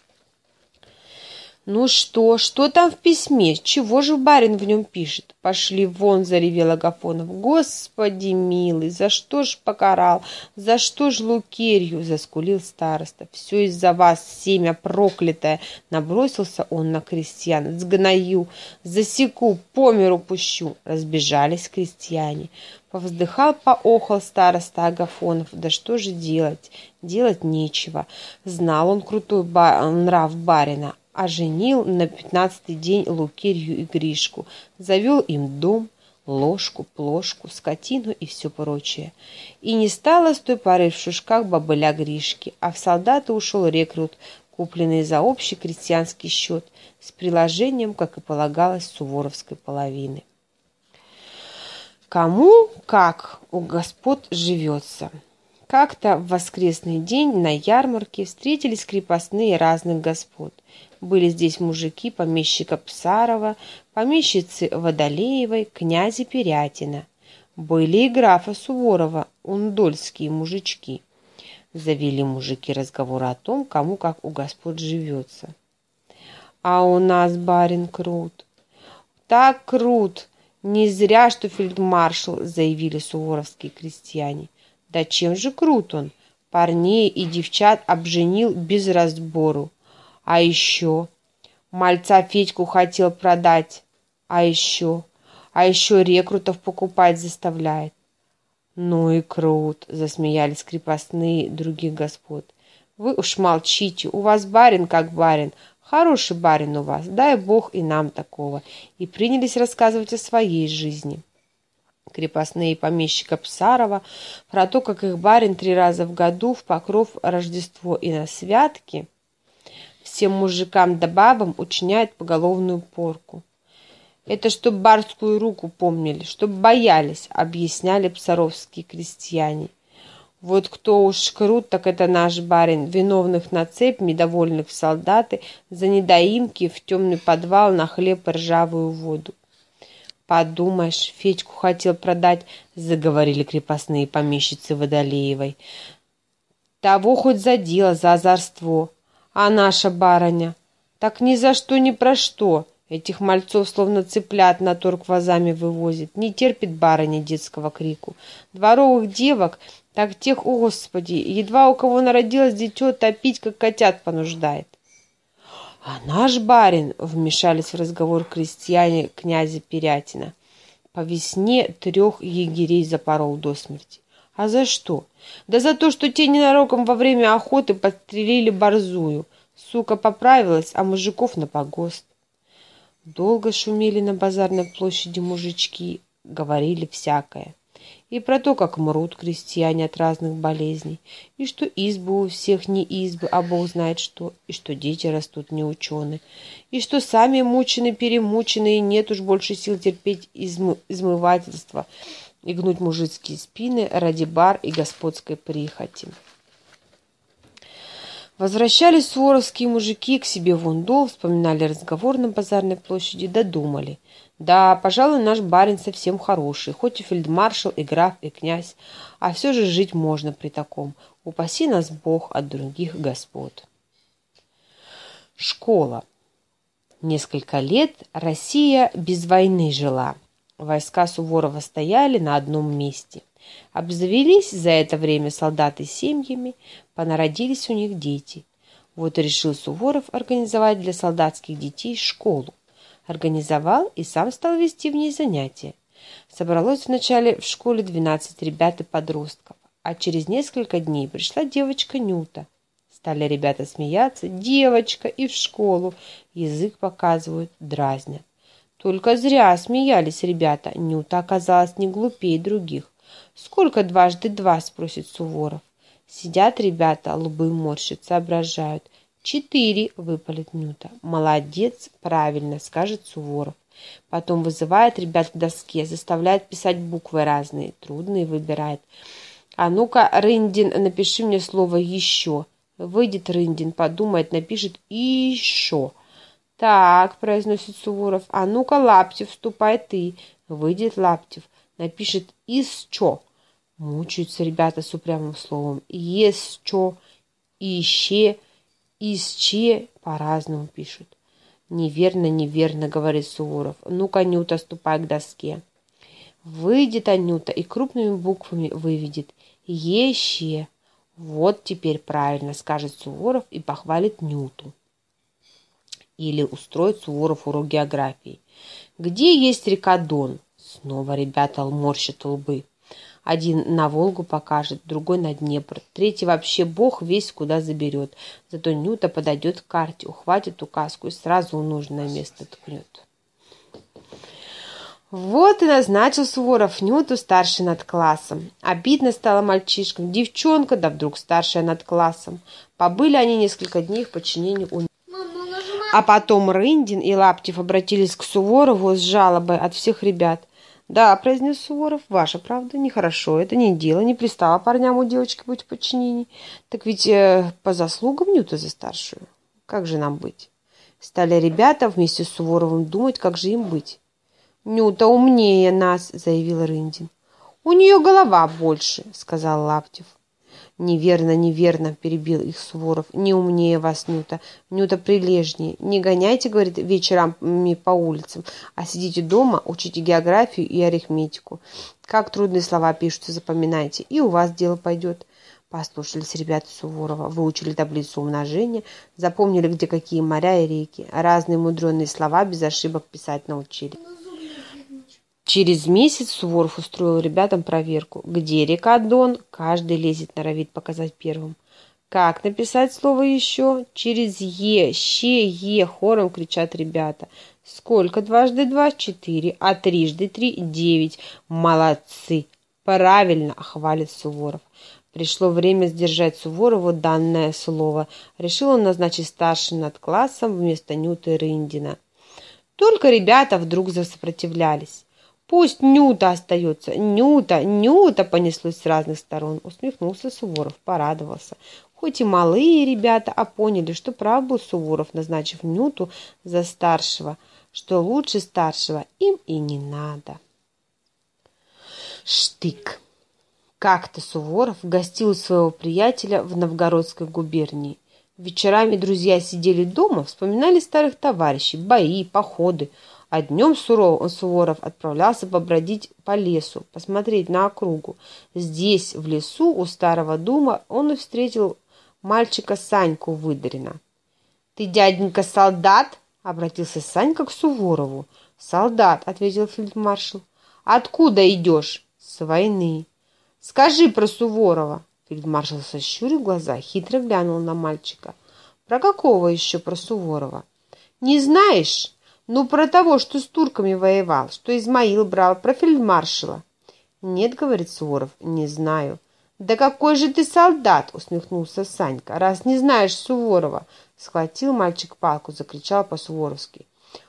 «Ну что, что там в письме? Чего же барин в нем пишет?» «Пошли вон!» — заревел Агафонов. «Господи милый, за что ж покарал? За что ж Лукерью?» — заскулил староста. «Все из-за вас, семя проклятое!» — набросился он на крестьян. «Сгною, засеку, по миру пущу!» Разбежались крестьяне. Повздыхал, поохал староста Агафонов. Да что же делать? Делать нечего. Знал он крутой ба- нрав барина. Оженил на пятнадцатый день Лукерью и Гришку, завел им дом, ложку, плошку, скотину и все прочее. И не стало с той поры в Шушках бобыля Гришки, а в солдаты ушел рекрут, купленный за общий крестьянский счет, с приложением, как и полагалось, суворовской половины. Кому как у господ живется. Как-то в воскресный день на ярмарке встретились крепостные разных господ. Были здесь мужики помещика Псарова, помещицы Водолеевой, князя Перятина. Были и графа Суворова, ундольские мужички. Завели мужики разговор о том, кому как у господ живется. «А у нас барин крут, так крут, не зря, что фельдмаршал», — заявили суворовские крестьяне. «Да чем же крут он? Парней и девчат обженил без разбору. А еще мальца Федьку хотел продать. А еще, а еще рекрутов покупать заставляет». «Ну и крут», — засмеялись крепостные других господ. «Вы уж молчите, у вас барин как барин, хороший барин у вас, дай бог и нам такого». И принялись рассказывать о своей жизни. Крепостные помещика Псарова про то, как их барин три раза в году в Покров, Рождество и на святки всем мужикам да бабам учиняет поголовную порку. «Это чтоб барскую руку помнили, чтоб боялись», — объясняли псаровские крестьяне. «Вот кто уж крут, так это наш барин, виновных на цепь, недовольных в солдаты, за недоимки в темный подвал на хлеб и ржавую воду». «Подумаешь, Федьку хотел продать», — заговорили крепостные помещицы Водолеевой. «Того хоть за дело, за озорство. А наша барыня? Так ни за что, ни про что. Этих мальцов словно цыплят на торг вазами вывозит. Не терпит барыня детского крику. Дворовых девок, так тех, о господи, едва у кого народилось дитё, топить, как котят понуждает». «А наш барин», — вмешались в разговор крестьяне князя Перятина, по весне трех егерей запорол до смерти. А за что? Да за то, что те ненароком во время охоты подстрелили борзую. Сука поправилась, а мужиков на погост. Долго шумели на базарной площади мужички, говорили всякое. И про то, как мрут крестьяне от разных болезней, и что избы у всех не избы, а бог знает что, и что дети растут не ученые, и что сами мучены-перемучены, и нет уж больше сил терпеть измы измывательства и гнуть мужицкие спины ради бар и господской прихоти. Возвращались суворовские мужики к себе в Ундол, вспоминали разговор на базарной площади, додумали. Да, пожалуй, наш барин совсем хороший, хоть и фельдмаршал, и граф, и князь, а все же жить можно при таком. Упаси нас Бог от других господ. Школа. Несколько лет Россия без войны жила. Войска Суворова стояли на одном месте. Обзавелись за это время солдаты семьями, понародились у них дети. Вот и решил Суворов организовать для солдатских детей школу. Организовал и сам стал вести в ней занятия. Собралось вначале в школе двенадцать ребят и подростков, а через несколько дней пришла девочка Нюта. Стали ребята смеяться: девочка и в школу, язык показывают, дразнят. Только зря смеялись ребята, Нюта оказалась не глупее других. «Сколько дважды два?» – спросит Суворов. Сидят ребята, лбы морщат, соображают. «Четыре», – выпалит Нюта. «Молодец, правильно», – скажет Суворов. Потом вызывает ребят к доске, заставляет писать буквы разные, трудные выбирает. «А ну-ка, Рындин, напиши мне слово «еще». Выйдет Рындин, подумает, напишет «еще». «Так», – произносит Суворов. «А ну-ка, Лаптев, вступай ты». Выйдет Лаптев, напишет «исчо». Мучаются ребята с упрямым словом. «Есчо», «ище», «исче» по-разному пишут. «Неверно, неверно», — говорит Суворов. «Ну-ка, Анюта, ступай к доске». Выйдет Анюта и крупными буквами выведет «Еще». «Вот теперь правильно», — скажет Суворов и похвалит Нюту. Или устроит Суворов урок географии. «Где есть река Дон?» Снова ребята морщат лбы. Один на Волгу покажет, другой на Днепр, третий вообще бог весь куда заберет. Зато Нюта подойдет к карте, ухватит указку и сразу в нужное место ткнет. Вот и назначил Суворов Нюту старшей над классом. Обидно стало мальчишкам. Девчонка, да вдруг старшая над классом. Побыли они несколько дней в подчинении у А потом Рындин и Лаптев обратились к Суворову с жалобой от всех ребят. «Да», — произнес Суворов, — «ваша правда, нехорошо, это не дело, не пристало парням у девочки быть в подчинении. Так ведь э, по заслугам Нюта за старшую. Как же нам быть?» Стали ребята вместе с Суворовым думать, как же им быть. «Нюта умнее нас», — заявил Рындин. «У нее голова больше», — сказал Лаптев. «Неверно, неверно», — перебил их Суворов. «Не умнее вас, Нюта. Нюта прилежнее. Не гоняйте, — говорит, — вечерами по улицам, а сидите дома, учите географию и арифметику. Как трудные слова пишутся, запоминайте, и у вас дело пойдет». Послушались ребята Суворова, выучили таблицу умножения, запомнили, где какие моря и реки, разные мудреные слова без ошибок писать научили. Через месяц Суворов устроил ребятам проверку. Где река Дон? Каждый лезет, норовит показать первым. Как написать слово «еще»? Через «е», «ще», «е» хором кричат ребята. Сколько дважды два? Четыре. А трижды три? Девять. Молодцы! Правильно, хвалит Суворов. Пришло время сдержать Суворову данное слово. Решил он назначить старшим над классом вместо Нюты Рындина. Только ребята вдруг засопротивлялись. «Пусть Нюта остается! Нюта! Нюта!» понеслось с разных сторон. Усмехнулся Суворов, порадовался. Хоть и малые ребята, а поняли, что прав был Суворов, назначив Нюту за старшего, что лучше старшего им и не надо. Штык. Как-то Суворов гостил у своего приятеля в Новгородской губернии. Вечерами друзья сидели дома, вспоминали старых товарищей, бои, походы. А днем Суворов отправлялся побродить по лесу, посмотреть на округу. Здесь, в лесу, у старого дума, он и встретил мальчика Саньку Выдрина. «Ты, дяденька, солдат?» — обратился Санька к Суворову. «Солдат», — ответил фельдмаршал. Откуда идешь? С войны. Скажи про Суворова. Фельдмаршал сощурил глаза, хитро глянул на мальчика. Про какого еще про Суворова? Не знаешь? Ну, про того, что с турками воевал, что Измаил брал, про фельдмаршала. Нет, говорит Суворов, не знаю. Да какой же ты солдат, усмехнулся Санька, раз не знаешь Суворова. Схватил мальчик палку, закричал по-суворовски.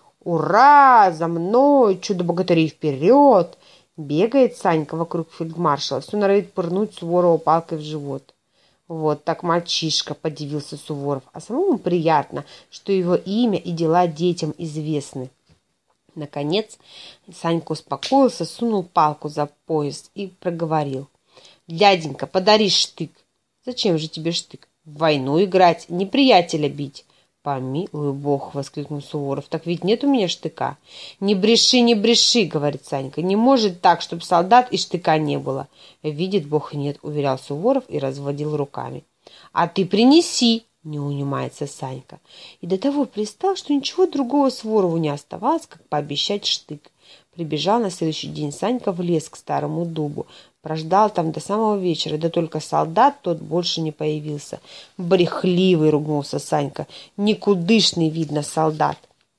Ура! За мной! Чудо-богатырей вперед! Бегает Санька вокруг фельдмаршала, все норовит пырнуть Суворова палкой в живот. Вот так мальчишка, подивился Суворов, а самому приятно, что его имя и дела детям известны. Наконец Санька успокоился, сунул палку за пояс и проговорил. Дяденька, подари штык. Зачем же тебе штык? В войну играть, неприятеля бить. Помилуй бог, воскликнул Суворов, так ведь нет у меня штыка. Не бреши, не бреши, говорит Санька, не может так, чтобы солдат и штыка не было. Видит бог нет, уверял Суворов и разводил руками. А ты принеси, не унимается Санька. И до того пристал, что ничего другого Суворову не оставалось, как пообещать штык. Прибежал на следующий день Санька в лес к старому дубу. Прождал там до самого вечера, да только солдат тот больше не появился. Брехливый, ругнулся Санька, никудышный, видно, солдат.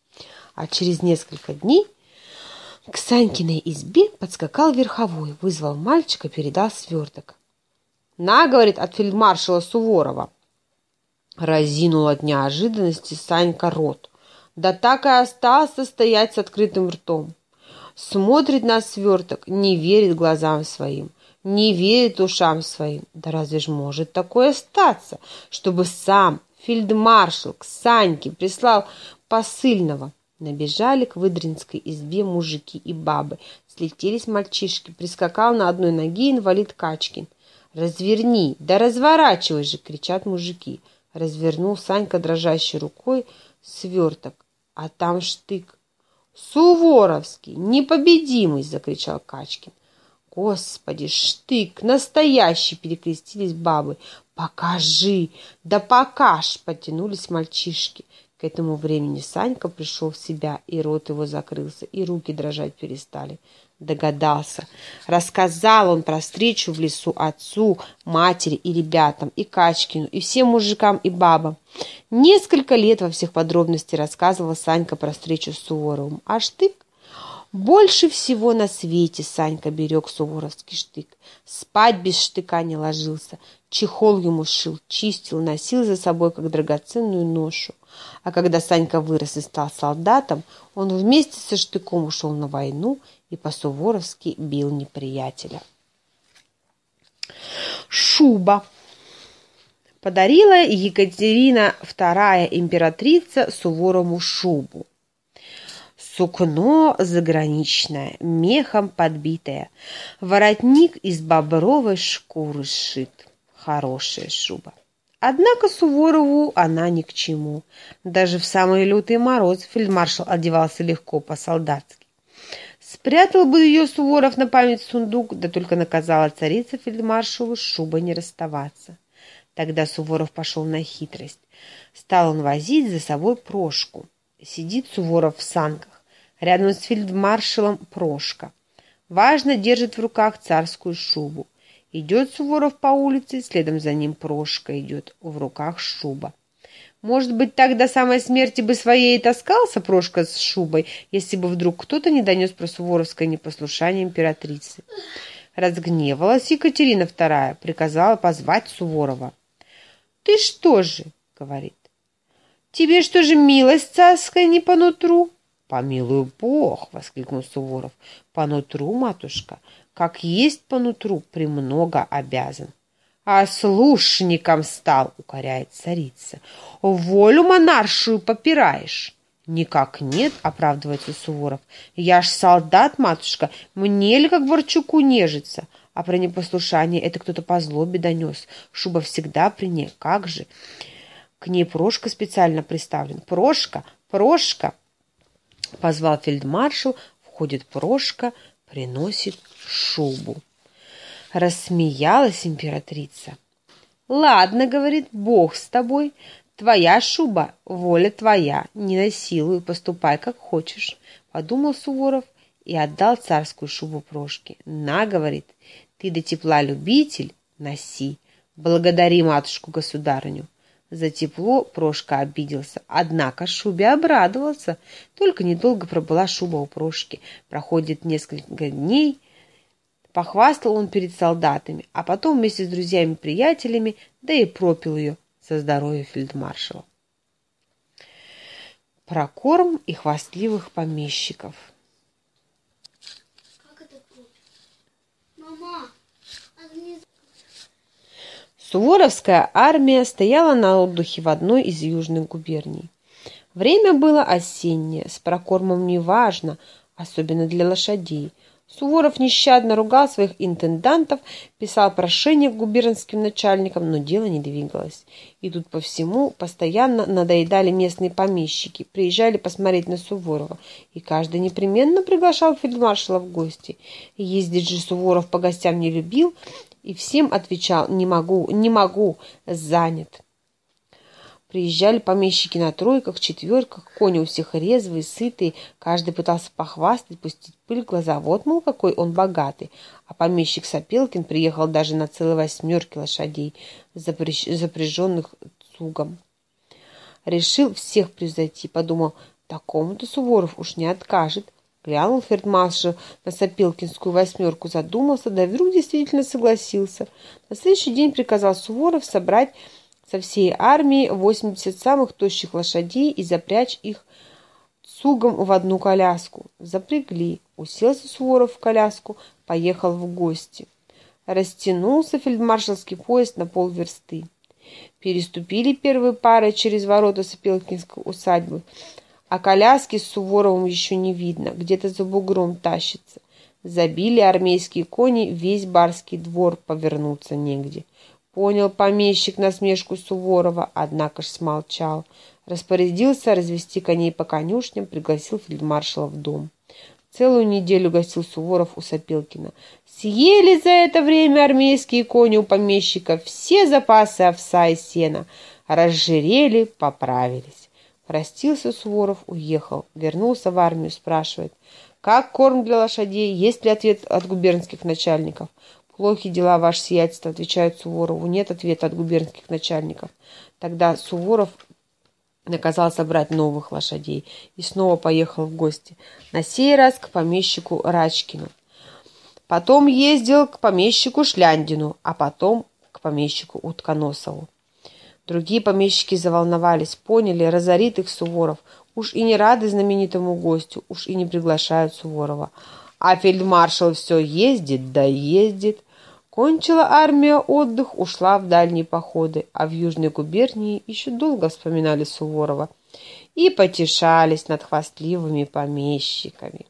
А через несколько дней к Санькиной избе подскакал верховой, вызвал мальчика, передал сверток. На, говорит, от фельдмаршала Суворова. Разинул от неожиданности Санька рот. Да так и остался стоять с открытым ртом. Смотрит на сверток, не верит глазам своим, не верит ушам своим. Да разве ж может такое статься, чтобы сам фельдмаршал к Саньке прислал посыльного? Набежали к выдринской избе мужики и бабы, слетелись мальчишки, прискакал на одной ноге инвалид Качкин. «Разверни, да разворачивай же!» — кричат мужики. Развернул Санька дрожащей рукой сверток, а там штык. «Суворовский, непобедимый!» — закричал Качкин. «Господи, штык, настоящий!» — перекрестились бабы. «Покажи! Да покажь!» — потянулись мальчишки. К этому времени Санька пришел в себя, и рот его закрылся, и руки дрожать перестали. Догадался. Рассказал он про встречу в лесу отцу, матери и ребятам, и Качкину, и всем мужикам и бабам. Несколько лет во всех подробностях рассказывал Санька про встречу с Суворовым. А штык? Больше всего на свете Санька берег суворовский штык. Спать без штыка не ложился. Чехол ему шил, чистил, носил за собой, как драгоценную ношу. А когда Санька вырос и стал солдатом, он вместе со штыком ушел на войну и по-суворовски бил неприятеля. Шуба. Подарила Екатерина вторая императрица Суворову шубу. Сукно заграничное, мехом подбитое, воротник из бобровой шкуры сшит. Хорошая шуба. Однако Суворову она ни к чему. Даже в самый лютый мороз фельдмаршал одевался легко по-солдатски. Спрятал бы ее Суворов на память в сундук, да только наказала царица фельдмаршалу с шубой не расставаться. Тогда Суворов пошел на хитрость. Стал он возить за собой Прошку. Сидит Суворов в санках. Рядом с фельдмаршалом Прошка. Важно держит в руках царскую шубу. Идет Суворов по улице, следом за ним Прошка идет, в руках шуба. Может быть, так до самой смерти бы своей и таскался Прошка с шубой, если бы вдруг кто-то не донес про суворовское непослушание императрицы. Разгневалась Екатерина вторая, приказала позвать Суворова. «Ты что же?» — говорит. «Тебе что же милость царская не по нутру?» «Помилуй бог!» — воскликнул Суворов. «По нутру, матушка, как есть по нутру, премного обязан». «А слушником стал!» — укоряет царица. «Волю монаршую попираешь!» «Никак нет!» — оправдывается Суворов. «Я ж солдат, матушка, мне ли как Ворчуку нежиться? А про непослушание это кто-то по злобе донес. Шуба всегда при ней, как же!» К ней Прошка специально приставлен. «Прошка! Прошка!» Позвал фельдмаршал, входит Прошка, приносит шубу. Рассмеялась императрица. «Ладно, — говорит, — Бог с тобой. Твоя шуба, воля твоя, не насилуй, поступай как хочешь», — подумал Суворов и отдал царскую шубу Прошке. «На, — говорит, — ты до тепла любитель, носи. Благодари матушку-государыню». За тепло Прошка обиделся, однако шубе обрадовался. Только недолго пробыла шуба у Прошки. Проходит несколько дней. Похвастал он перед солдатами, а потом вместе с друзьями-приятелями, да и пропил ее за здоровье фельдмаршала. Прокорм и хвастливых помещиков. Как это пропил? Мама, а не... Суворовская армия стояла на отдыхе в одной из южных губерний. Время было осеннее, с прокормом неважно, особенно для лошадей. Суворов нещадно ругал своих интендантов, писал прошения к губернским начальникам, но дело не двигалось. И тут по всему постоянно надоедали местные помещики, приезжали посмотреть на Суворова, и каждый непременно приглашал фельдмаршала в гости. Ездить же Суворов по гостям не любил, и всем отвечал: «Не могу, не могу, занят». Приезжали помещики на тройках, четверках, кони у всех резвые, сытые, каждый пытался похвастать, пустить пыль в глаза. Вот, мол, какой он богатый. А помещик Сапелкин приехал даже на целые восьмерки лошадей, запряженных цугом. Решил всех превзойти, подумал, такому-то Суворов уж не откажет. Глянул фельдмаршал на Сапелкинскую восьмерку, задумался, да и вдруг действительно согласился. На следующий день приказал Суворов собрать со всей армии восемьдесят самых тощих лошадей и запрячь их цугом в одну коляску. Запрягли. Уселся Суворов в коляску, поехал в гости. Растянулся фельдмаршалский поезд на полверсты. Переступили первые пары через ворота Сапелкинской усадьбы, а коляски с Суворовым еще не видно, где-то за бугром тащится. Забили армейские кони, весь барский двор, повернуться негде. Понял помещик насмешку Суворова, однако ж смолчал. Распорядился развести коней по конюшням, пригласил фельдмаршала в дом. Целую неделю гостил Суворов у Сапелкина. Съели за это время армейские кони у помещика все запасы овса и сена, разжирели, поправились. Простился Суворов, уехал. Вернулся в армию, спрашивает, как корм для лошадей, есть ли ответ от губернских начальников. Плохи дела, ваше сиятельство, отвечают Суворову. Нет ответа от губернских начальников. Тогда Суворов наказал собрать новых лошадей и снова поехал в гости. На сей раз к помещику Рачкину. Потом ездил к помещику Шляндину, а потом к помещику Утконосову. Другие помещики заволновались, поняли, разорит их Суворов. Уж и не рады знаменитому гостю, уж и не приглашают Суворова. А фельдмаршал все ездит да ездит. Кончила армия отдых, ушла в дальние походы, а в Южной губернии еще долго вспоминали Суворова и потешались над хвастливыми помещиками.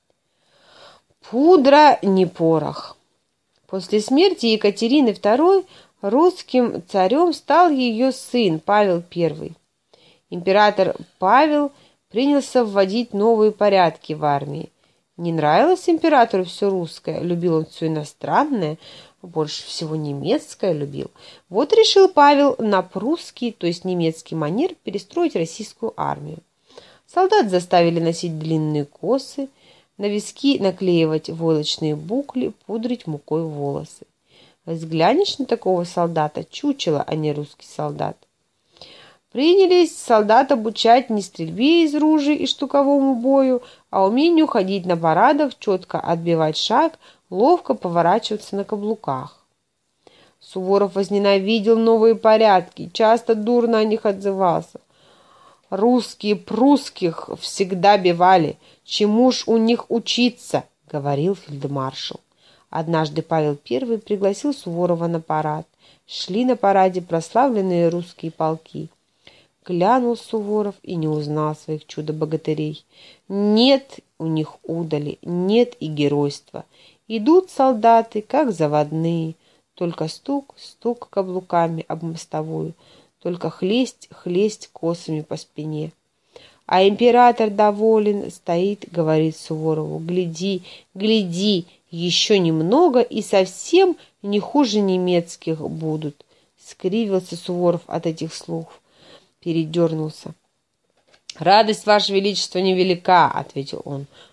Пудра не порох. После смерти Екатерины второй русским царем стал ее сын Павел Первый. Император Павел принялся вводить новые порядки в армии. Не нравилось императору все русское, любил он все иностранное, больше всего немецкое любил. Вот решил Павел на прусский, то есть немецкий манер перестроить российскую армию. Солдат заставили носить длинные косы, на виски наклеивать войлочные букли, пудрить мукой волосы. Взглянешь на такого солдата, чучело, а не русский солдат. Принялись солдат обучать не стрельбе из ружей и штуковому бою, а умению ходить на парадах, четко отбивать шаг, ловко поворачиваться на каблуках. Суворов возненавидел новые порядки, часто дурно о них отзывался. «Русские прусских всегда бивали, чему ж у них учиться?» — говорил фельдмаршал. Однажды Павел Первый пригласил Суворова на парад. Шли на параде прославленные русские полки. Глянул Суворов и не узнал своих чудо-богатырей. Нет у них удали, нет и геройства. Идут солдаты, как заводные, только стук, стук каблуками об мостовую, только хлесть, хлесть косами по спине. А император доволен, стоит, говорит Суворову, гляди, гляди, еще немного и совсем не хуже немецких будут. Скривился Суворов от этих слов. Передернулся. «Радость, ваше величество, невелика», — ответил он.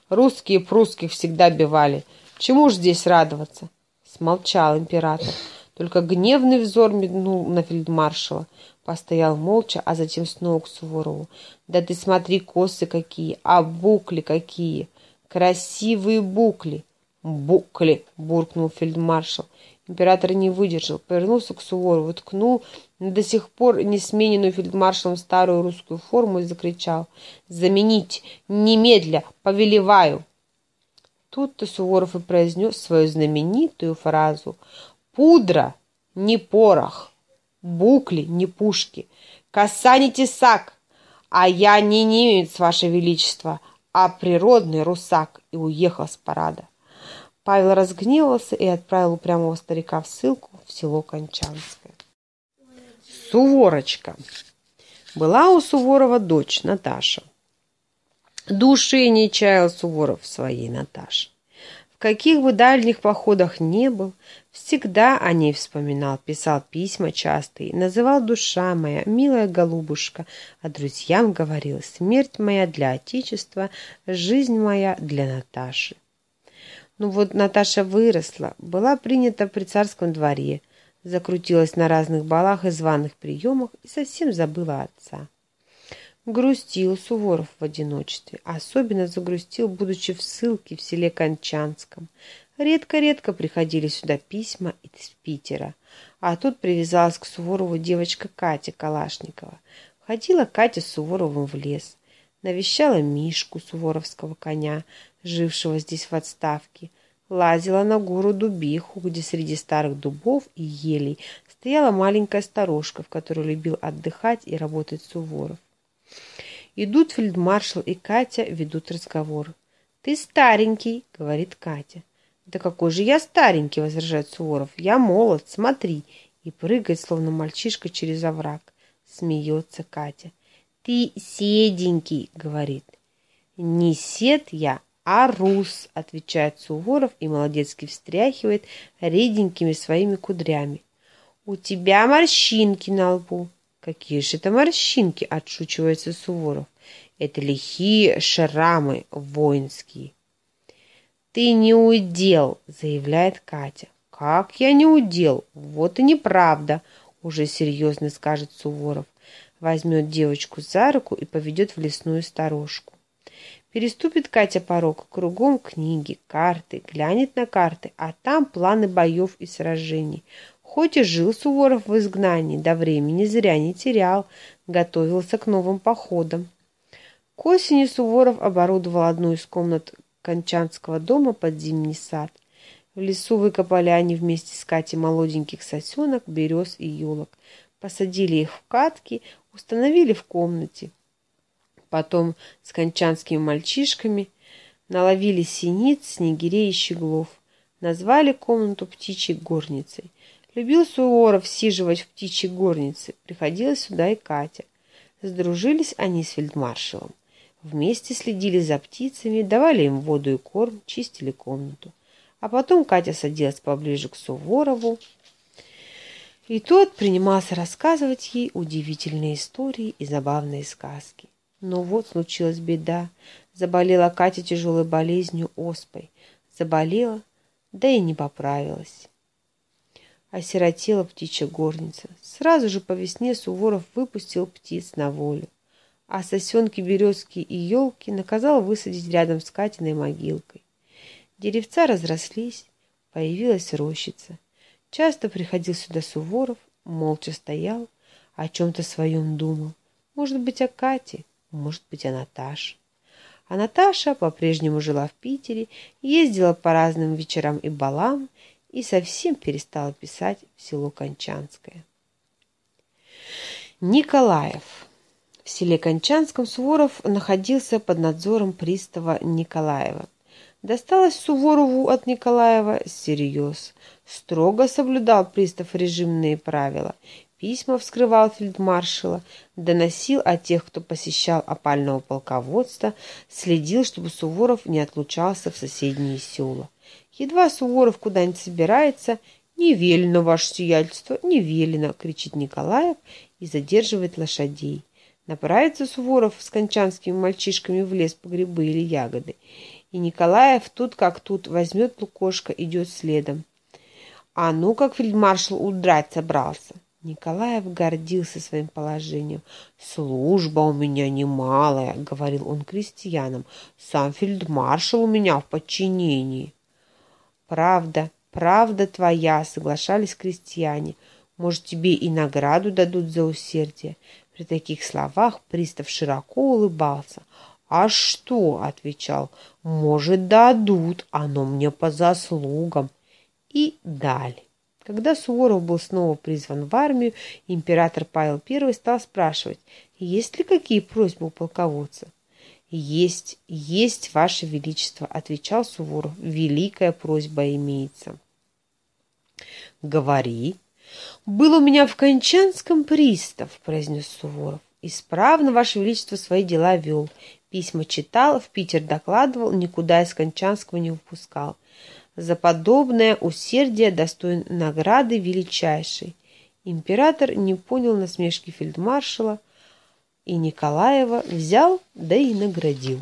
Русские прусских всегда бивали. Чему ж здесь радоваться? Смолчал император. Только гневный взор меднул на фельдмаршала. Постоял молча, а затем снова к Суворову. Да ты смотри, косы какие, а букли какие. Красивые букли. Букли, буркнул фельдмаршал. Император не выдержал, повернулся к Суворову, ткнул на до сих пор не смененную фельдмаршалом старую русскую форму и закричал: «Заменить! Немедля! Повелеваю!» Тут-то Суворов и произнес свою знаменитую фразу: «Пудра не порох, букли не пушки, коса не тесак, а я не немец, ваше величество, а природный русак», и уехал с парада. Павел разгневался и отправил упрямого старика в ссылку в село Кончанское. Суворочка. Была у Суворова дочь Наташа. Души не чаял Суворов в своей Наташе. В каких бы дальних походах не был, всегда о ней вспоминал, писал письма частые, называл: «Душа моя, милая голубушка», а друзьям говорил: «Смерть моя для Отечества, жизнь моя для Наташи». Ну вот Наташа выросла, была принята при царском дворе, закрутилась на разных балах и званых приемах и совсем забыла отца. Грустил Суворов в одиночестве, особенно загрустил, будучи в ссылке в селе Кончанском. Редко-редко приходили сюда письма из Питера, а тут привязалась к Суворову девочка Катя Калашникова. Ходила Катя с Суворовым в лес, навещала Мишку, суворовского коня, жившего здесь в отставке, лазила на гору Дубиху, где среди старых дубов и елей стояла маленькая сторожка, в которой любил отдыхать и работать Суворов. Идут фельдмаршал и Катя, ведут разговор. «Ты старенький», — говорит Катя. «Да какой же я старенький», — возражает Суворов. «Я молод, смотри», и прыгает, словно мальчишка, через овраг. Смеется Катя. «Ты седенький», — говорит. «Не сед я, а рус», — отвечает Суворов и молодецки встряхивает реденькими своими кудрями. «У тебя морщинки на лбу». «Какие же это морщинки?» — отшучивается Суворов. «Это лихие шрамы воинские». «Ты не удел», — заявляет Катя. «Как я не удел? Вот и неправда», — уже серьезно скажет Суворов. Возьмет девочку за руку и поведет в лесную сторожку. Переступит Катя порог, кругом книги, карты, глянет на карты, а там планы боев и сражений. Хоть и жил Суворов в изгнании, да времени зря не терял, готовился к новым походам. К осени Суворов оборудовал одну из комнат Кончанского дома под зимний сад. В лесу выкопали они вместе с Катей молоденьких сосенок, берез и елок. Посадили их в катки, установили в комнате. Потом с кончанскими мальчишками наловили синиц, снегирей и щеглов. Назвали комнату птичьей горницей. Любил Суворов сиживать в птичьей горнице. Приходила сюда и Катя. Сдружились они с фельдмаршалом. Вместе следили за птицами, давали им воду и корм, чистили комнату. А потом Катя садилась поближе к Суворову, и тот принимался рассказывать ей удивительные истории и забавные сказки. Но вот случилась беда. Заболела Катя тяжелой болезнью оспой. Заболела, да и не поправилась. Осиротела птичья горница. Сразу же по весне Суворов выпустил птиц на волю. А сосенки, березки и елки наказал высадить рядом с Катиной могилкой. Деревца разрослись, появилась рощица. Часто приходил сюда Суворов, молча стоял, о чем-то своем думал. Может быть, о Кате, может быть, о Наташе. А Наташа по-прежнему жила в Питере, ездила по разным вечерам и балам и совсем перестала писать в село Кончанское. Николаев. В селе Кончанском Суворов находился под надзором пристава Николаева. Досталось Суворову от Николаева всерьез. Строго соблюдал пристав режимные правила. Письма вскрывал фельдмаршала, доносил о тех, кто посещал опального полководца, следил, чтобы Суворов не отлучался в соседние села. Едва Суворов куда-нибудь собирается: «Не велено, ваше сиятельство, не велено!» — кричит Николаев и задерживает лошадей. Направится Суворов с кончанскими мальчишками в лес по грибы или ягоды. И Николаев тут как тут возьмет лукошко, идет следом. А ну как фельдмаршал удрать собрался. Николаев гордился своим положением. «Служба у меня немалая», — говорил он крестьянам. «Сам фельдмаршал у меня в подчинении». «Правда, правда твоя», — соглашались крестьяне. «Может, тебе и награду дадут за усердие?» При таких словах пристав широко улыбался. «А что?» — отвечал. «Может, дадут, оно мне по заслугам». И дали. Когда Суворов был снова призван в армию, император Павел Первый стал спрашивать, есть ли какие просьбы у полководца. «Есть, есть, Ваше Величество», — отвечал Суворов, — «великая просьба имеется». «Говори». «Был у меня в Кончанском пристав», — произнес Суворов. «Исправно, Ваше Величество, свои дела вел. Письма читал, в Питер докладывал, никуда из Кончанского не выпускал. За подобное усердие достоин награды величайшей». Император не понял насмешки фельдмаршала и Николаева взял, да и наградил.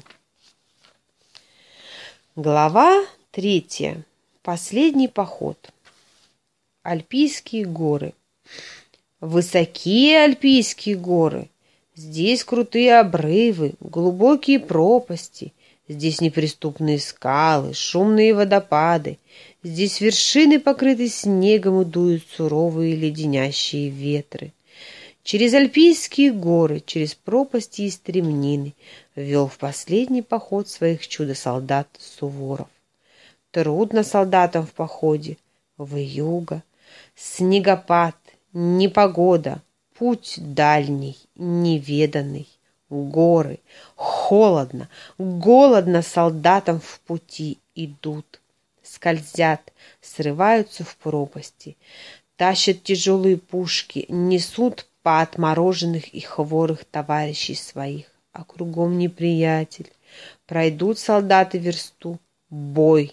Глава третья. Последний поход. Альпийские горы. Высокие Альпийские горы. Здесь крутые обрывы, глубокие пропасти. Здесь неприступные скалы, шумные водопады. Здесь вершины покрыты снегом и дуют суровые леденящие ветры. Через Альпийские горы, через пропасти и стремнины ввел в последний поход своих чудо-солдат Суворов. Трудно солдатам в походе, вьюга, снегопад, непогода, путь дальний, неведанный, горы, холодно, голодно солдатам в пути идут, скользят, срываются в пропасти, тащат тяжелые пушки, несут по отмороженных и хворых товарищей своих, а кругом неприятель. Пройдут солдаты версту, бой.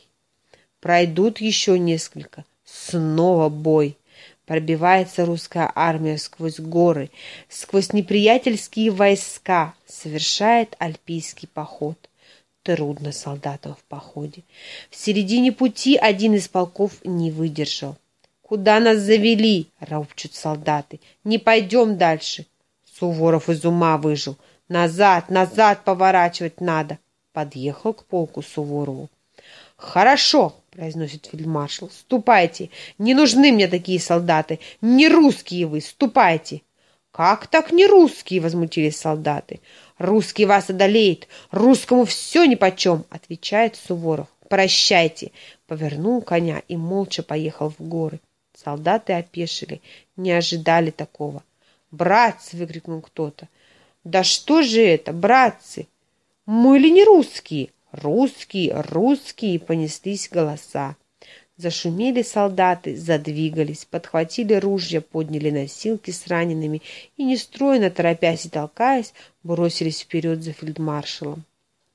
Пройдут еще несколько, снова бой. Пробивается русская армия сквозь горы, сквозь неприятельские войска, совершает альпийский поход. Трудно солдатам в походе. В середине пути один из полков не выдержал. «Куда нас завели?» — ропчут солдаты. «Не пойдем дальше». Суворов из ума выжил. «Назад, назад поворачивать надо». Подъехал к полку Суворову. «Хорошо», — произносит фельдмаршал, — «ступайте. Не нужны мне такие солдаты. Не русские вы, ступайте». «Как так не русские?» — возмутились солдаты. «Русский вас одолеет. Русскому все нипочем», — отвечает Суворов. «Прощайте». Повернул коня и молча поехал в горы. Солдаты опешили, не ожидали такого. «Братцы!» — выкрикнул кто-то. «Да что же это, братцы? Мы ли не русские?» «Русские, русские!» — понеслись голоса. Зашумели солдаты, задвигались, подхватили ружья, подняли носилки с ранеными и, нестройно торопясь и толкаясь, бросились вперед за фельдмаршалом.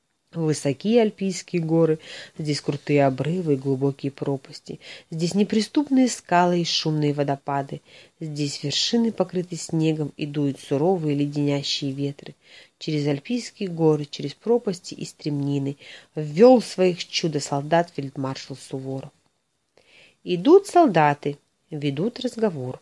Высокие Альпийские горы, здесь крутые обрывы и глубокие пропасти, здесь неприступные скалы и шумные водопады, здесь вершины покрыты снегом и дуют суровые леденящие ветры. Через Альпийские горы, через пропасти и стремнины ввел своих чудо-солдат фельдмаршал Суворов. Идут солдаты, ведут разговор.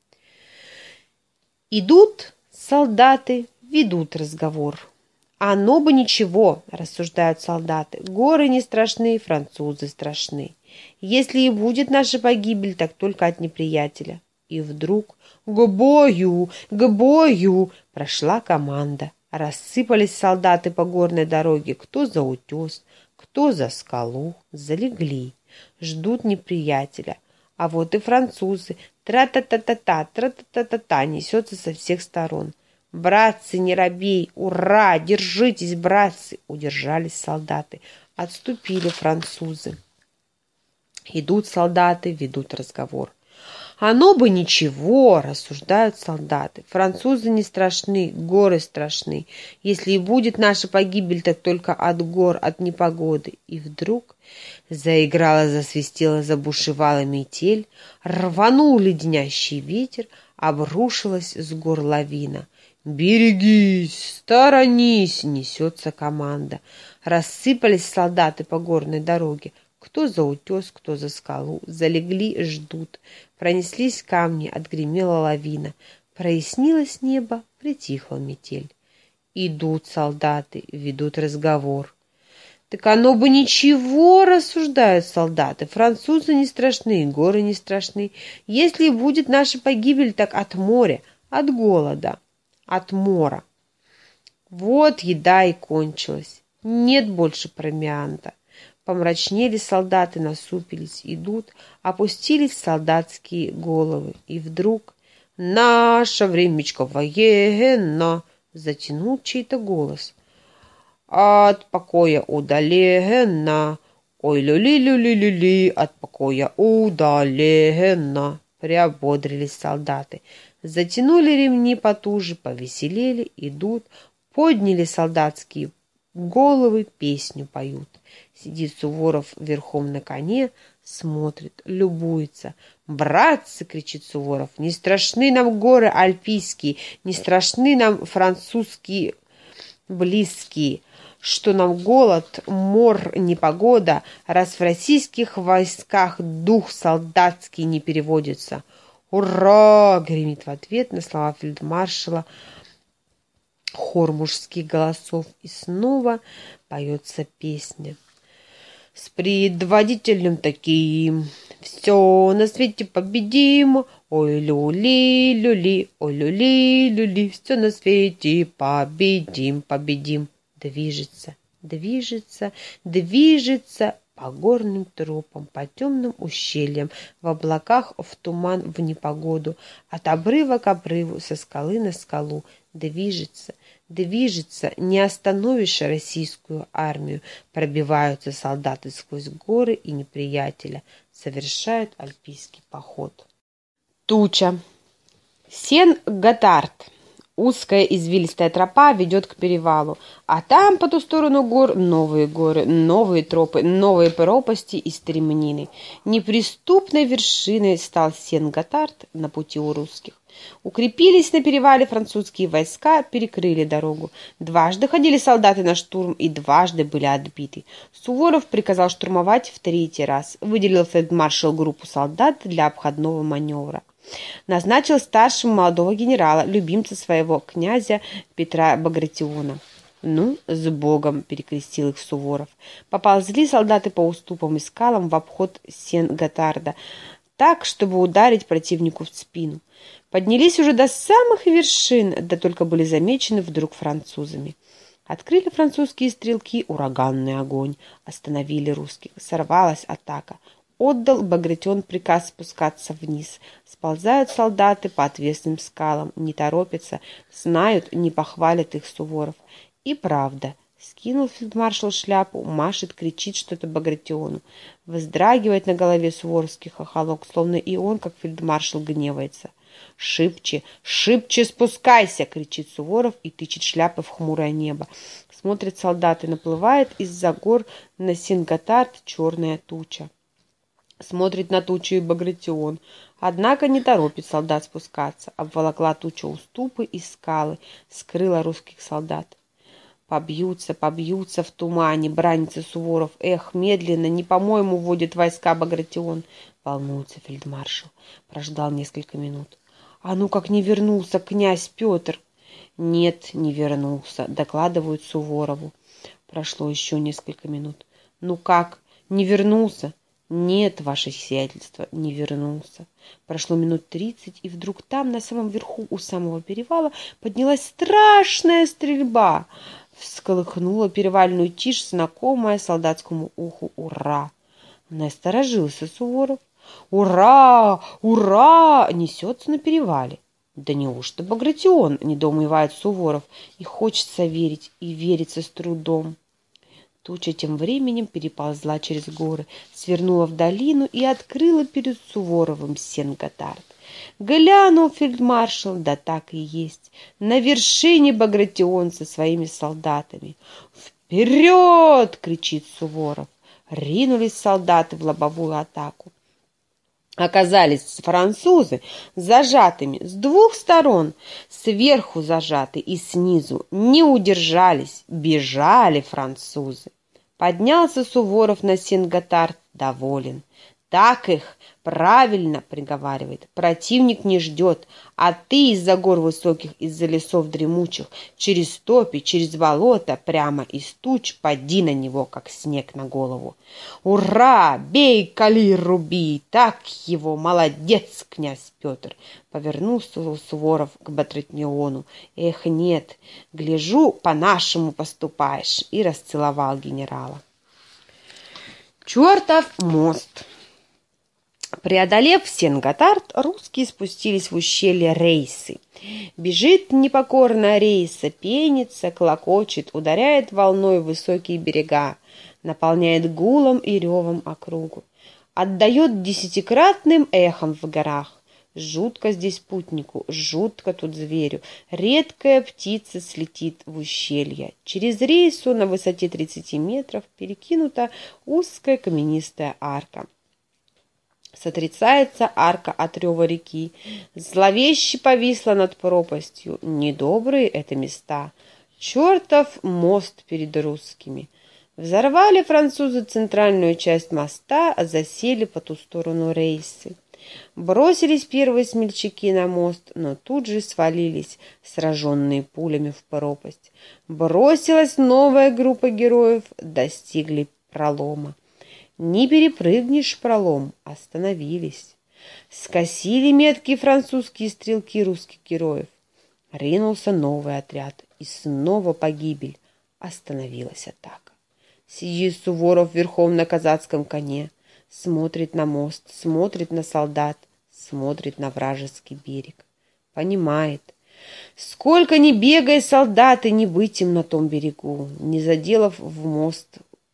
Идут солдаты, ведут разговор. «Оно бы ничего», — рассуждают солдаты. «Горы не страшны, французы страшны. Если и будет наша погибель, так только от неприятеля». И вдруг «К бою! К бою!» прошла команда. Рассыпались солдаты по горной дороге, кто за утес, кто за скалу, залегли. Ждут неприятеля. А вот и французы. Тра-та-та-та-та, тра-та-та-та-та несется со всех сторон. «Братцы, не робей! Ура! Держитесь, братцы!» Удержались солдаты. Отступили французы. Идут солдаты, ведут разговор. «Оно бы ничего!» — рассуждают солдаты. «Французы не страшны, горы страшны. Если и будет наша погибель, так только от гор, от непогоды». И вдруг заиграла, засвистела, забушевала метель, рванул леденящий ветер, обрушилась с гор лавина. «Берегись, сторонись!» — несется команда. Рассыпались солдаты по горной дороге. Кто за утес, кто за скалу. Залегли, ждут. Пронеслись камни, отгремела лавина. Прояснилось небо, притихла метель. Идут солдаты, ведут разговор. «Так оно бы ничего», — рассуждают солдаты. «Французы не страшны, горы не страшны. Если будет наша погибель, так от моря, от голода, от мора. Вот еда и кончилась. Нет больше промианта». Помрачнели солдаты, насупились, идут, опустились солдатские головы. И вдруг «Наше времечко военно!» затянул чей-то голос. «От покоя удаленно! Ой, люли-люли-люли! От покоя удаленно!» Приободрились солдаты. Затянули ремни потуже, повеселели, идут, подняли солдатские головы, песню поют. Сидит Суворов верхом на коне, смотрит, любуется. «Братцы!» — кричит Суворов. «Не страшны нам горы альпийские, не страшны нам французские близкие, что нам голод, мор, непогода, раз в российских войсках дух солдатский не переводится». «Ура!» — гремит в ответ на слова фельдмаршала хор мужских голосов, и снова поется песня. «С предводителем таким все на свете победим, ой, люли, люли, ой, люли, люли, все на свете победим, победим». Движется, движется, движется по горным тропам, по темным ущельям, в облаках, в туман, в непогоду, от обрыва к обрыву, со скалы на скалу. Движется, движется, не остановишь российскую армию. Пробиваются солдаты сквозь горы и неприятеля, совершают альпийский поход. Туча. Сен-Готард. Узкая извилистая тропа ведет к перевалу, а там по ту сторону гор новые горы, новые тропы, новые пропасти и стремнины. Неприступной вершиной стал Сен-Готард на пути у русских. Укрепились на перевале французские войска, перекрыли дорогу. Дважды ходили солдаты на штурм и дважды были отбиты. Суворов приказал штурмовать в третий раз. Выделил фельдмаршал группу солдат для обходного маневра. Назначил старшим молодого генерала, любимца своего князя Петра Багратиона. «Ну, с Богом!» — перекрестил их Суворов. Поползли солдаты по уступам и скалам в обход Сен-Готарда, так, чтобы ударить противнику в спину. Поднялись уже до самых вершин, да только были замечены вдруг французами. Открыли французские стрелки ураганный огонь, остановили русских. Сорвалась атака. Отдал Багратион приказ спускаться вниз. Сползают солдаты по отвесным скалам, не торопятся, знают, не похвалит их Суворов. И правда, скинул фельдмаршал шляпу, машет, кричит что-то Багратиону. Вздрагивает на голове суворовский хохолок, словно и он, как фельдмаршал, гневается. «Шибче, шибче спускайся!» — кричит Суворов и тычет шляпой в хмурое небо. Смотрят солдаты, наплывает из-за гор на Сен-Готард черная туча. Смотрит на тучу и Багратион, однако не торопит солдат спускаться. Обволокла туча уступы и скалы, скрыла русских солдат. Побьются, побьются в тумане, бранится Суворов. Эх, медленно, не по-моему водит войска Багратион. Волнуется фельдмаршал. Прождал несколько минут. А ну как не вернулся князь Петр? Нет, не вернулся, докладывают Суворову. Прошло еще несколько минут. Ну как, не вернулся? Нет, ваше сиятельство, не вернулся. Прошло минут тридцать, и вдруг там, на самом верху, у самого перевала, поднялась страшная стрельба. Всколыхнула перевальную тишь, знакомая солдатскому уху «Ура!». Насторожился Суворов. «Ура! Ура!» несется на перевале. Да неужто Багратион, недоумевает Суворов, и хочется верить, и верится с трудом. Туча тем временем переползла через горы, свернула в долину и открыла перед Суворовым Сен-Готард. Глянул фельдмаршал, да так и есть, на вершине Багратион со своими солдатами. «Вперед!» — кричит Суворов. Ринулись солдаты в лобовую атаку. Оказались французы зажатыми с двух сторон, сверху зажаты и снизу. Не удержались, бежали французы. Поднялся Суворов на Сен-Готард, доволен. Так их правильно приговаривает. Противник не ждет, а ты из-за гор высоких, из-за лесов дремучих, через топи, через болото, прямо из туч, поди на него, как снег на голову. Ура! Бей, кали, руби! Так его! Молодец, князь Петр! Повернулся Суворов к Батратиону. Эх, нет, гляжу, по-нашему поступаешь. И расцеловал генерала. Чертов мост. Преодолев Сен-Готард, русские спустились в ущелье Рейсы. Бежит непокорная Рейса, пенится, клокочет, ударяет волной в высокие берега, наполняет гулом и ревом округу, отдает десятикратным эхом в горах. Жутко здесь путнику, жутко тут зверю. Редкая птица слетит в ущелье. Через Рейсу на высоте тридцати метров перекинута узкая каменистая арка. Сотрясается арка от рева реки, зловеще повисла над пропастью. Недобрые это места. Чертов мост перед русскими. Взорвали французы центральную часть моста, а засели по ту сторону Рейсы. Бросились первые смельчаки на мост, но тут же свалились, сраженные пулями в пропасть. Бросилась новая группа героев, достигли пролома. Не перепрыгнешь пролом, остановились. Скосили меткие французские стрелки русских героев. Ринулся новый отряд, и снова погибель. Остановилась атака. Сидит Суворов верхом на казацком коне, смотрит на мост, смотрит на солдат, смотрит на вражеский берег. Понимает, сколько ни бегай, солдаты, не быть им на том берегу, не заделав в мост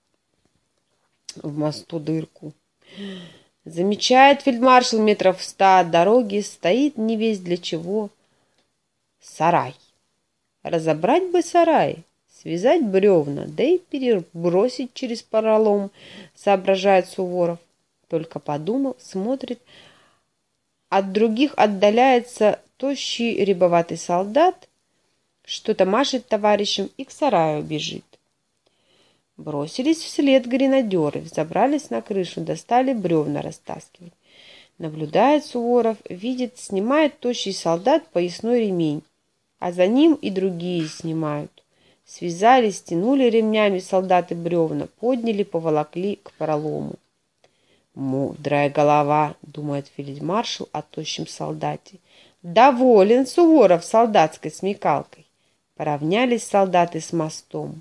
в мосту дырку. Замечает фельдмаршал метров в ста от дороги, стоит не весть для чего сарай. Разобрать бы сарай, связать бревна, да и перебросить через пролом, соображает Суворов. Только подумал, смотрит, от других отдаляется тощий рябоватый солдат, что-то машет товарищем и к сараю бежит. Бросились вслед гренадеры, взобрались на крышу, достали бревна растаскивать. Наблюдает Суворов, видит, снимает тощий солдат поясной ремень, а за ним и другие снимают. Связали, стянули ремнями солдаты бревна, подняли, поволокли к пролому. Мудрая голова, думает фельдмаршал о тощем солдате. Доволен Суворов солдатской смекалкой. Поравнялись солдаты с мостом.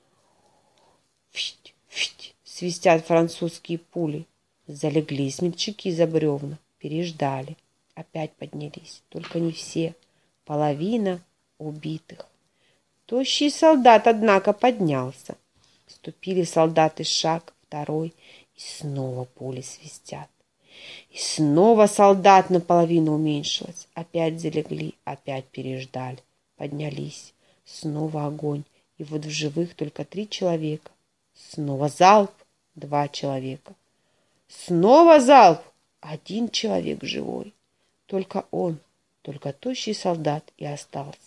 Фить, фить, свистят французские пули. Залегли смельчаки за бревна, переждали. Опять поднялись, только не все. Половина убитых. Тощий солдат, однако, поднялся. Ступили солдаты шаг, второй, и снова пули свистят. И снова солдат наполовину уменьшилось. Опять залегли, опять переждали. Поднялись. Снова огонь. И вот в живых только три человека. Снова залп. Два человека. Снова залп. Один человек живой. Только он, только тощий солдат и остался.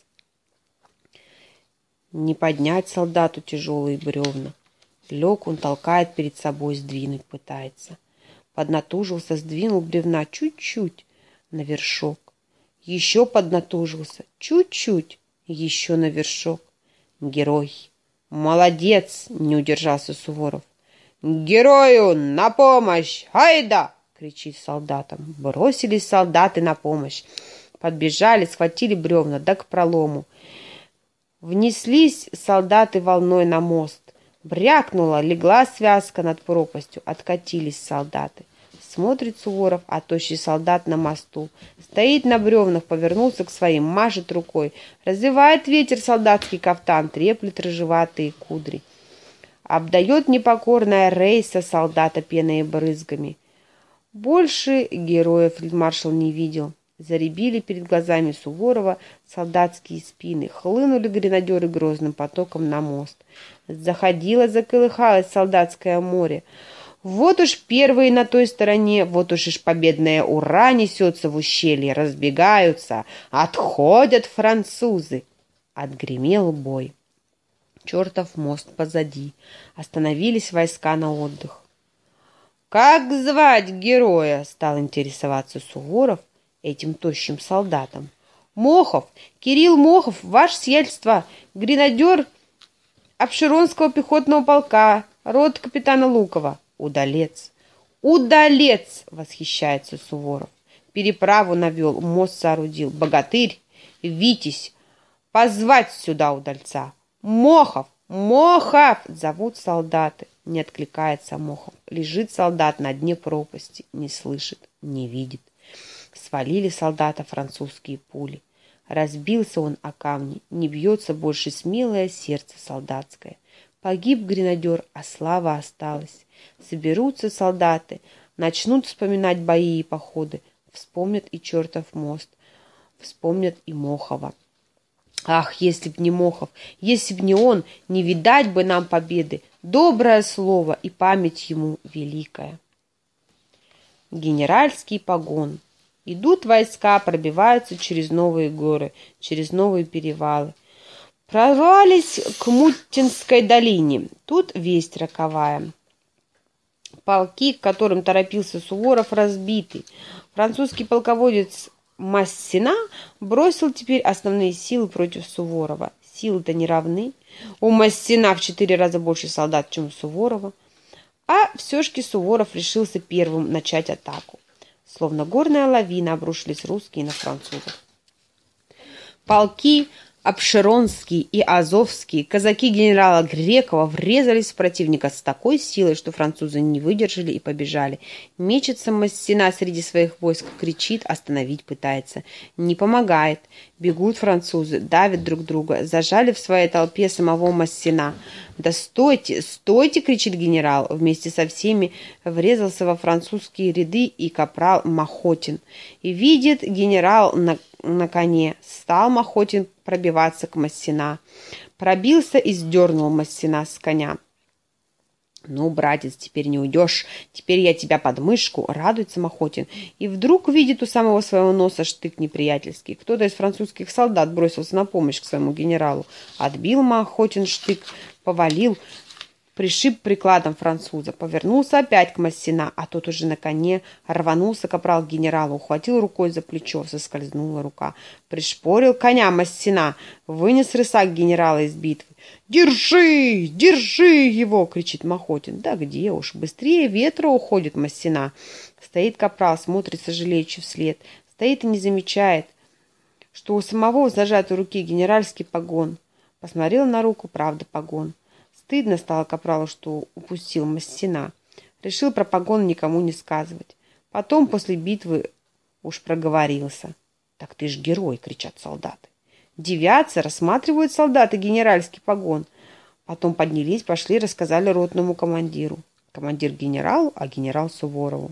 Не поднять солдату тяжелые бревна. Лег он, толкает перед собой, сдвинуть пытается. Поднатужился, сдвинул бревна чуть-чуть на вершок. Еще поднатужился, чуть-чуть, еще на вершок. Герой. Молодец, не удержался Суворов. Герою на помощь! Айда! Кричит солдатам. Бросились солдаты на помощь. Подбежали, схватили бревна, да к пролому. Внеслись солдаты волной на мост. Брякнула, легла связка над пропастью. Откатились солдаты. Смотрит Суворов, а тощий солдат на мосту. Стоит на бревнах, повернулся к своим, машет рукой. Развивает ветер солдатский кафтан, треплет рыжеватые кудри. Обдает непокорная Рейса солдата пеной и брызгами. Больше героев фельдмаршал не видел. Заребили перед глазами Суворова солдатские спины, хлынули гренадеры грозным потоком на мост. Заходило, заколыхалось солдатское море. Вот уж первые на той стороне, вот уж иж победное ура несется в ущелье, разбегаются, отходят французы. Отгремел бой. Чертов мост позади. Остановились войска на отдых. «Как звать героя?» — стал интересоваться Суворов этим тощим солдатом. «Мохов, Кирилл Мохов, ваше сиятельство, гренадер Обширонского пехотного полка, рот капитана Лукова». «Удалец! Удалец!» — восхищается Суворов. «Переправу навел, мост соорудил. Богатырь, Витязь, позвать сюда удальца!» «Мохов! Мохов!» — зовут солдаты. Не откликается Мохов. Лежит солдат на дне пропасти, не слышит, не видит. Свалили солдата французские пули. Разбился он о камни, не бьется больше смелое сердце солдатское. Погиб гренадер, а слава осталась. Соберутся солдаты, начнут вспоминать бои и походы, вспомнят и чертов мост, вспомнят и Мохова. Ах, если б не Мохов, если б не он, не видать бы нам победы. Доброе слово и память ему великая. Генеральский погон. Идут войска, пробиваются через новые горы, через новые перевалы. Прорвались к Мутинской долине. Тут весть роковая. Полки, к которым торопился Суворов, разбиты. Французский полководец Массена бросил теперь основные силы против Суворова. Силы-то не равны. У Массена в четыре раза больше солдат, чем у Суворова. А все-таки Суворов решился первым начать атаку. Словно горная лавина обрушились русские на французов. Полки Обширонский и Азовский, казаки генерала Грекова врезались в противника с такой силой, что французы не выдержали и побежали. Мечется Массена среди своих войск, кричит, остановить пытается. Не помогает. Бегут французы, давят друг друга, зажали в своей толпе самого Массена. «Да стойте, стойте!» — кричит генерал. Вместе со всеми врезался во французские ряды и капрал Махотин. И видит генерал на, на коне. Стал Махотин пробиваться к Массена. Пробился и сдернул Массена с коня. «Ну, братец, теперь не уйдешь, теперь я тебя под мышку», — радуется Махотин. И вдруг видит у самого своего носа штык неприятельский. Кто-то из французских солдат бросился на помощь к своему генералу. Отбил Махотин штык, повалил, пришиб прикладом француза. Повернулся опять к Массена, а тот уже на коне рванулся капрал к генералу, ухватил рукой за плечо, соскользнула рука. Пришпорил коня Массена, вынес рысак генерала из битвы. «Держи! Держи его!» — кричит Махотин. «Да где уж! Быстрее ветра уходит Массена!» Стоит капрал, смотрит сожалеючи вслед. Стоит и не замечает, что у самого в зажатой руке генеральский погон. Посмотрел на руку, правда, погон. Стыдно стало капралу, что упустил Массена. Решил про погон никому не сказывать. Потом, после битвы, уж проговорился. «Так ты ж герой!» — кричат солдаты. Девятся, рассматривают солдаты генеральский погон. Потом поднялись, пошли, рассказали ротному командиру. Командир генералу, а генерал Суворову.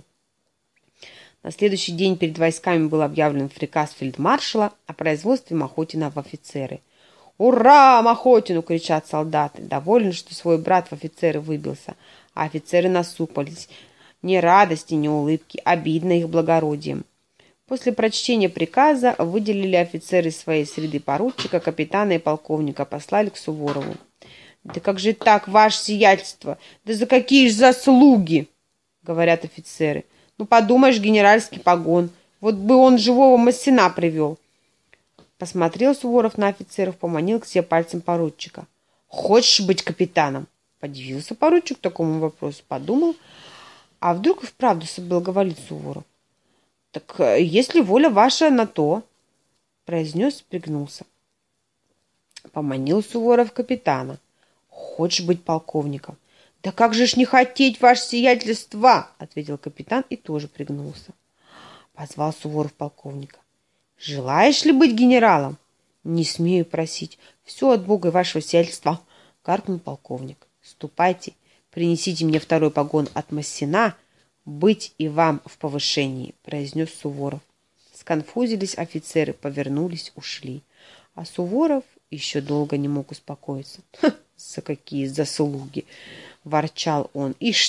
На следующий день перед войсками был объявлен приказ фельдмаршала о производстве Махотина в офицеры. «Ура! Махотину!» — кричат солдаты. Довольны, что свой брат в офицеры выбился. А офицеры насупались. Ни радости, ни улыбки. Обидно их благородием. После прочтения приказа выделили офицеры из своей среды поручика, капитана и полковника, послали к Суворову. «Да как же так, ваше сиятельство? Да за какие же заслуги?» — говорят офицеры. «Ну, подумаешь, генеральский погон. Вот бы он живого Массена привел». Посмотрел Суворов на офицеров, поманил к себе пальцем поручика. «Хочешь быть капитаном?» Подивился поручик такому вопросу, подумал. А вдруг и вправду соблаговолит Суворов? «Так если воля ваша на то», — произнес, пригнулся. Поманил Суворов капитана. «Хочешь быть полковником?» «Да как же ж не хотеть, ваше сиятельство!» — ответил капитан и тоже пригнулся. Позвал Суворов полковника. «Желаешь ли быть генералом?» «Не смею просить. Все от Бога и вашего сиятельства», — гаркнул полковник. «Ступайте, принесите мне второй погон от Массена, быть и вам в повышении», — произнес Суворов. Сконфузились офицеры, повернулись, ушли. А Суворов еще долго не мог успокоиться. «Ха, за какие заслуги!» — ворчал он. «Ишь ты,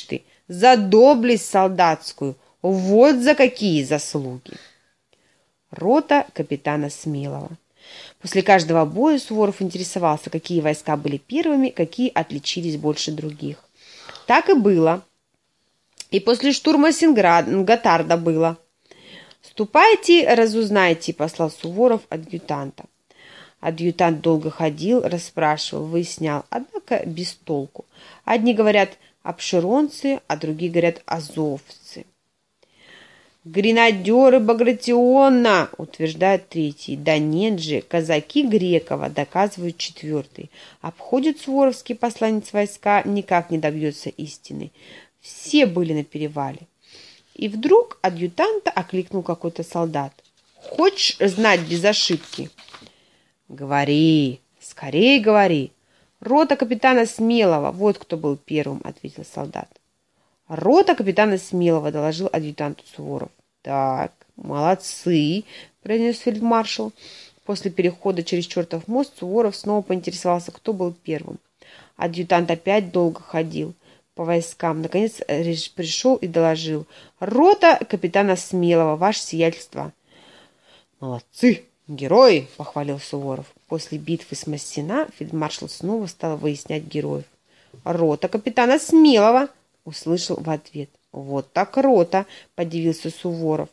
за доблесть солдатскую. Вот за какие заслуги. Рота капитана Смелого. После каждого боя Суворов интересовался, какие войска были первыми, какие отличились больше других. Так и было. И после штурма Готарда было. «Ступайте, разузнайте», — послал Суворов адъютанта. Адъютант долго ходил, расспрашивал, выяснял, однако без толку. Одни говорят обширонцы, а другие говорят азовцы. «Гренадеры Багратиона», утверждает третий. «Да нет же, казаки Грекова», доказывают четвертый. Обходит суворовский посланец войска, никак не добьется истины. Все были на перевале. И вдруг адъютанта окликнул какой-то солдат. «Хочешь знать без ошибки?» «Говори, скорее говори». «Рота капитана Смелого, вот кто был первым», — ответил солдат. «Рота капитана Смелого», — доложил адъютанту Суворов. «Так, молодцы», — произнес фельдмаршал. После перехода через чертов мост Суворов снова поинтересовался, кто был первым. Адъютант опять долго ходил по войскам. Наконец пришел и доложил. «Рота капитана Смелого, ваше сиятельство». «Молодцы, герои», — похвалил Суворов. После битвы с Массена фельдмаршал снова стал выяснять героев. «Рота капитана Смелого», — услышал в ответ. «Вот так рота», — подивился Суворов.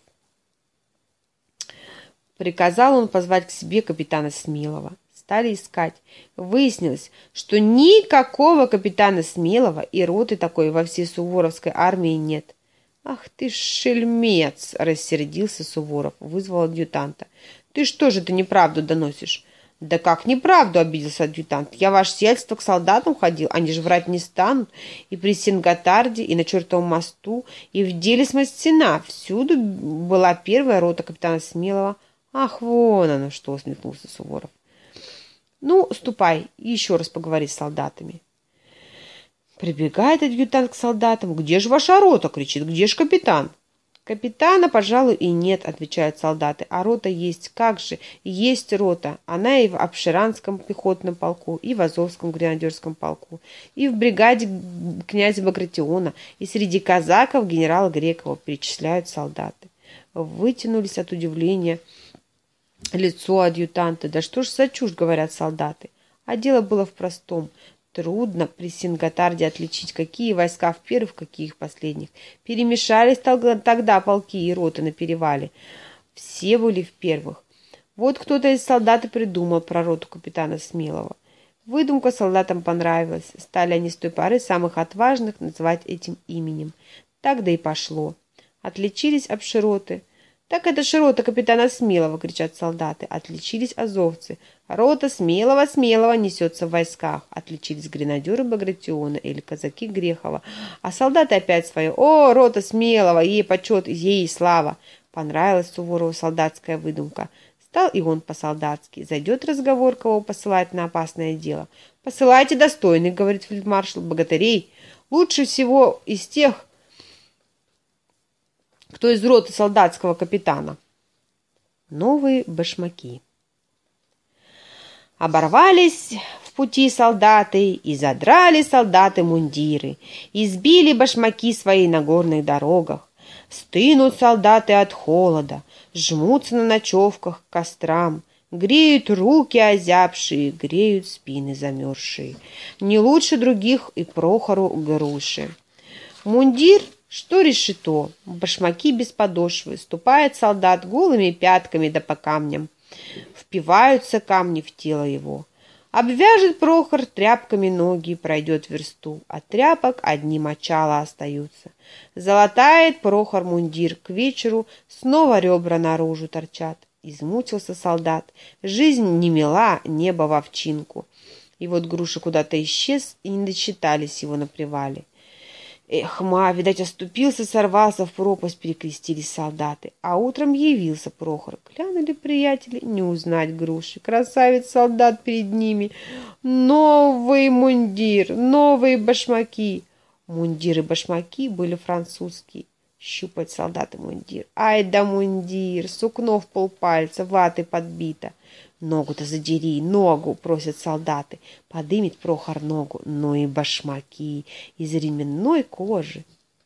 Приказал он позвать к себе капитана Смелого. Стали искать. Выяснилось, что никакого капитана Смелого и роты такой во всей суворовской армии нет. «Ах ты шельмец!» — рассердился Суворов, вызвал адъютанта. «Ты что же ты неправду доносишь?» «Да как неправду?» — обиделся адъютант. «Я, ваше сиятельство, к солдатам ходил, они же врать не станут. И при Сен-Готарде, и на чертовом мосту, и в деле с Массена. Всюду была первая рота капитана Смелого». «Ах, вон оно что!» — усмехнулся Суворов. «Ну, ступай, и еще раз поговори с солдатами». Прибегает адъютант к солдатам. «Где же ваша рота?» — кричит. «Где же капитан?» «Капитана, пожалуй, и нет», — отвечают солдаты. «А рота есть. Как же? Есть рота. Она и в Апшеранском пехотном полку, и в Азовском гренадерском полку, и в бригаде князя Багратиона, и среди казаков генерала Грекова», — перечисляют солдаты. Вытянулись от удивления лицо адъютанта. «Да что ж за чушь?» — говорят солдаты. А дело было в простом. Трудно при Сен-Готарде отличить, какие войска в первых, какие в последних. Перемешались тогда полки и роты на перевале. Все были в первых. Вот кто-то из солдат и придумал про роту капитана Смелого. Выдумка солдатам понравилась. Стали они с той поры самых отважных называть этим именем. Так да и пошло. Отличились обшироты. «Так это ж рота капитана Смелого!» — кричат солдаты. Отличились азовцы. «Рота Смелого, Смелого несется в войсках!» Отличились гренадеры Багратиона или казаки Грехова. А солдаты опять свое. «О, рота Смелого! Ей почет, ей слава!» Понравилась Суворову солдатская выдумка. Стал и он по-солдатски. Зайдет разговор, кого посылать на опасное дело. «Посылайте достойных!» — говорит фельдмаршал. «Богатырей! Лучше всего из тех, кто из роты солдатского капитана». Новые башмаки. Оборвались в пути солдаты, и задрали солдаты мундиры, и сбили башмаки свои на горных дорогах. Стынут солдаты от холода, жмутся на ночевках к кострам, греют руки озябшие, греют спины замерзшие. Не лучше других и Прохору Груши. Мундир что решето, башмаки без подошвы, ступает солдат голыми пятками да по камням. Впиваются камни в тело его. Обвяжет Прохор тряпками ноги, пройдет версту. От тряпок одни мочала остаются. Залатает Прохор мундир, к вечеру снова ребра наружу торчат. Измучился солдат. Жизнь не мила, небо в овчинку. И вот Груша куда-то исчез, и не дочитались его на привале. Эх, ма, видать, оступился, сорвался в пропасть, перекрестились солдаты. А утром явился Прохор. Глянули приятели, не узнать Груши. Красавец-солдат перед ними. Новый мундир, новые башмаки. Мундир и башмаки были французские. Щупать солдаты мундир. Ай да мундир, сукно в полпальца, ваты подбито. «Ногу-то задери, ногу!» — просят солдаты. Подымет Прохор ногу, но и башмаки из ременной кожи.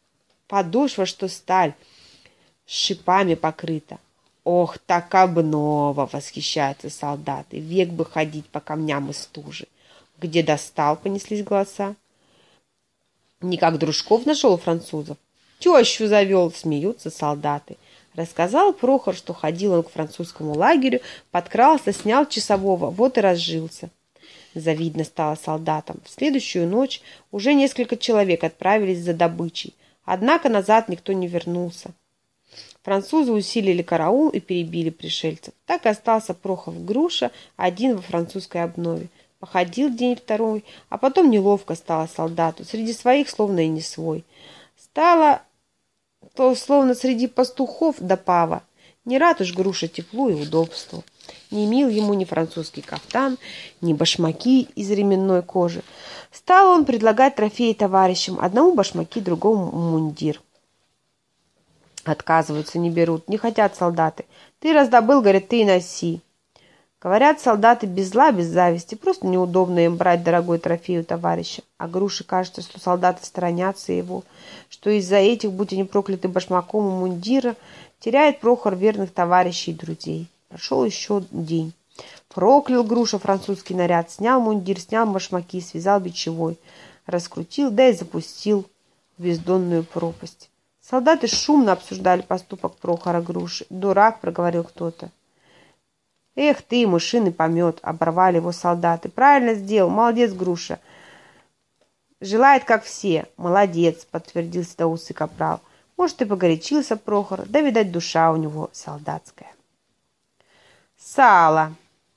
подошва, что сталь, с шипами покрыта. Ох, так обнова, восхищаются солдаты, век бы ходить по камням и стуже. Где достал, понеслись голоса. Никак дружков нашел у французов. Тещу завел, смеются солдаты. Рассказал Прохор, что ходил он к французскому лагерю, подкрался, снял часового, вот и разжился. Завидно стало солдатам. В следующую ночь уже несколько человек отправились за добычей, однако назад никто не вернулся. Французы усилили караул и перебили пришельцев. Так и остался Прохор Груша один во французской обнове. Походил день второй, а потом неловко стало солдату, среди своих словно и не свой. Стало то словно среди пастухов да пава. Не рад уж Груша теплу и удобству. Не мил ему ни французский кафтан, ни башмаки из ременной кожи. Стал он предлагать трофеи товарищам, одному башмаки, другому мундир. Отказываются, не берут, не хотят солдаты. Ты раздобыл, говорят, ты и носи. Говорят, солдаты без зла, без зависти, просто неудобно им брать дорогой трофей у товарища. А Груше кажется, что солдаты сторонятся его, что из-за этих, будь они прокляты башмаком и мундира, теряет Прохор верных товарищей и друзей. Прошел еще день. Проклял Груша французский наряд, снял мундир, снял башмаки, связал бичевой, раскрутил, да и запустил в бездонную пропасть. Солдаты шумно обсуждали поступок Прохора Груши. «Дурак», — проговорил кто-то. «Эх ты, мышиный помет!» — оборвали его солдаты. «Правильно сделал, молодец, Груша!» «Желает, как все!» «Молодец!» — подтвердил седоусый капрал. «Может, и погорячился Прохор, да, видать, душа у него солдатская». Сало.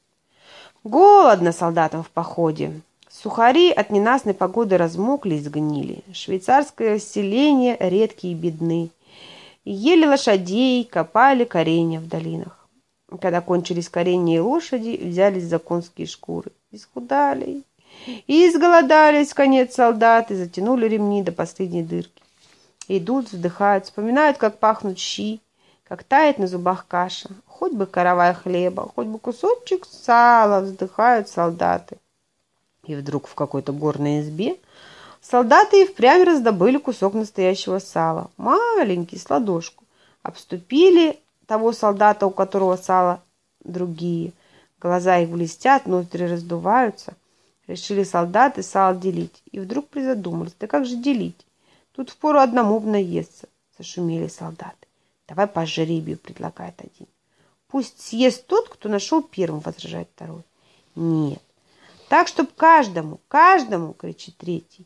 Голодно солдатам в походе. Сухари от ненастной погоды размокли и сгнили. Швейцарское селение редкие и бедны. Ели лошадей, копали коренья в долинах. Когда кончились коренья и лошади, взялись за конские шкуры. Исхудали и изголодались в конец солдаты, затянули ремни до последней дырки. Идут, вздыхают, вспоминают, как пахнут щи, как тает на зубах каша. Хоть бы каравай хлеба, хоть бы кусочек сала, вздыхают солдаты. И вдруг в какой-то горной избе солдаты и впрямь раздобыли кусок настоящего сала. Маленький, с ладошку. Обступили того солдата, у которого сало другие. Глаза их блестят, ноздри раздуваются. Решили солдаты сало делить. И вдруг призадумались. Да как же делить? Тут впору одному б наесться. Зашумели солдаты. Давай по жребию, предлагает один. Пусть съест тот, кто нашел первым, возражает второй. Нет. Так, чтоб каждому, каждому, кричит третий.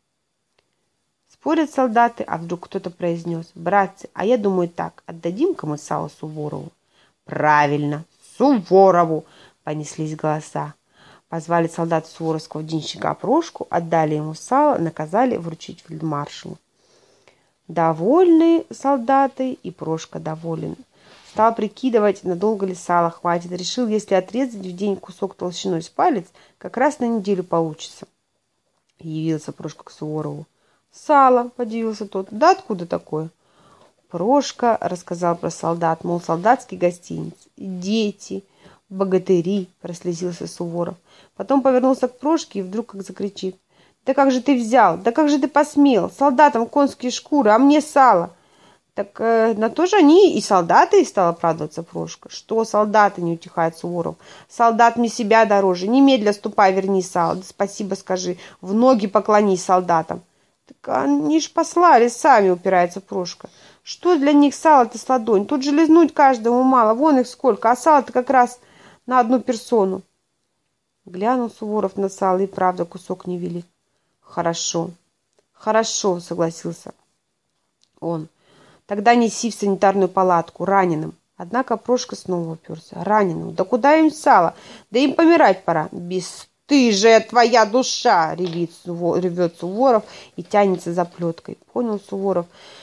Спорят солдаты, а вдруг кто-то произнес: братцы, а я думаю так, отдадим-ка мы сало Суворову. Правильно, Суворову, понеслись голоса. Позвали солдаты суворовского денщика Прошку, отдали ему сало, наказали вручить фельдмаршалу. Довольны солдаты, и Прошка доволен. Стал прикидывать, надолго ли сало хватит. Решил, если отрезать в день кусок толщиной с палец, как раз на неделю получится. Явился Прошка к Суворову. «Сало», — подивился тот. «Да откуда такое?» Прошка рассказал про солдат, мол, солдатский гостиниц. «Дети, богатыри», — прослезился Суворов. Потом повернулся к Прошке и вдруг как закричит: «Да как же ты взял? Да как же ты посмел? Солдатам конские шкуры, а мне сало!» «Так э, на то же они и солдаты», — и стал оправдываться Прошка. «Что солдаты?» — не утихает Суворов. «Солдат мне себя дороже. Немедля ступай, верни сало. Да спасибо скажи. В ноги поклонись солдатам». «Так они ж послали сами», — упирается Прошка. «Что для них сало-то с ладонь? Тут же лизнуть каждому мало. Вон их сколько. А сало-то как раз на одну персону». Глянул Суворов на сало, и правда кусок невелик. «Хорошо, хорошо», — согласился он. «Тогда неси в санитарную палатку раненым». Однако Прошка снова уперся. «Раненым? Да куда им сало? Да им помирать пора». «Бесстыжая твоя душа!» — ревет, ревет Суворов и тянется за плеткой. Понял Суворов,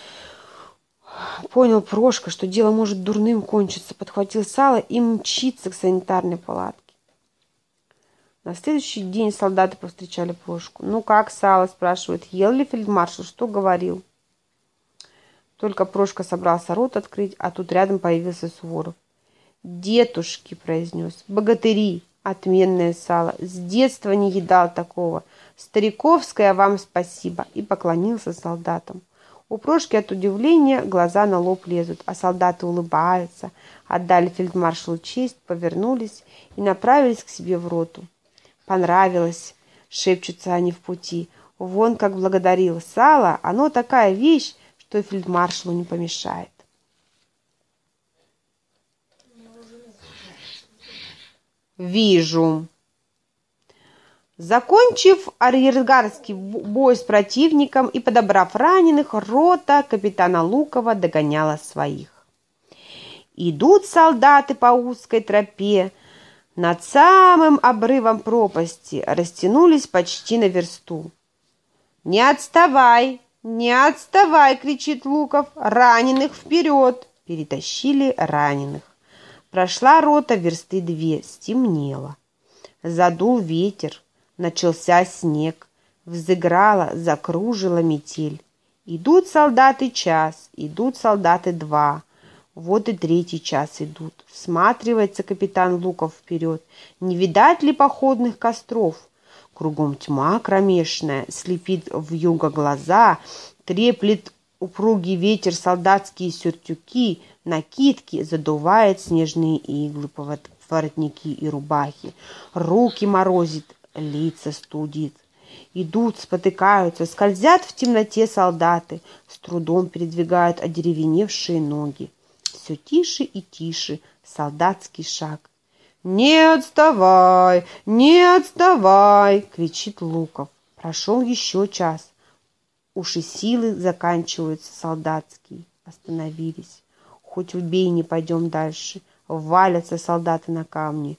понял Прошка, что дело может дурным кончиться. Подхватил сало и мчится к санитарной палатке. На следующий день солдаты повстречали Прошку. «Ну как сало?» — спрашивает. «Ел ли фельдмаршал? Что говорил?» Только Прошка собрался рот открыть, а тут рядом появился Суворов. «Детушки», — произнес, — «богатыри, отменное сало. С детства не едал такого. Стариковское вам спасибо». И поклонился солдатам. У Прошки от удивления глаза на лоб лезут, а солдаты улыбаются, отдали фельдмаршалу честь, повернулись и направились к себе в роту. «Понравилось», — шепчутся они в пути. «Вон как благодарил. Сало, оно такая вещь, что и фельдмаршалу не помешает». «Вижу». Закончив арьергардский бой с противником и подобрав раненых, рота капитана Лукова догоняла своих. Идут солдаты по узкой тропе, над самым обрывом пропасти, растянулись почти на версту. «Не отставай! Не отставай!» — кричит Луков. «Раненых вперед!» Перетащили раненых. Прошла рота версты две, стемнело. Задул ветер. Начался снег, взыграла, закружила метель. Идут солдаты час, идут солдаты два. Вот и третий час идут. Всматривается капитан Луков вперед. Не видать ли походных костров? Кругом тьма кромешная, слепит вьюга глаза, треплет упругий ветер солдатские сюртюки, накидки, задувает снежные иглы по воротники и рубахи. Руки морозит, лица студит. Идут, спотыкаются, скользят в темноте солдаты, с трудом передвигают одеревеневшие ноги. Все тише и тише солдатский шаг. «Не отставай! Не отставай!» — кричит Луков. Прошел еще час. Уж и силы заканчиваются солдатские. Остановились. Хоть убей, не пойдем дальше. Валятся солдаты на камни.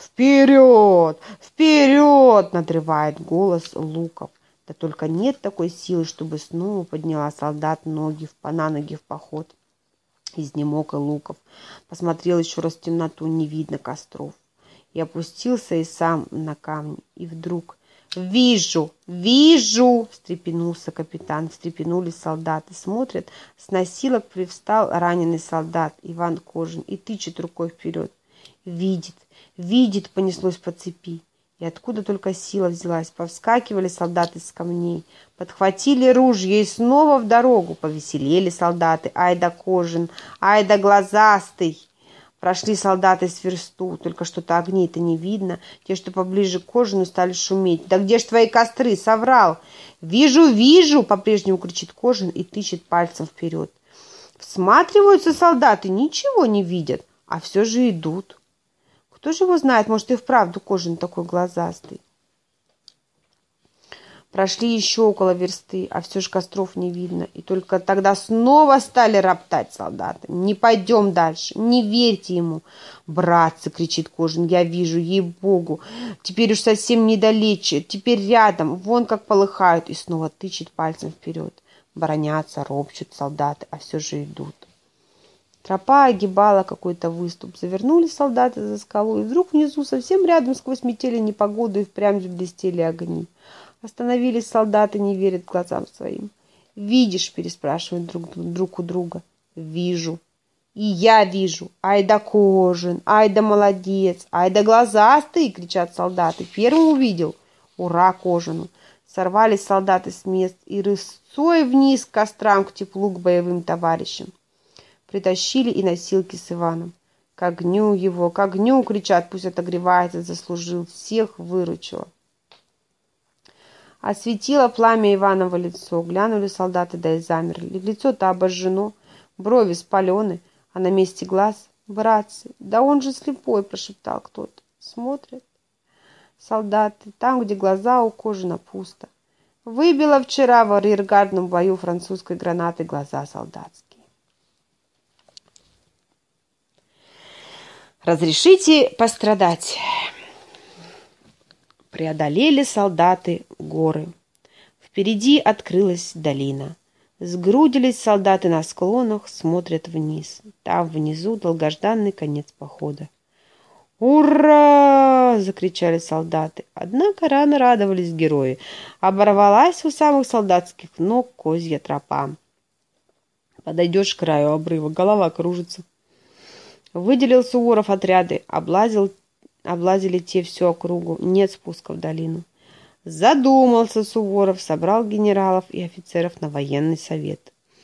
«Вперед! Вперед!» — надрывает голос Луков. Да только нет такой силы, чтобы снова подняла солдат ноги в, на ноги в поход. Изнемог и Луков. Посмотрел еще раз в темноту, не видно костров. И опустился и сам на камни. И вдруг: «Вижу! Вижу!» — встрепенулся капитан. Встрепенулись солдаты. Смотрят, с носилок привстал раненый солдат Иван Кожин и тычет рукой вперед. Видит, видит, понеслось по цепи. И откуда только сила взялась. Повскакивали солдаты с камней, подхватили ружья и снова в дорогу. Повеселели солдаты. Ай да Кожин, ай да Глазастый. Прошли солдаты с версту, только что-то огней-то не видно. Те, что поближе к Кожину, стали шуметь. «Да где ж твои костры? Соврал!» «Вижу, вижу!» — по-прежнему кричит Кожин и тычет пальцем вперед. Всматриваются солдаты, ничего не видят, а все же идут. Кто же его знает, может, и вправду Кожин такой глазастый. Прошли еще около версты, а все же костров не видно. И только тогда снова стали роптать солдаты. «Не пойдем дальше, не верьте ему!» «Братцы!» — кричит Кожин. «Я вижу, ей-богу! Теперь уж совсем недалече, теперь рядом, вон как полыхают!» И снова тычет пальцем вперед. Бронятся, ропчут солдаты, а все же идут. Тропа огибала какой-то выступ. Завернули солдаты за скалу, и вдруг внизу, совсем рядом, сквозь метели непогоду, и впрямь блестели огни. Остановились солдаты, не верят глазам своим. «Видишь?» — переспрашивают друг, друг у друга. «Вижу». «И я вижу. Ай да Кожин, ай да молодец, ай да Глазастый!» — кричат солдаты. «Первым увидел. Ура Кожину!» Сорвались солдаты с мест и рысцой вниз к кострам, к теплу, к боевым товарищам. Притащили и носилки с Иваном. «К огню его, к огню!» — кричат. «Пусть отогревается, заслужил, всех выручила». Осветило пламя Иваново лицо. Глянули солдаты, да и замерли. Лицо-то обожжено, брови спалены, а на месте глаз — братцы. «Да он же слепой!» — прошептал кто-то. Смотрят солдаты. Там, где глаза у Кожина, пусто. Выбило вчера в арьергардном бою французской гранатой глаза солдатские. Разрешите пострадать. Преодолели солдаты горы. Впереди открылась долина. Сгрудились солдаты на склонах, смотрят вниз. Там внизу долгожданный конец похода. «Ура!» — закричали солдаты. Однако рано радовались герои. Оборвалась у самых солдатских ног козья тропа. Подойдешь к краю обрыва, голова кружится. Выделил Суворов отряды, облазил Облазили те всю округу, нет спуска в долину. Задумался Суворов, собрал генералов и офицеров на военный совет.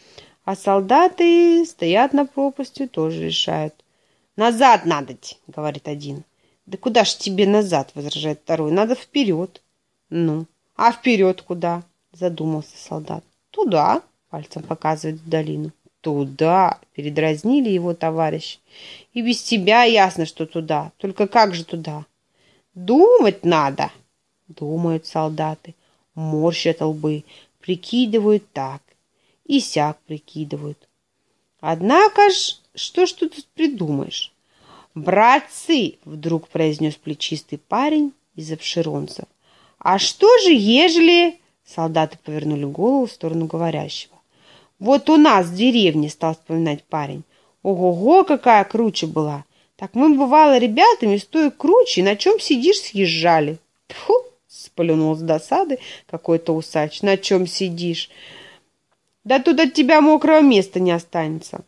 А солдаты стоят на пропасти, тоже решают. «Назад надо, — говорит один. — Да куда ж тебе назад, — возражает второй, — надо вперед». «Ну, а вперед куда?» — задумался солдат. «Туда, — пальцем показывает в долину. «Туда!» — передразнили его товарищи. «И без тебя ясно, что туда. Только как же туда?» «Думать надо!» — думают солдаты, морщат лбы, прикидывают так и сяк прикидывают. Однако ж, что ж тут придумаешь? «Братцы!» — вдруг произнес плечистый парень из обширонцев. «А что же, ежели...» — солдаты повернули голову в сторону говорящего. «Вот у нас в деревне, — стал вспоминать парень, — ого-го, какая круче была! Так мы, бывало, ребятами, стоя круче, на чем сидишь, съезжали». «Тьфу! — сплюнул с досады какой-то усач. — На чем сидишь? Да тут от тебя мокрого места не останется».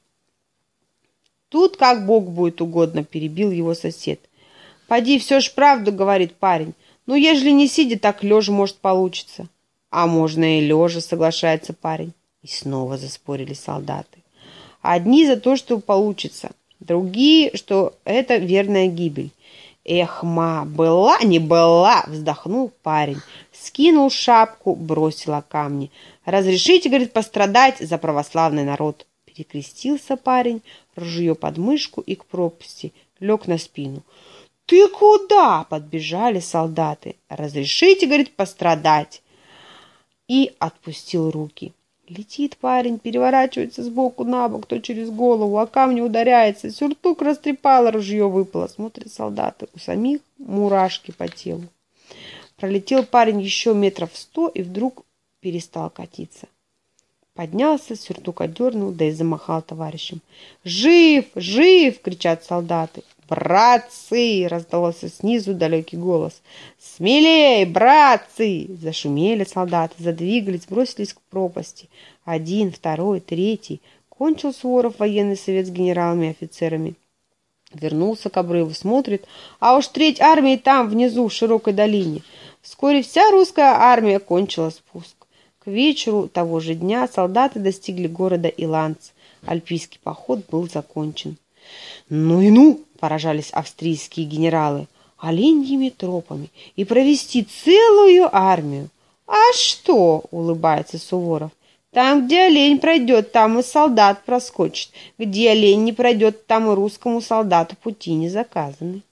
«Тут как Бог будет угодно, — перебил его сосед. — Поди, все ж правду, — говорит парень. — Ну, ежели не сидя, так лежа, может, получится. — А можно и лежа, — соглашается парень. И снова заспорили солдаты. Одни за то, что получится, другие, что это верная гибель. «Эх, ма, была не была!» — вздохнул парень, скинул шапку, бросил камни. «Разрешите, — говорит, — пострадать за православный народ». Перекрестился парень, ружье под мышку и к пропасти, лег на спину. «Ты куда?» — подбежали солдаты. «Разрешите, — говорит, — пострадать». И отпустил руки. Летит парень, переворачивается сбоку на бок, то через голову, а камни ударяется. Сюртук растрепало, ружье выпало. Смотрят солдаты, у самих мурашки по телу. Пролетел парень еще метров сто и вдруг перестал катиться. Поднялся, сюртук отдернул, да и замахал товарищем. «Жив! Жив!» — кричат солдаты. «Братцы!» — раздался снизу далекий голос. «Смелей, братцы!» — зашумели солдаты, задвигались, бросились к пропасти. Один, второй, третий. Кончил Суворов военный совет с генералами и офицерами. Вернулся к обрыву, смотрит, а уж треть армии там, внизу, в широкой долине. Вскоре вся русская армия кончила спуск. К вечеру того же дня солдаты достигли города Иланц. Альпийский поход был закончен. «Ну и ну!» — поражались австрийские генералы. «Оленьими тропами и провести целую армию!» «А что?» — улыбается Суворов. «Там, где олень пройдет, там и солдат проскочит. Где олень не пройдет, там и русскому солдату пути не заказаны».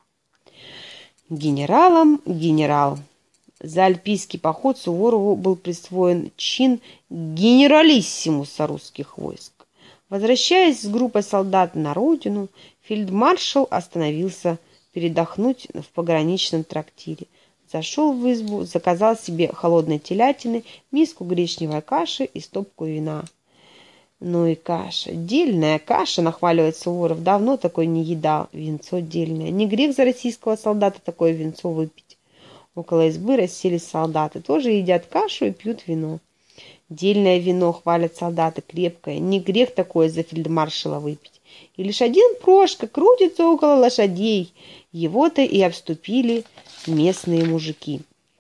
Генералам генерал. За альпийский поход Суворову был присвоен чин генералиссимуса русских войск. Возвращаясь с группой солдат на родину, фельдмаршал остановился передохнуть в пограничном трактире. Зашел в избу, заказал себе холодной телятины, миску гречневой каши и стопку вина. Ну и каша, дельная каша, нахваливает Суворов, давно такой не едал, винцо дельное. Не грех за российского солдата такое винцо выпить. Около избы расселись солдаты, тоже едят кашу и пьют вино. Дельное вино, хвалят солдаты, крепкое, не грех такое за фельдмаршала выпить. И лишь один Прошка крутится около лошадей, его-то и обступили местные мужики.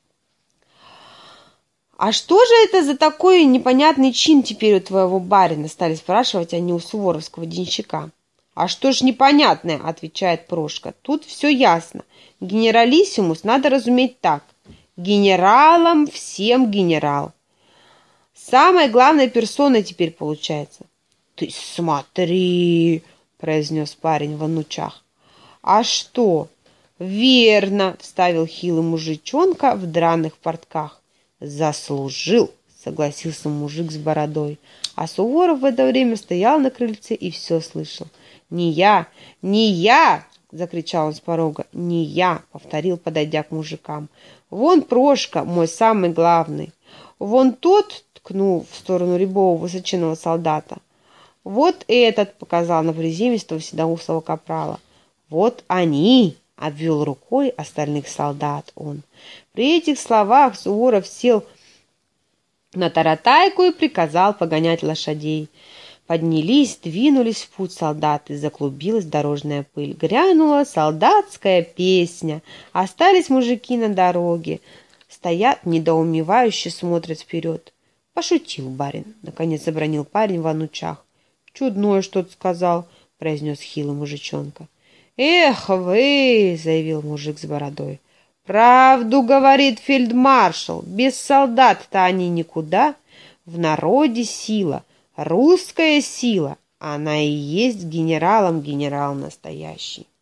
«А что же это за такой непонятный чин теперь у твоего барина?» — стали спрашивать они у суворовского денщика. «А что ж непонятное?» — отвечает Прошка. «Тут все ясно. Генералиссимус надо разуметь так. Генералам всем генерал. Самой главной персоной теперь получается». «Ты смотри!» — произнес парень в анучах. «А что?» «Верно!» — вставил хилый мужичонка в драных портках. «Заслужил!» — согласился мужик с бородой. А Суворов в это время стоял на крыльце и все слышал. «Не я! Не я!» — закричал он с порога. «Не я!» — повторил, подойдя к мужикам. «Вон Прошка, мой самый главный. Вон тот!» — ткнул в сторону рябого высоченного солдата. «Вот этот!» — показал на приземистого седоусого капрала. «Вот они!» — обвел рукой остальных солдат он. При этих словах Суворов сел на таратайку и приказал погонять лошадей. Поднялись, двинулись в путь солдаты, заклубилась дорожная пыль. Грянула солдатская песня. Остались мужики на дороге. Стоят, недоумевающе смотрят вперед. Пошутил барин, наконец обронил парень в анучах. Чудное что-то сказал, произнес хилый мужичонка. Эх вы, заявил мужик с бородой. Правду говорит фельдмаршал, без солдат-то они никуда. В народе сила, русская сила, она и есть генералом генерал настоящий.